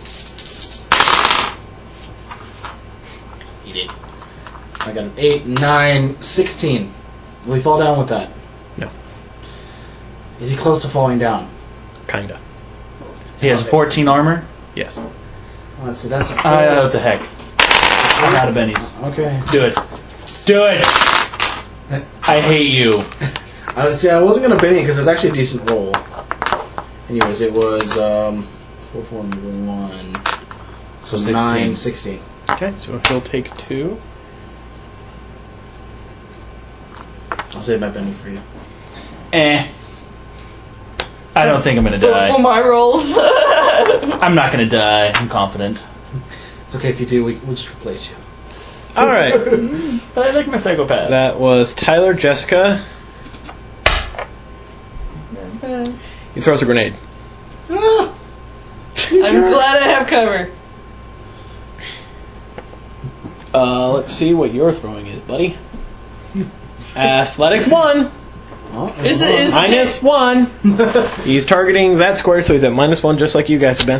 He did. I got an eight, nine, sixteen. Will he fall down with that? No. Is he close to falling down? Kinda. He has fourteen armor. Yes. Let's see, that's a Uh, what the heck? I'm out of bennies. Okay. Do it. Do it! I hate you. I see. I wasn't gonna Benny because it was actually a decent roll. Anyways, it was um, four, four, one. So sixteen. nine, sixteen. Okay, so he'll take two. I'll save my Benny for you. Eh. I don't think I'm gonna For die. my rolls. I'm not gonna die. I'm confident. It's okay if you do. We we'll just replace you. All right. But I like my psychopath. That was Tyler, Jessica. He throws a grenade. I'm glad I have cover. Uh, let's see what your throwing is, buddy. Athletics one. Huh? Is it is Minus one. He's targeting that square, so he's at minus one, just like you guys have been.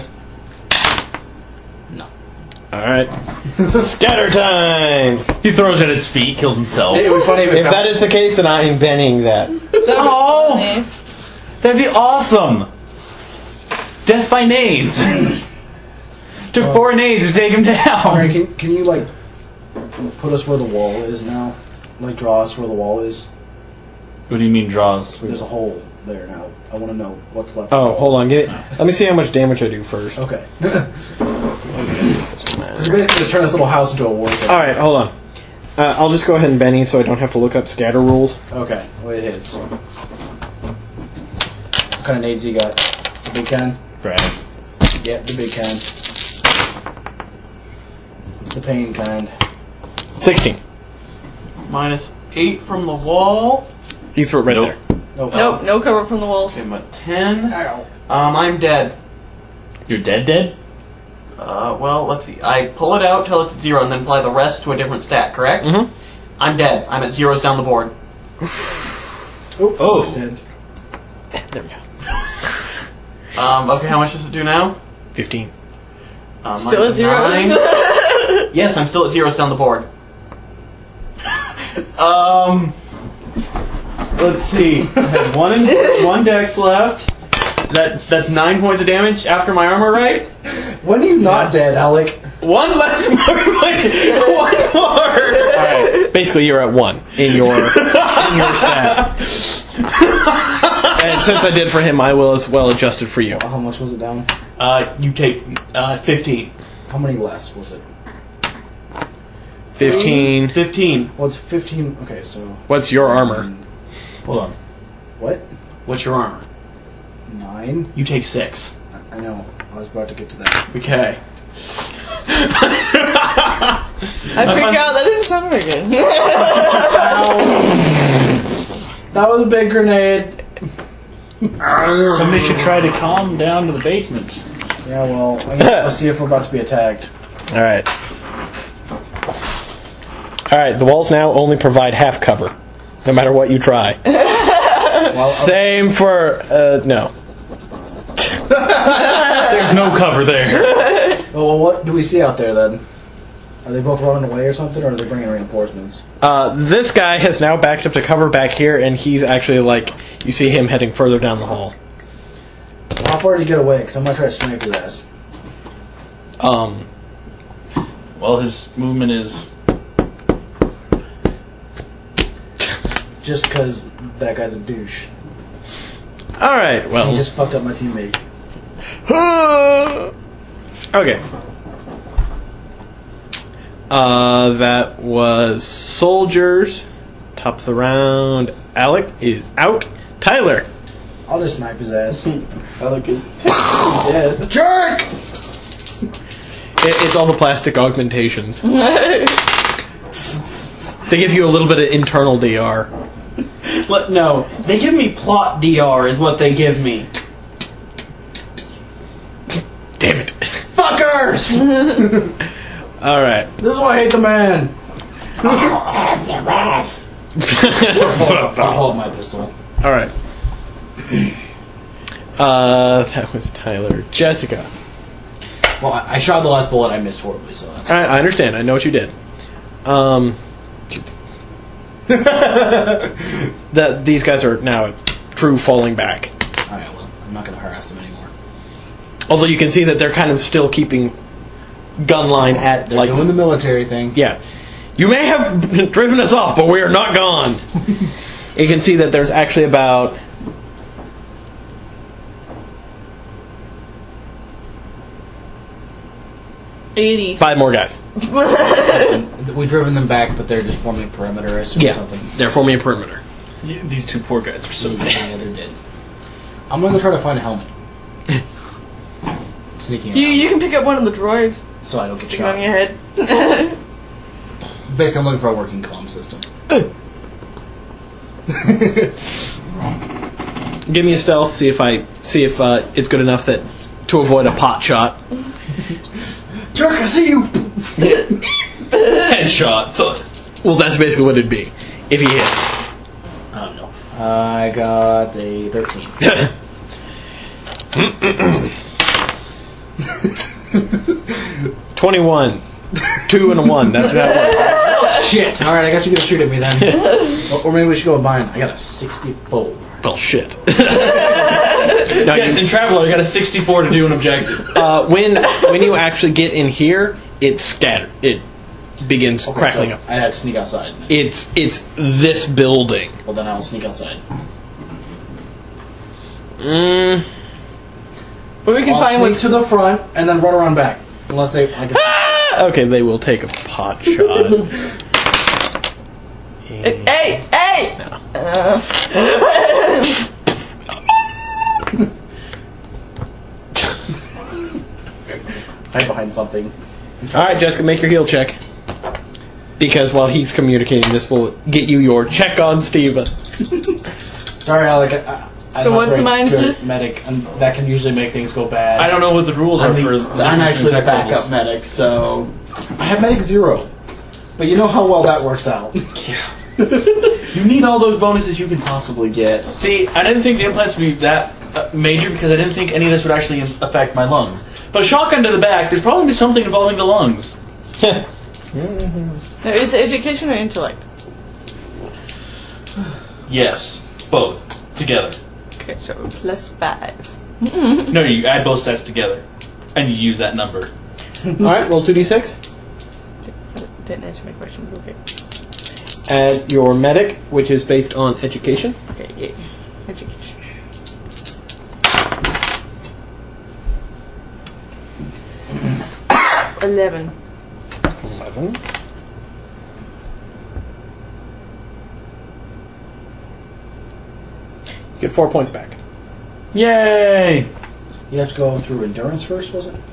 No. Alright. Scatter time! He throws it at his feet, kills himself. It would be funny if, If that is the case, then I am banning that. Oh! That'd be awesome! Death by nades! Took four nades to take him Alright, down! can, can you, like, put us where the wall is now? Like, draw us where the wall is? What do you mean draws? There's a hole there now. I want to know what's left. Oh, hold on. Get it. Let me see how much damage I do first. Okay. So basically just turn this little house into a war zone. Alright, hold on. Uh, I'll just go ahead and Benny so I don't have to look up scatter rules. Okay, well it hits. What kind of nades you got? The big kind? Right. Yep, the big kind. The pain kind. sixteen. Minus eight from the wall. You threw it right Nope. there. Nope. Nope, no cover from the walls. Give him a ten. Ow. Um, I'm dead. You're dead dead? Uh, well, let's see. I pull it out till it's at zero and then apply the rest to a different stat, correct? Mm-hmm. I'm dead. I'm at zeros down the board. Oh, Oh. he's dead. There we go. Um, okay, how much does it do now? fifteen. Um, Still I'm at zeros. nine. Yes, I'm still at zeros down the board. um, let's see. I have one in, one dex left. That that's nine points of damage after my armor, right? When are you not dead, Alec? One less more. One more. Alright, basically you're at one in your in your stat. And since I did for him, I will as well adjust it for you. How much was it down? Uh, you take uh fifteen. How many less was it? Fifteen. Fifteen. Well, it's fifteen. Okay, so. What's your armor? Hold on. What? What's your armor? Nine? You take six. I know. I was about to get to that. Okay. I freak out. That didn't sound very good. That was a big grenade. Somebody should try to calm down to the basement. Yeah, well, I guess we'll see if we're about to be attacked. Alright. Alright, the walls now only provide half cover. No matter what you try. Well, Same for, uh, no. There's no cover there. oh, well, what do we see out there then? Are they both running away or something, or are they bringing reinforcements? Uh, this guy has now backed up to cover back here, and he's actually like, you see him heading further down the hall. Well, how far did he get away? Because I'm going to try to snipe his ass. Um, Well, his movement is... Just because that guy's a douche. alright, He well. just fucked up my teammate. Okay. Uh, that was soldiers. Top of the round. Alec is out. Tyler. I'll just snipe his ass. Alec is dead. Jerk! It, it's all the plastic augmentations. They give you a little bit of internal D R. Let, no, they give me plot D R is what they give me. Damn it. Fuckers! Alright. This is why I hate the man. I'll hold my pistol. Alright. Uh, that was Tyler. Jessica. Well, I, I shot the last bullet. I missed horribly, so that's. I, I understand. I know what you did. Um, that these guys are now true falling back. All right. Well, I'm not going to harass them anymore. Although you can see that they're kind of still keeping gun line at They're like doing the military thing. yeah. You may have driven us off, but we are not gone. You can see that there's actually about eighty. five more guys. We've driven them back, but they're just forming a perimeter. I assume Yeah, something. they're forming a perimeter. Yeah, these two poor guys are so Yeah, bad. they're dead. I'm going to try to find a helmet. Sneaking around, You you can pick up one of the droids, so I don't get stick it on shot. your head. Basically, I'm looking for a working comm system. Give me a stealth. See if I see if uh, it's good enough that to avoid a pot shot. Jerk, I see you! Headshot. Well, that's basically what it'd be if he hits. Oh, no. I got a thirteen. Twenty-one. Two and a one. That's that Shit. All right, I guess you're gonna shoot at me then. or, or maybe we should go with mine. I got a sixty-four. one. Well, shit. no, Yes, you- in Traveler, I got a sixty-four to do an objective. uh, when when you actually get in here, it's scattered. It begins Okay, crackling so up. I had to sneak outside. It's it's this building. Well, then I'll sneak outside. Mm. But we can I'll find sneak what's to the front and then run around back. Unless they. I can, Ah, okay, they will take a pot shot. Hey, hey! Uh, hide behind something. All right, Jessica, make your heal check. Because while he's communicating, this will get you your check on Steva. Sorry, Alec. I, I'm So not what's the very minus good at this? medic, and that can usually make things go bad. I don't know what the rules are I'm, for. the, I'm actually the backup medic, so I have medic zero. But you know how well that works out. You need all those bonuses you can possibly get. See, I didn't think the implants would be that uh, major because I didn't think any of this would actually im- affect my lungs. But a shotgun to the back, there's probably something involving the lungs. now, is it education or intellect? Yes, both together. Okay, so plus five. No, you add both sets together, and you use that number. All right, roll two d six. Didn't answer my question, but okay. Add your medic, which is based on education. Okay, yay. Education. Eleven. Eleven. You get four points back. Yay! You have to go through endurance first, was it?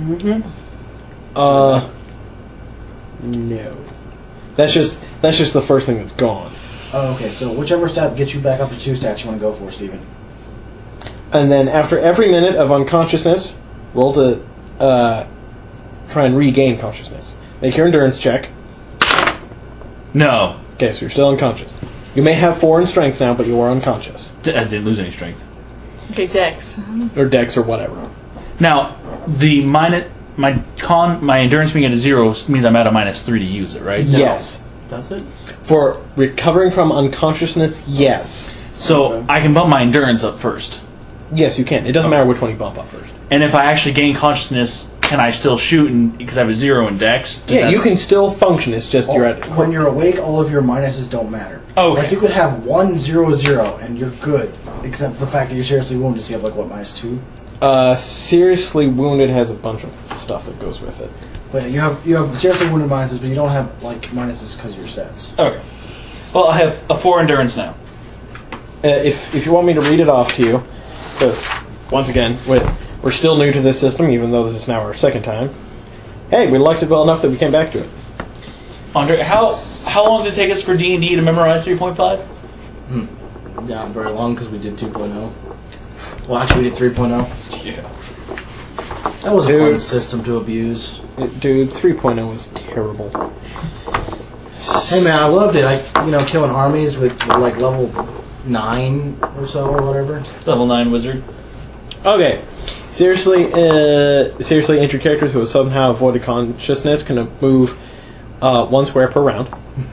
Uh, no. That's just that's just the first thing that's gone. Oh, okay. So whichever stat gets you back up to two stats, you want to go for, Steven. And then after every minute of unconsciousness, roll to uh, try and regain consciousness. Make your endurance check. No, Okay, so you're still unconscious. You may have four in strength now, but you are unconscious. D- I didn't lose any strength. Okay, Dex. Or dex or whatever. Now, the minus my con my endurance being at a zero means I'm at a minus three to use it, right? Yes. Does it? For recovering from unconsciousness, yes. So I can bump my endurance up first, Yes, you can. It doesn't matter which one you bump up first. and if I actually gain consciousness, can I still shoot? And because I have a zero in Dex, does Yeah, that- you can still function. It's just you're at. When you're awake, all of your minuses don't matter. Oh, okay. Like you could have one zero zero and you're good, except for the fact that you're seriously wounded. So you have like what minus two. Uh, seriously wounded has a bunch of stuff that goes with it. But you have you have seriously wounded minuses, but you don't have like minuses because of your stats. Okay. Well, I have a four endurance now. Uh, if if you want me to read it off to you, because once again we're, we're still new to this system, even though this is now our second time. Hey, we liked it well enough that we came back to it. Andre, how how long did it take us for D and D to memorize three point five? Not very long because we did two point oh. Well, actually, we did three point oh. Yeah. That was a Dude. fun system to abuse. It- dude, three point oh was terrible. Hey man, I loved it. I you know killing armies with like level nine or so or whatever. Level nine wizard. Okay, seriously, uh, seriously injured characters who have somehow avoided consciousness can move uh, one square per round.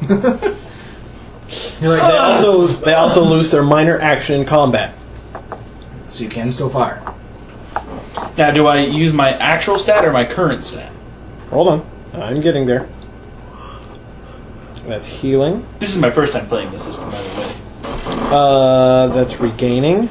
You're like, They also they also lose their minor action in combat. so you can still fire. Now, do I use my actual stat or my current stat? Hold on, I'm getting there. That's healing. This is my first time playing this system, by the way. Uh, that's regaining.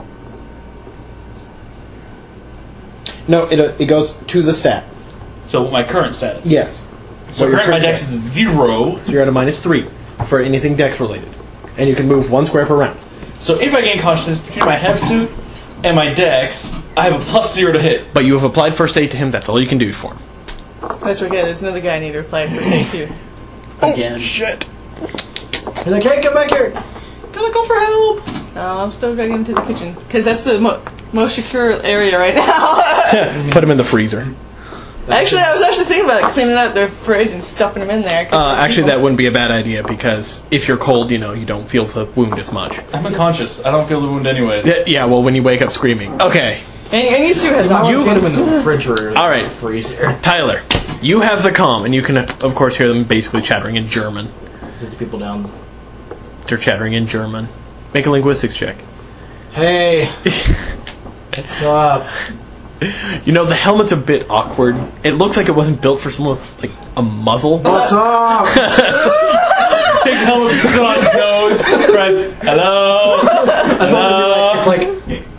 No, it it goes to the stat. So my current status. Yes. So your current my current dex stat- is zero. So you're at a minus three for anything dex related, and you can move one square per round. So if I gain consciousness between my hemp suit and my dex, I have a plus zero to hit. But you have applied first aid to him. That's all you can do for him. That's okay, there's another guy I need to reply for state too. Again. Shit. You're like, hey, come back here. Gotta go for help! No, I'm still going into the kitchen. Because that's the mo- most secure area right now. Put him in the freezer. Actually, I was actually thinking about it, cleaning out their fridge and stuffing them in there. Uh, actually, that wouldn't be a bad idea because if you're cold, you know, you don't feel the wound as much. I'm unconscious. I don't feel the wound anyways. Yeah, yeah, well, when you wake up screaming. Okay. And, and you still have You you, put them in the refrigerator. All right. Freezer. Tyler, you have the comm, and you can, of course, hear them basically chattering in German. Get the people down. They're chattering in German. Make a linguistics check. Hey. What's up? You know, the helmet's a bit awkward. It looks like it wasn't built for someone with, like, a muzzle. What's up? Take the helmet, put it on his nose, press, hello, hello. It's like.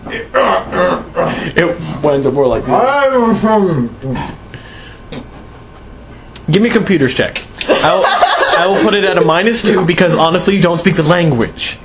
It winds up more like this. I'm from. Give me a computers check. I'll, I will put it at a minus two because, honestly, you don't speak the language.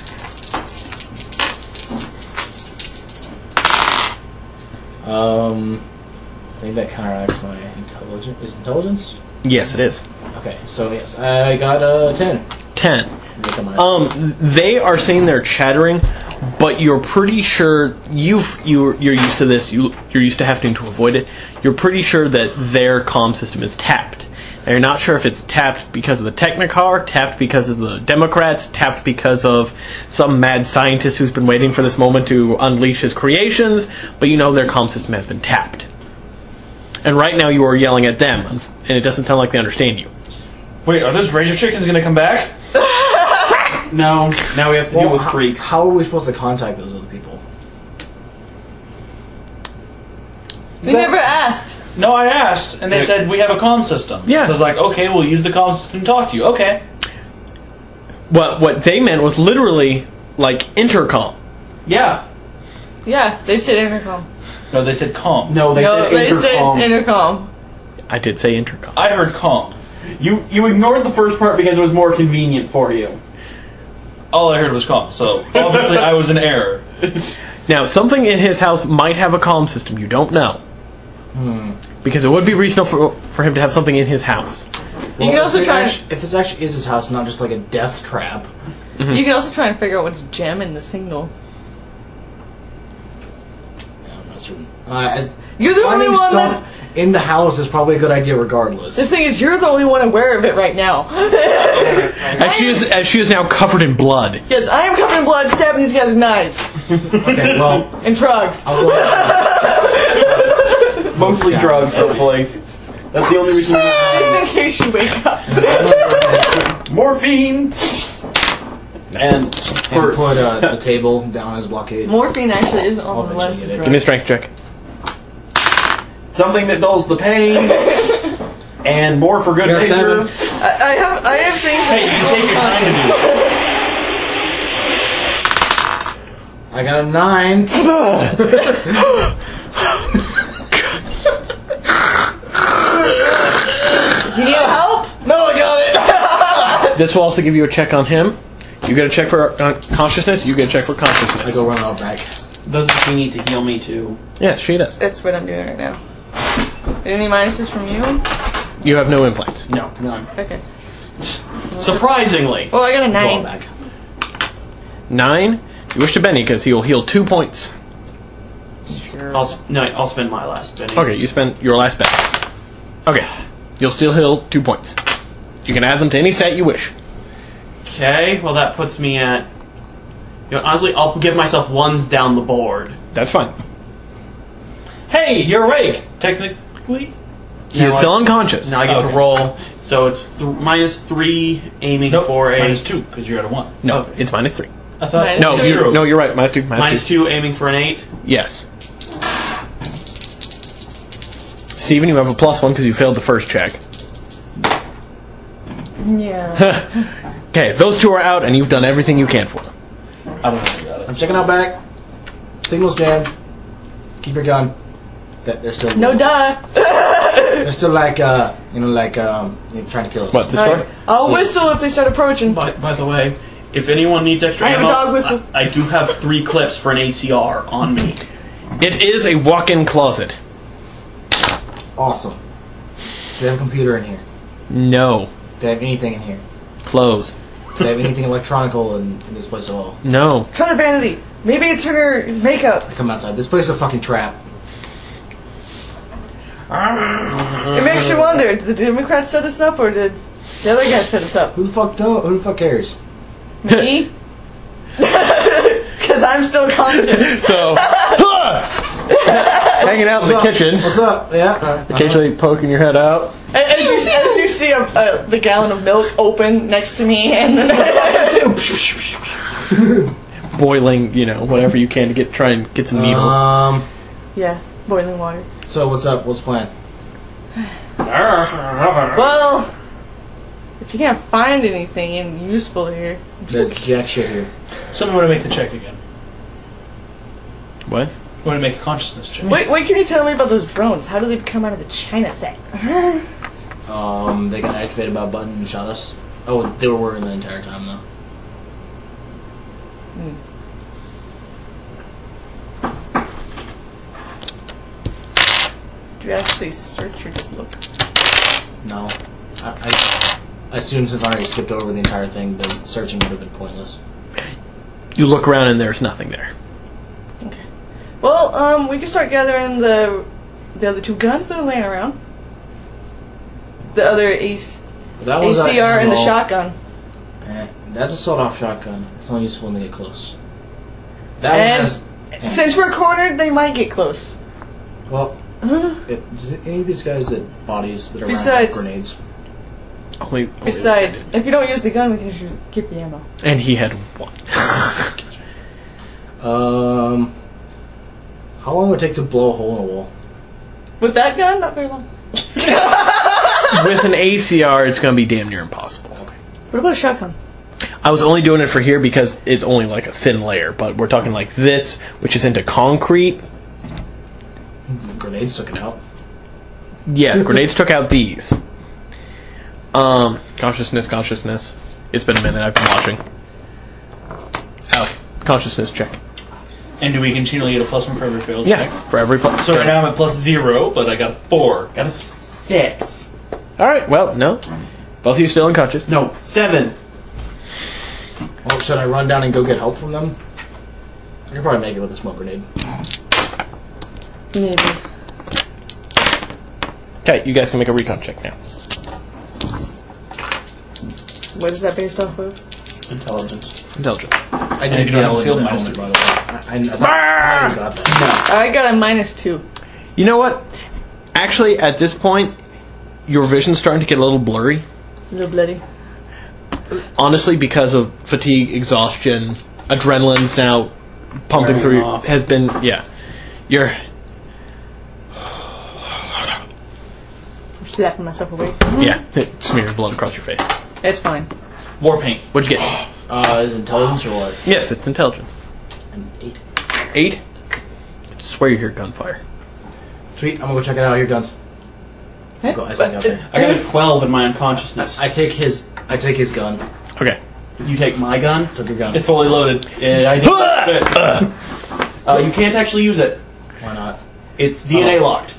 Um, I think that counteracts my intelligence. Is intelligence? Yes, it is. Okay, so yes, I got a ten. Ten. Make a minus. Um, they are saying they're chattering, but you're pretty sure you've you're you're used to this. You you're used to having to avoid it. You're pretty sure that their comm system is tapped. And you're not sure if it's tapped because of the Technicar, tapped because of the Democrats, tapped because of some mad scientist who's been waiting for this moment to unleash his creations, but you know their comm system has been tapped. And right now you are yelling at them, and it doesn't sound like they understand you. Wait, are those Razor Chickens gonna come back? No, now we have to Well, deal with how, freaks. how are we supposed to contact those other people? we never asked. No, I asked, and they said we have a comm system. Yeah. So I was like, okay, we'll use the comm system to talk to you. Okay. What what they meant was literally like intercom. Yeah. Yeah, they said intercom. No, they said comm. No, they no, said they intercom. said intercom. I did say intercom. I heard comm. you you ignored the first part because it was more convenient for you. All I heard was comm, so obviously I was in error. Now, something in his house might have a comm system. You don't know. Hmm. Because it would be reasonable for, for him to have something in his house. You can also if it try. actu- if this actually is his house, not just like a death trap. You can also try and figure out what's jamming the signal. Yeah, I'm not certain. Uh, I- You're the only finding one stuff that's. in the house is probably a good idea, regardless. The thing is, you're the only one aware of it right now. As she is, as she is now covered in blood. Yes, I am covered in blood, stabbing these guys with knives Okay, well, and drugs. I'll go ahead. Mostly drugs, hopefully. That's the only reason. Just in case you wake up. Morphine. And And for put uh, the table down as blockade. Morphine actually isn't on the I'll list eventually of get Give me a drugs. strength check. something that dulls the pain, and more for good You got measure. seven? I, I have I have things. Hey, you take your time to do it. I got a nine. You need help? No, I got it. This will also give you a check on him. You get a check for uh, consciousness. You get a check for consciousness. I go run out back. Does she need to heal me too? Yes, she does. That's what I'm doing right now. Any minuses from you? You have no implants. No, none. Okay. Surprisingly. Well, I got a Go nine. out back. Nine. You wish to Benny because he will heal two points. Sure. I'll sp- no, I'll spend my last penny. Okay, you spend your last bet. Okay, you'll still heal two points. You can add them to any stat you wish. Okay, well that puts me at. You know, honestly, I'll give myself ones down the board. That's fine. Hey, you're awake. Technically. He Now is I- still unconscious. Now I get Okay. to roll, so it's th- minus three, aiming Nope, for a minus two because you're at a one. No, Okay. it's minus three. I thought Minus No, two. you no, you're right. Minus two. Minus, minus two. two, aiming for an eight. Yes. Steven, you have a plus one because you failed the first check. Yeah. Okay, those two are out, and you've done everything you can for them. I don't know about I'm it. checking out back. Signal's jammed. Keep your gun. That they're still. No duh. They're still like uh, you know, like um, you know, trying to kill us. What, this Alright. part? I'll whistle if they start approaching. By, by the way, if anyone needs extra I have a ammo, dog whistle. I, I do have three clips for an A C R on me. It is a walk-in closet. Awesome. Do they have a computer in here? No. Do they have anything in here? Clothes. Do they have anything electronical in, in this place at all? No. Try the vanity. Maybe it's her makeup. I come outside. This place is a fucking trap. It makes you wonder, did the Democrats set us up or did the other guys set us up? Who the fuck do- Who the fuck cares? Me? Because I'm still conscious. So, hanging out in the kitchen, What's up? Yeah. Uh, occasionally poking your head out. As you, as you see a, a, the gallon of milk open next to me and then... Boiling, you know, whatever you can to get try and get some needles. Um. yeah, boiling water. So what's up? What's the plan? Well, if you can't find anything useful here... I'm still There's jack shit here. Someone want to make the check again. What? Want to make a consciousness check. Wait, wait, can you tell me about those drones? How do they come out of the China set? Um. They got activated by a button and shot us. Oh, they were working the entire time though. Hmm. Do you actually search or just look? No. I, I, I assume since I already skipped over the entire thing, the searching would have been pointless. You look around and there's nothing there. Okay. Well, um, we can start gathering the the other two guns that are laying around. The other ace, That was A C R and the ammo. shotgun. Eh, that's a sawed-off shotgun. It's only useful when they get close. That And one has. since we're cornered, they might get close. Well, Huh? it, does any of these guys that bodies that are around have Besides- grenades? Only, Besides, if you don't use the gun, we can shoot, get the ammo. and he had one. Um. How long would it take to blow a hole in a wall? With that gun, not very long. With an A C R, it's going to be damn near impossible. Okay. What about a shotgun? I was only doing it for here because it's only like a thin layer, but we're talking like this, which is into concrete. Grenades took it out. Yes, grenades took out these. Um, consciousness, consciousness. It's been a minute, I've been watching. Oh, consciousness check. And do we continually get a plus one for every failed Yeah, check? for every pl- So right now I'm at plus zero, but I got a four. Got a six. Alright, well, no. Both of you still unconscious. No, seven. Well, should I run down and go get help from them? I can probably make it with a smoke grenade. Maybe. Okay, you guys can make a recon check now. What is that based off of? Intelligence. Intelligence. I And you did don't yell have into shield the minus helmet, two. by the way. I, I, I, thought- I already got that. I got a minus two. You know what? Actually, at this point, your vision's starting to get a little blurry. A little bloody. Honestly, because of fatigue, exhaustion, adrenaline's now pumping Wearing through. you- off. Has been, yeah. You're I'm slapping myself awake. yeah, it smeared blood across your face. It's fine. War paint. What'd you get? Uh, is it intelligence or what? Yes, it's intelligence. An eight. Eight. I swear you hear gunfire. Sweet, I'm gonna go check it out. Here, guns. Go, I sneak out there. I got a twelve in my unconsciousness. I take his. I take his gun. Okay. You take my gun? Took your gun. It's fully loaded. Yeah, I did. uh, you can't actually use it. Why not? It's D N A Oh. locked.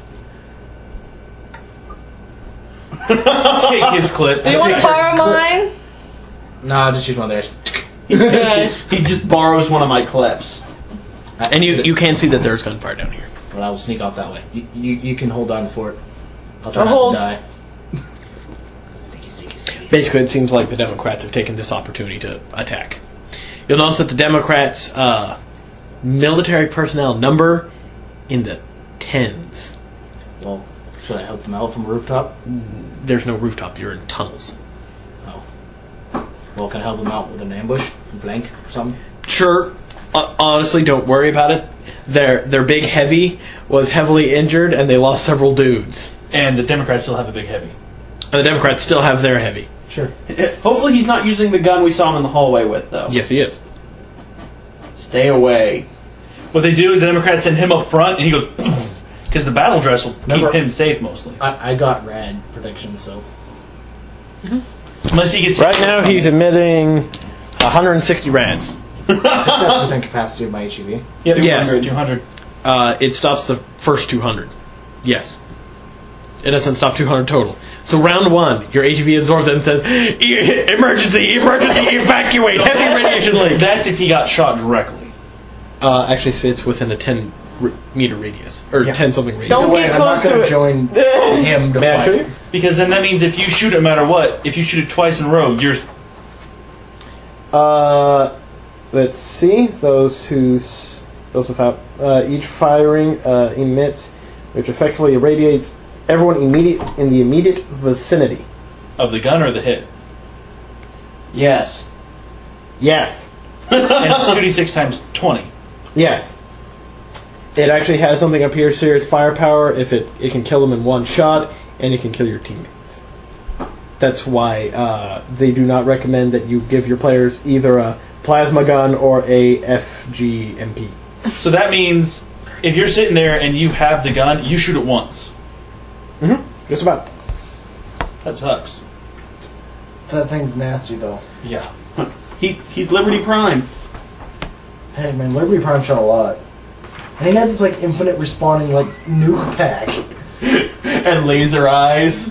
Take his clip. Do you want to borrow mine? Nah, just use one of theirs. He just borrows one of my clips. And you you can see that there's gunfire down here. But I will sneak off that way. You, you, you can hold on for it. I'll try I'll not hold. to die. Sneaky, sneaky, sneaky. Basically, it seems like the Democrats have taken this opportunity to attack. You'll notice that the Democrats' uh, military personnel number in the tens. Well, should I help them out from a rooftop? There's no rooftop. You're in tunnels. Oh. Well, can I help them out with an ambush? Flank or something? Sure. Uh, honestly, don't worry about it. Their their big heavy was heavily injured, and they lost several dudes. And the Democrats still have a big heavy. And the Democrats still have their heavy. Sure. Hopefully he's not using the gun we saw him in the hallway with, though. Yes, he is. Stay away. What they do is the Democrats send him up front, and he goes because the battle dress will Remember- keep him safe mostly. I, I got rad protection, so. Unless he gets Right now, he's emitting one hundred sixty rads. Within capacity of my H E V. yeah, Yes. two hundred. Uh, it stops the first two hundred. Yes. It doesn't stop two hundred total. So round one, your H V absorbs it and says, "E- emergency, emergency, evacuate, heavy radiation leak. That's if he got shot directly. Uh, actually, it's within a ten r- meter radius or Yeah. ten something radius. Don't Wait, get I'm not close to going to it. join him to May I fight. show you? Because then that means if you shoot it no matter what, if you shoot it twice in a row, you're. Uh, let's see. Those who s- those without uh, each firing uh, emits, which effectively irradiates everyone immediate in the immediate vicinity. Of the gun or the hit? Yes. Yes. And it's two d six times twenty. Yes. It actually has something up here, serious firepower. If it it can kill them in one shot, and it can kill your teammates. That's why uh, they do not recommend that you give your players either a plasma gun or a F G M P. So that means if you're sitting there and you have the gun, you shoot it once. Mm-hmm. Just about. That sucks. That thing's nasty, though. Yeah. He's he's Liberty Prime. Hey, man, Liberty Prime shot a lot. And he had this, like, infinite respawning, like, nuke pack. And laser eyes.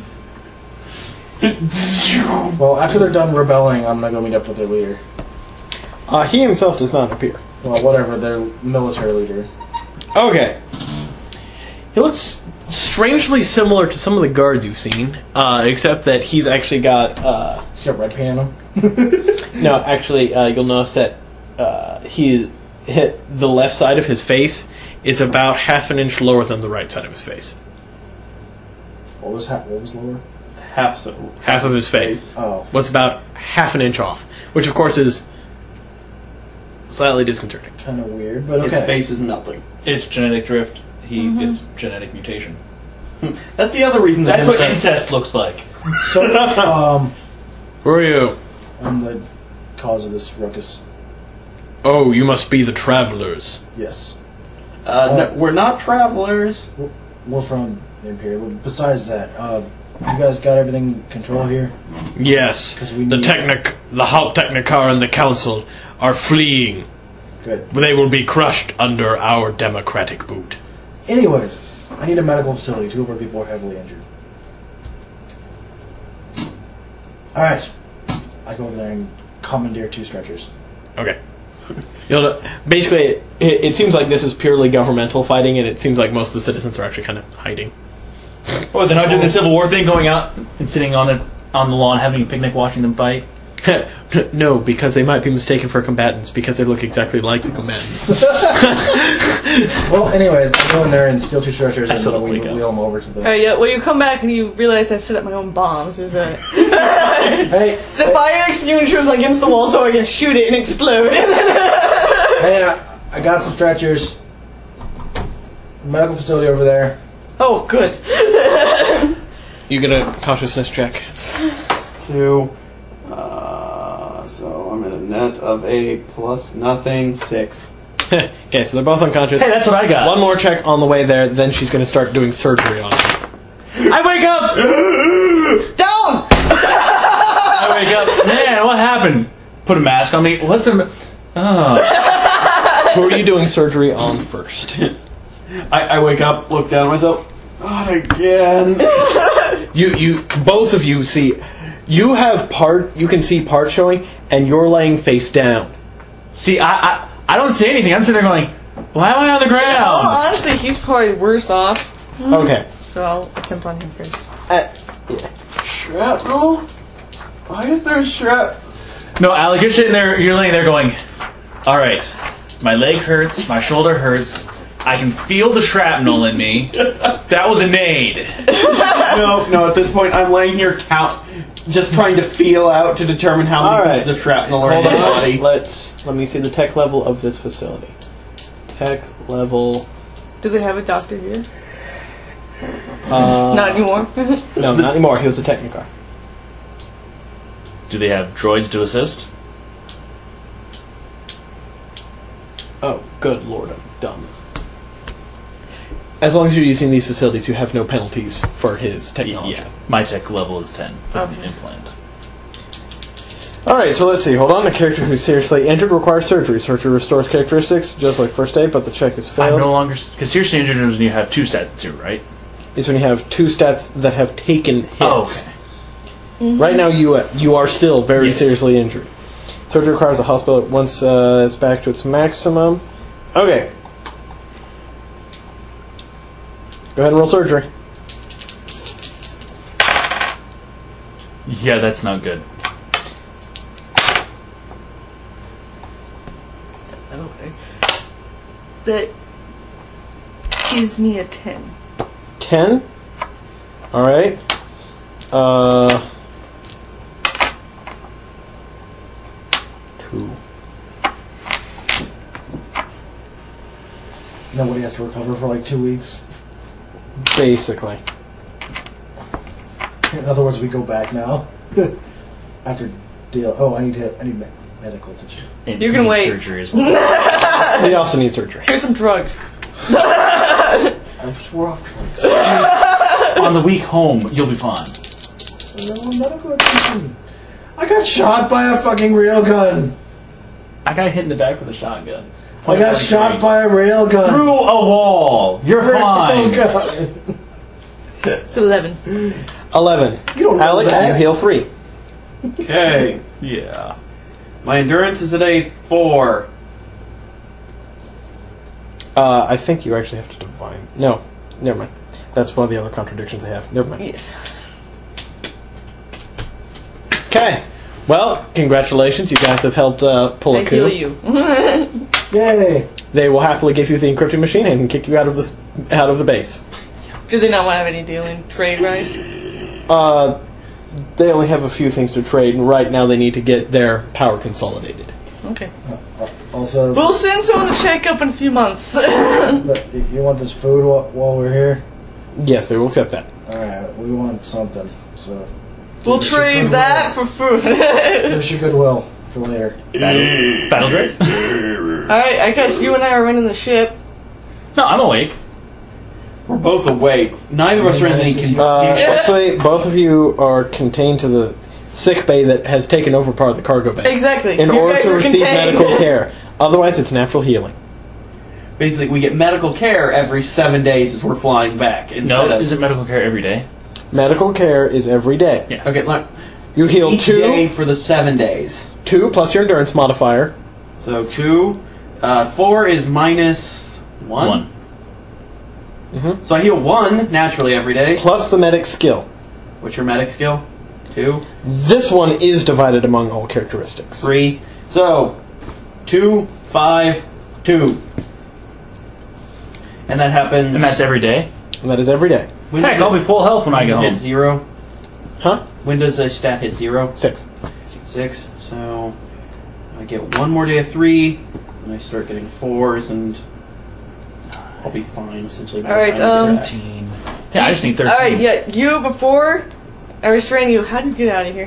Well, after they're done rebelling, I'm gonna go meet up with their leader. Uh, he himself does not appear. Well, whatever, their military leader. Okay. He looks strangely similar to some of the guards you've seen, uh, except that he's actually got. Uh, He's got red paint on him. no, actually, uh, you'll notice that uh, he hit the left side of his face is about half an inch lower than the right side of his face. What was ha- what was lower? Half so. Half of his face Oh. was about half an inch off, which of course is slightly disconcerting. Kind of weird, but His okay. face is nothing. It's genetic drift. He It's genetic mutation. That's the other reason. The That's what Democrats- incest looks like. So, um, Who are you? I'm the cause of this ruckus. Oh, you must be the travelers. Yes. Uh, no, we're not travelers. We're from the Imperial. Besides that, uh, you guys got everything in control here? Yes, 'Cause we the need- Technic, the Halt Technicar and the Council are fleeing. Good. They will be crushed under our democratic boot. Anyways, I need a medical facility. Two of our people are heavily injured. Alright. I go over there and commandeer two stretchers. Okay. You know, basically, it, it seems like this is purely governmental fighting, and it seems like most of the citizens are actually kind of hiding. Oh, they're not doing the Civil War thing, going out and sitting on the on the lawn having a picnic, watching them fight. No, because they might be mistaken for combatants because they look exactly like the combatants. Well, anyways, I go in there and steal two stretchers I and still then don't we wake up. wheel them over to the... Alright, yeah, when you come back and you realize I've set up my own bombs, there's a... Hey, The fire extinguisher is against the wall, so I can shoot it and explode. hey, I, I got some stretchers. Medical facility over there. Oh, good. You get a cautiousness check. Two. Uh, so I'm at a net of a plus nothing six. Okay, so they're both unconscious. Hey, that's what I got. One more check on the way there, then she's going to start doing surgery on them. I wake up! Down! I wake up. Man, what happened? Put a mask on me. What's the... Oh. Who are you doing surgery on first? I, I wake up, look down at myself. Not again. You, you, both of you see, you have part, you can see part showing, and you're laying face down. See, I, I I don't say anything. I'm sitting there going, why am I on the ground? Oh, honestly, he's probably worse off. Okay. So I'll attempt on him first. Uh, Shrapnel? Why is there shrapnel? No, Alec, you're sitting there, you're laying there going, all right, my leg hurts, my shoulder hurts, I can feel the shrapnel in me. That was a nade. No, no, at this point I'm laying here count, just trying to feel out to determine how many All right. pieces of shrapnel are in Hold my on. body. Let's, let me see the tech level of this facility. Tech level, Do they have a doctor here? uh, Not anymore. no, not anymore, he was a Technicar. Do they have droids to assist? Oh, good lord, I'm dumb. As long as you're using these facilities, you have no penalties for his technology. Yeah, my tech level is ten for Okay. the implant. Alright, so let's see. Hold on. A character who's seriously injured requires surgery. Surgery restores characteristics, just like first aid, but the check is I'm failed. no longer... Because seriously injured is when you have two stats too, right? Is when you have two stats that have taken hits. Oh, okay. Right now, you uh, you are still very Yes. seriously injured. Surgery requires the hospital once uh, it's back to its maximum. Okay. Go ahead and roll surgery. Yeah, that's not good. Okay. That gives me a ten. Ten. All right. Uh. Two. Nobody has to recover for like two weeks. Basically. In other words, we go back now. After deal. Oh, I need to. I need me- medical attention. And You can need wait. Surgery as well. They also need surgery. Here's some drugs. I swore off drugs. On the week home, you'll be fine. No medical attention. I got shot by a fucking railgun. I got hit in the back with a shotgun. I got shot by a railgun. Through a wall. You're fine. Railgun. It's eleven. Eleven. You don't know Alec, that. you heal free. Okay. Yeah. My endurance is at a four. Uh, I think you actually have to divine. No, never mind. That's one of the other contradictions they have. Never mind. Yes. Okay. Well, congratulations. You guys have helped uh, pull a I coup. heal you. Yay. They will happily give you the encrypted machine and kick you out of the out of the base. Do they not want to have any dealing? Trade rice? Uh, they only have a few things to trade, and right now they need to get their power consolidated. Okay. Uh, also, We'll send someone to check up in a few months. but you want this food while, while we're here? Yes, they will accept that. Alright, we want something. So We'll Here's your trade goodwill. that for food. Here's your goodwill for later. Battle, battle dress? Alright, I guess you and I are running the ship. No, I'm awake. We're both awake. Neither of us are in any condition. Uh, hopefully, both of you are contained to the sick bay that has taken over part of the cargo bay. Exactly. In You order guys to are receive contained. medical care. Otherwise, it's natural healing. Basically, we get medical care every seven days as we're flying back. Instead No, of, is it medical care every day? Medical care is every day. Yeah. Okay, look. You heal Each two, day for the seven days. two plus your endurance modifier. So two, uh, four is minus one. One. Mhm. So I heal one naturally every day. Plus the medic skill. What's your medic skill? Two, This one is divided among all characteristics. three. So two, five, two, and that happens. And that's every day? And that is every day. when Heck, does I'll it be full health when I get hit home. zero. Huh? When does a stat hit zero? Six. Six. So I get one more day of three, and I start getting fours, and I'll be fine essentially. by the Alright, time I um, get back. thirteen. Yeah, I just need thirteen. Alright, yeah, you before I restrain you, how'd you get out of here?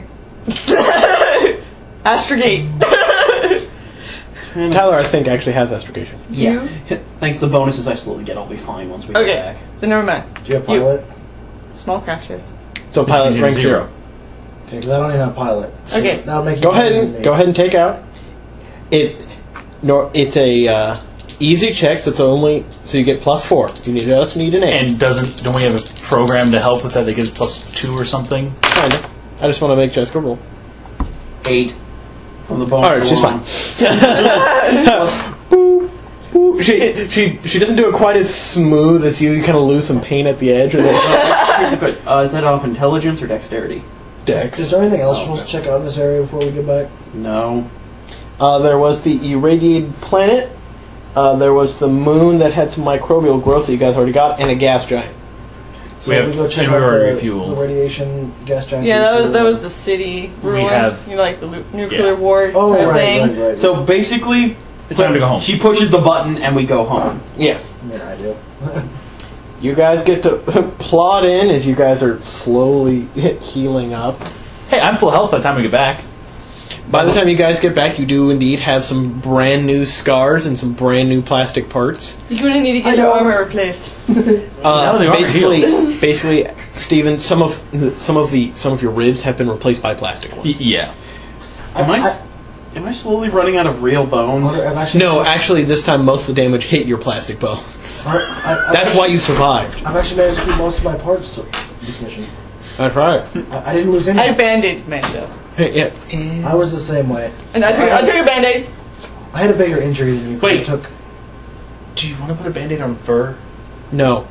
Astrogate. Tyler, I think, actually has astrogation. Yeah. Thanks to the bonuses I slowly get, I'll be fine once we Okay, get back. then never mind. Do you have pilot? Small crashes. So pilot Zero. rank zero. Okay, because I don't even have pilot. So Okay. That'll make you Go ahead better than and me. go ahead and take out. It. No, it's a uh, easy check. So it's only so you get plus four. You need just need an eight. And doesn't don't we have a program to help with that that gives plus two or something? Kinda. I just want to make Jessica roll. Eight from the bonus. All right, she's alone. fine. Boop, boop. She she she doesn't do it quite as smooth as you. You kind of lose some pain at the edge of the Here's the quick. Uh, is that off intelligence or dexterity? dex. Is there anything else we're supposed to check out in this area before we get back? No. Uh, there was the irradiated planet. Uh, there was the moon that had some microbial growth that you guys already got, and a gas giant. So We we, have- go check and we out already the, refueled. the radiation gas giant. Yeah, that was refuel. that was the city ruins. have- you know, like the lu- nuclear Yeah. war Oh, type right, thing. right, right. So basically, It's time to go home. she pushes the button and we go home. Yes. Yeah, I do. You guys get to plod in as you guys are slowly healing up. Hey, I'm full health by the time we get back. By the time you guys get back, you do indeed have some brand new scars and some brand new plastic parts. You're gonna need to I get your know. armor replaced. Uh, they are basically, basically, Steven, some of the, some of the some of your ribs have been replaced by plastic Y- ones. yeah. Am I, I- am I slowly running out of real bones? I've actually No, actually, this time most of the damage hit your plastic bones. I, I, I've That's why you survived. I've actually managed to keep most of my parts of this mission. That's right. I, I didn't lose any. I band-aid myself. Yeah. I was the same way. And I took, I took a band-aid. I had a bigger injury than you. 'cause Wait. I took. Do you want to put a band-aid on fur? No.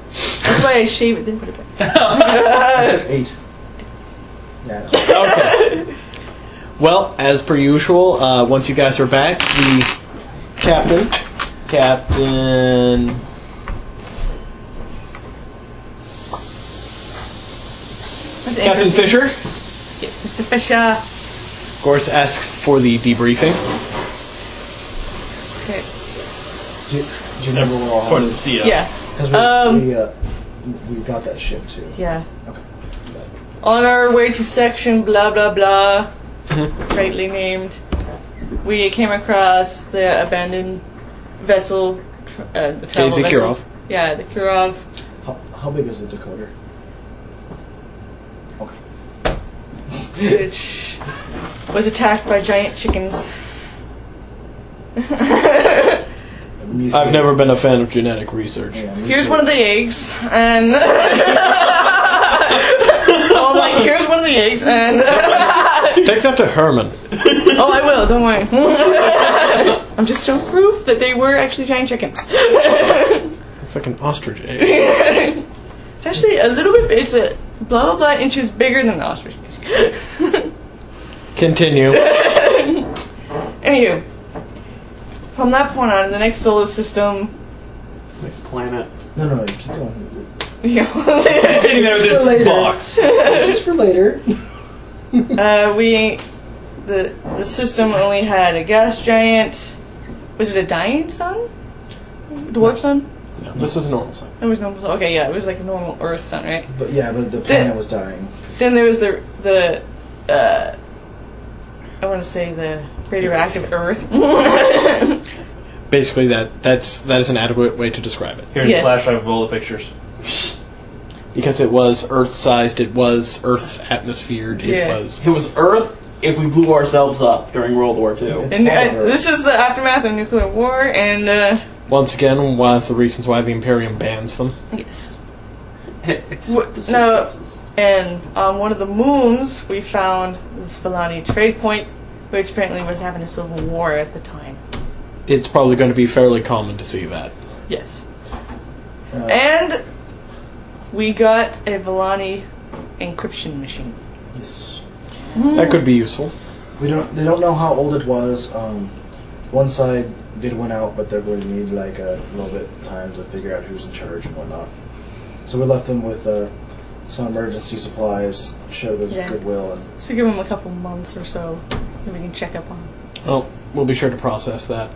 That's why I shave it then put it back. Eight. Yeah. I know. Okay. Well, as per usual, uh, once you guys are back, the captain, Captain. That's Captain interesting. Fisher, Yes, Mister Fisher. of course, asks for the debriefing. Okay. Do, you- do you remember where all For the happened? C O. Yeah. Because we, Um, we, uh, we got that ship too. Yeah. Okay. On our way to section blah blah blah, Mhm. rightly named, we came across the abandoned vessel, tr- uh, the travel Daisy vessel. Kirov. Yeah, the Kirov. How, how big is the decoder? Okay. Which was attacked by giant chickens. I've never been a fan of genetic research. Yeah, Here's one of the eggs, and oh, I'm like, here's one of the eggs, and Take that to Herman. oh, I will. Don't worry. I'm just showing proof that they were actually giant chickens. It's like an ostrich egg. It's actually a little bit. It's a blah blah blah inches bigger than an ostrich. Continue. Anywho, from that point on, the next solar system. Next planet. No, no, you keep going. Yeah. Sitting there with For this later. box. This is for later. Uh, we the the system only had a gas giant. Was it a dying sun? Dwarf sun? No, this is a normal sign. It was normal. Okay, yeah, it was like a normal Earth sun, right? But yeah, but the planet was dying. Then there was the the uh, I want to say the radioactive Earth. Basically, that that's that is an adequate way to describe it. Here's Yes. a flash drive of all the pictures. Because it was Earth-sized, it was Earth-atmosphered, it Yeah. was... It was Earth if we blew ourselves up during World War Two. It's And full of uh, Earth. this is the aftermath of nuclear war, and uh, Once again, one of the reasons why the Imperium bans them. yes, Except What- the no. surfaces. and on one of the moons we found the Spillani trade point, which apparently was having a civil war at the time. It's probably going to be fairly common to see that. Yes, Uh, and we got a Volani encryption machine. yes. That could be useful. We don't. They don't know how old it was. Um, one side did win out, but they're going to need like a little bit of time to figure out who's in charge and whatnot. So we left them with uh, some emergency supplies, showed us Yeah. goodwill, and So give them a couple months or so, and we can check up on them. Well, we'll be sure to process that.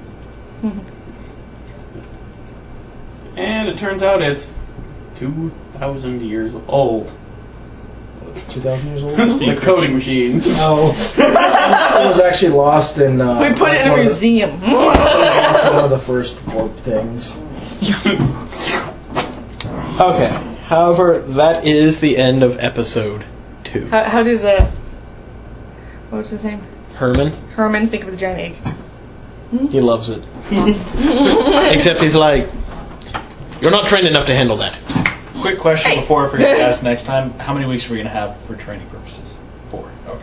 And it turns out it's two thousand years old. it's two thousand years old. The coding machine. Oh, it was actually lost in. Uh, We put it in a one of the- museum. One of the first warp things. Okay. However, that is the end of episode two. How, how does uh, what's his name? Herman, Herman think of the giant egg? he loves it. Except he's like, you're not trained enough to handle that. Quick question before I forget to ask next time. How many weeks are we going to have for training purposes? Four. Okay.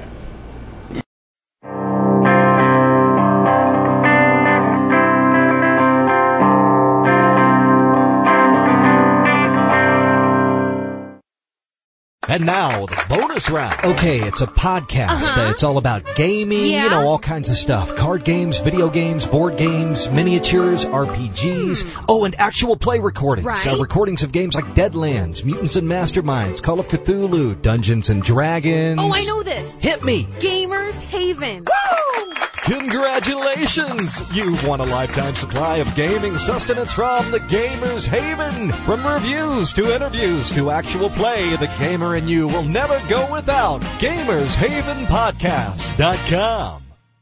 And now, the bonus round. Okay, it's a podcast, Uh-huh. but it's all about gaming, Yeah? you know, all kinds of stuff. Card games, video games, board games, miniatures, R P Gs. Oh, and actual play recordings. Right. Uh, recordings of games like Deadlands, Mutants and Masterminds, Call of Cthulhu, Dungeons and Dragons. Oh, I know this. Hit me! Gamers Haven. Congratulations! You've won a lifetime supply of gaming sustenance from the Gamer's Haven. From reviews to interviews to actual play, the gamer and you will never go without Gamers Haven Podcast dot com.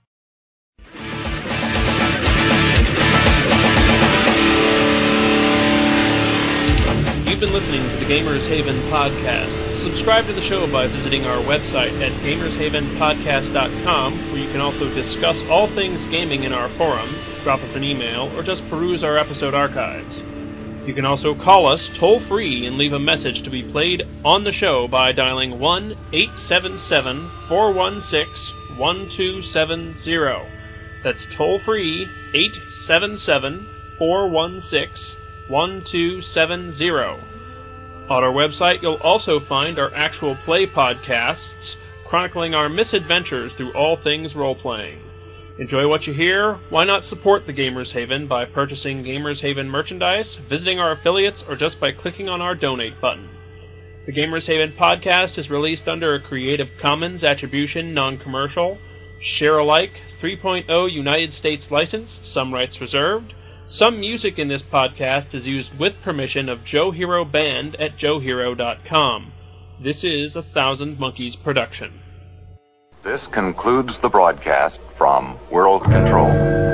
You've been listening to the Gamers Haven podcast. Subscribe to the show by visiting our website at gamers haven podcast dot com, where you can also discuss all things gaming in our forum, drop us an email, or just peruse our episode archives. You can also call us toll-free and leave a message to be played on the show by dialing one eight seven seven, four one six, one two seven zero. That's toll-free, eight seven seven, four one six, one two seven zero. On our website, you'll also find our actual play podcasts, chronicling our misadventures through all things role-playing. Enjoy what you hear? Why not support the Gamers Haven by purchasing Gamers Haven merchandise, visiting our affiliates, or just by clicking on our donate button? The Gamers Haven podcast is released under a Creative Commons Attribution Non-Commercial, Share-alike three point oh United States license, some rights reserved. Some music in this podcast is used with permission of Joe Hero Band at joe hero dot com. This is a Thousand Monkeys production. This concludes the broadcast from World Control.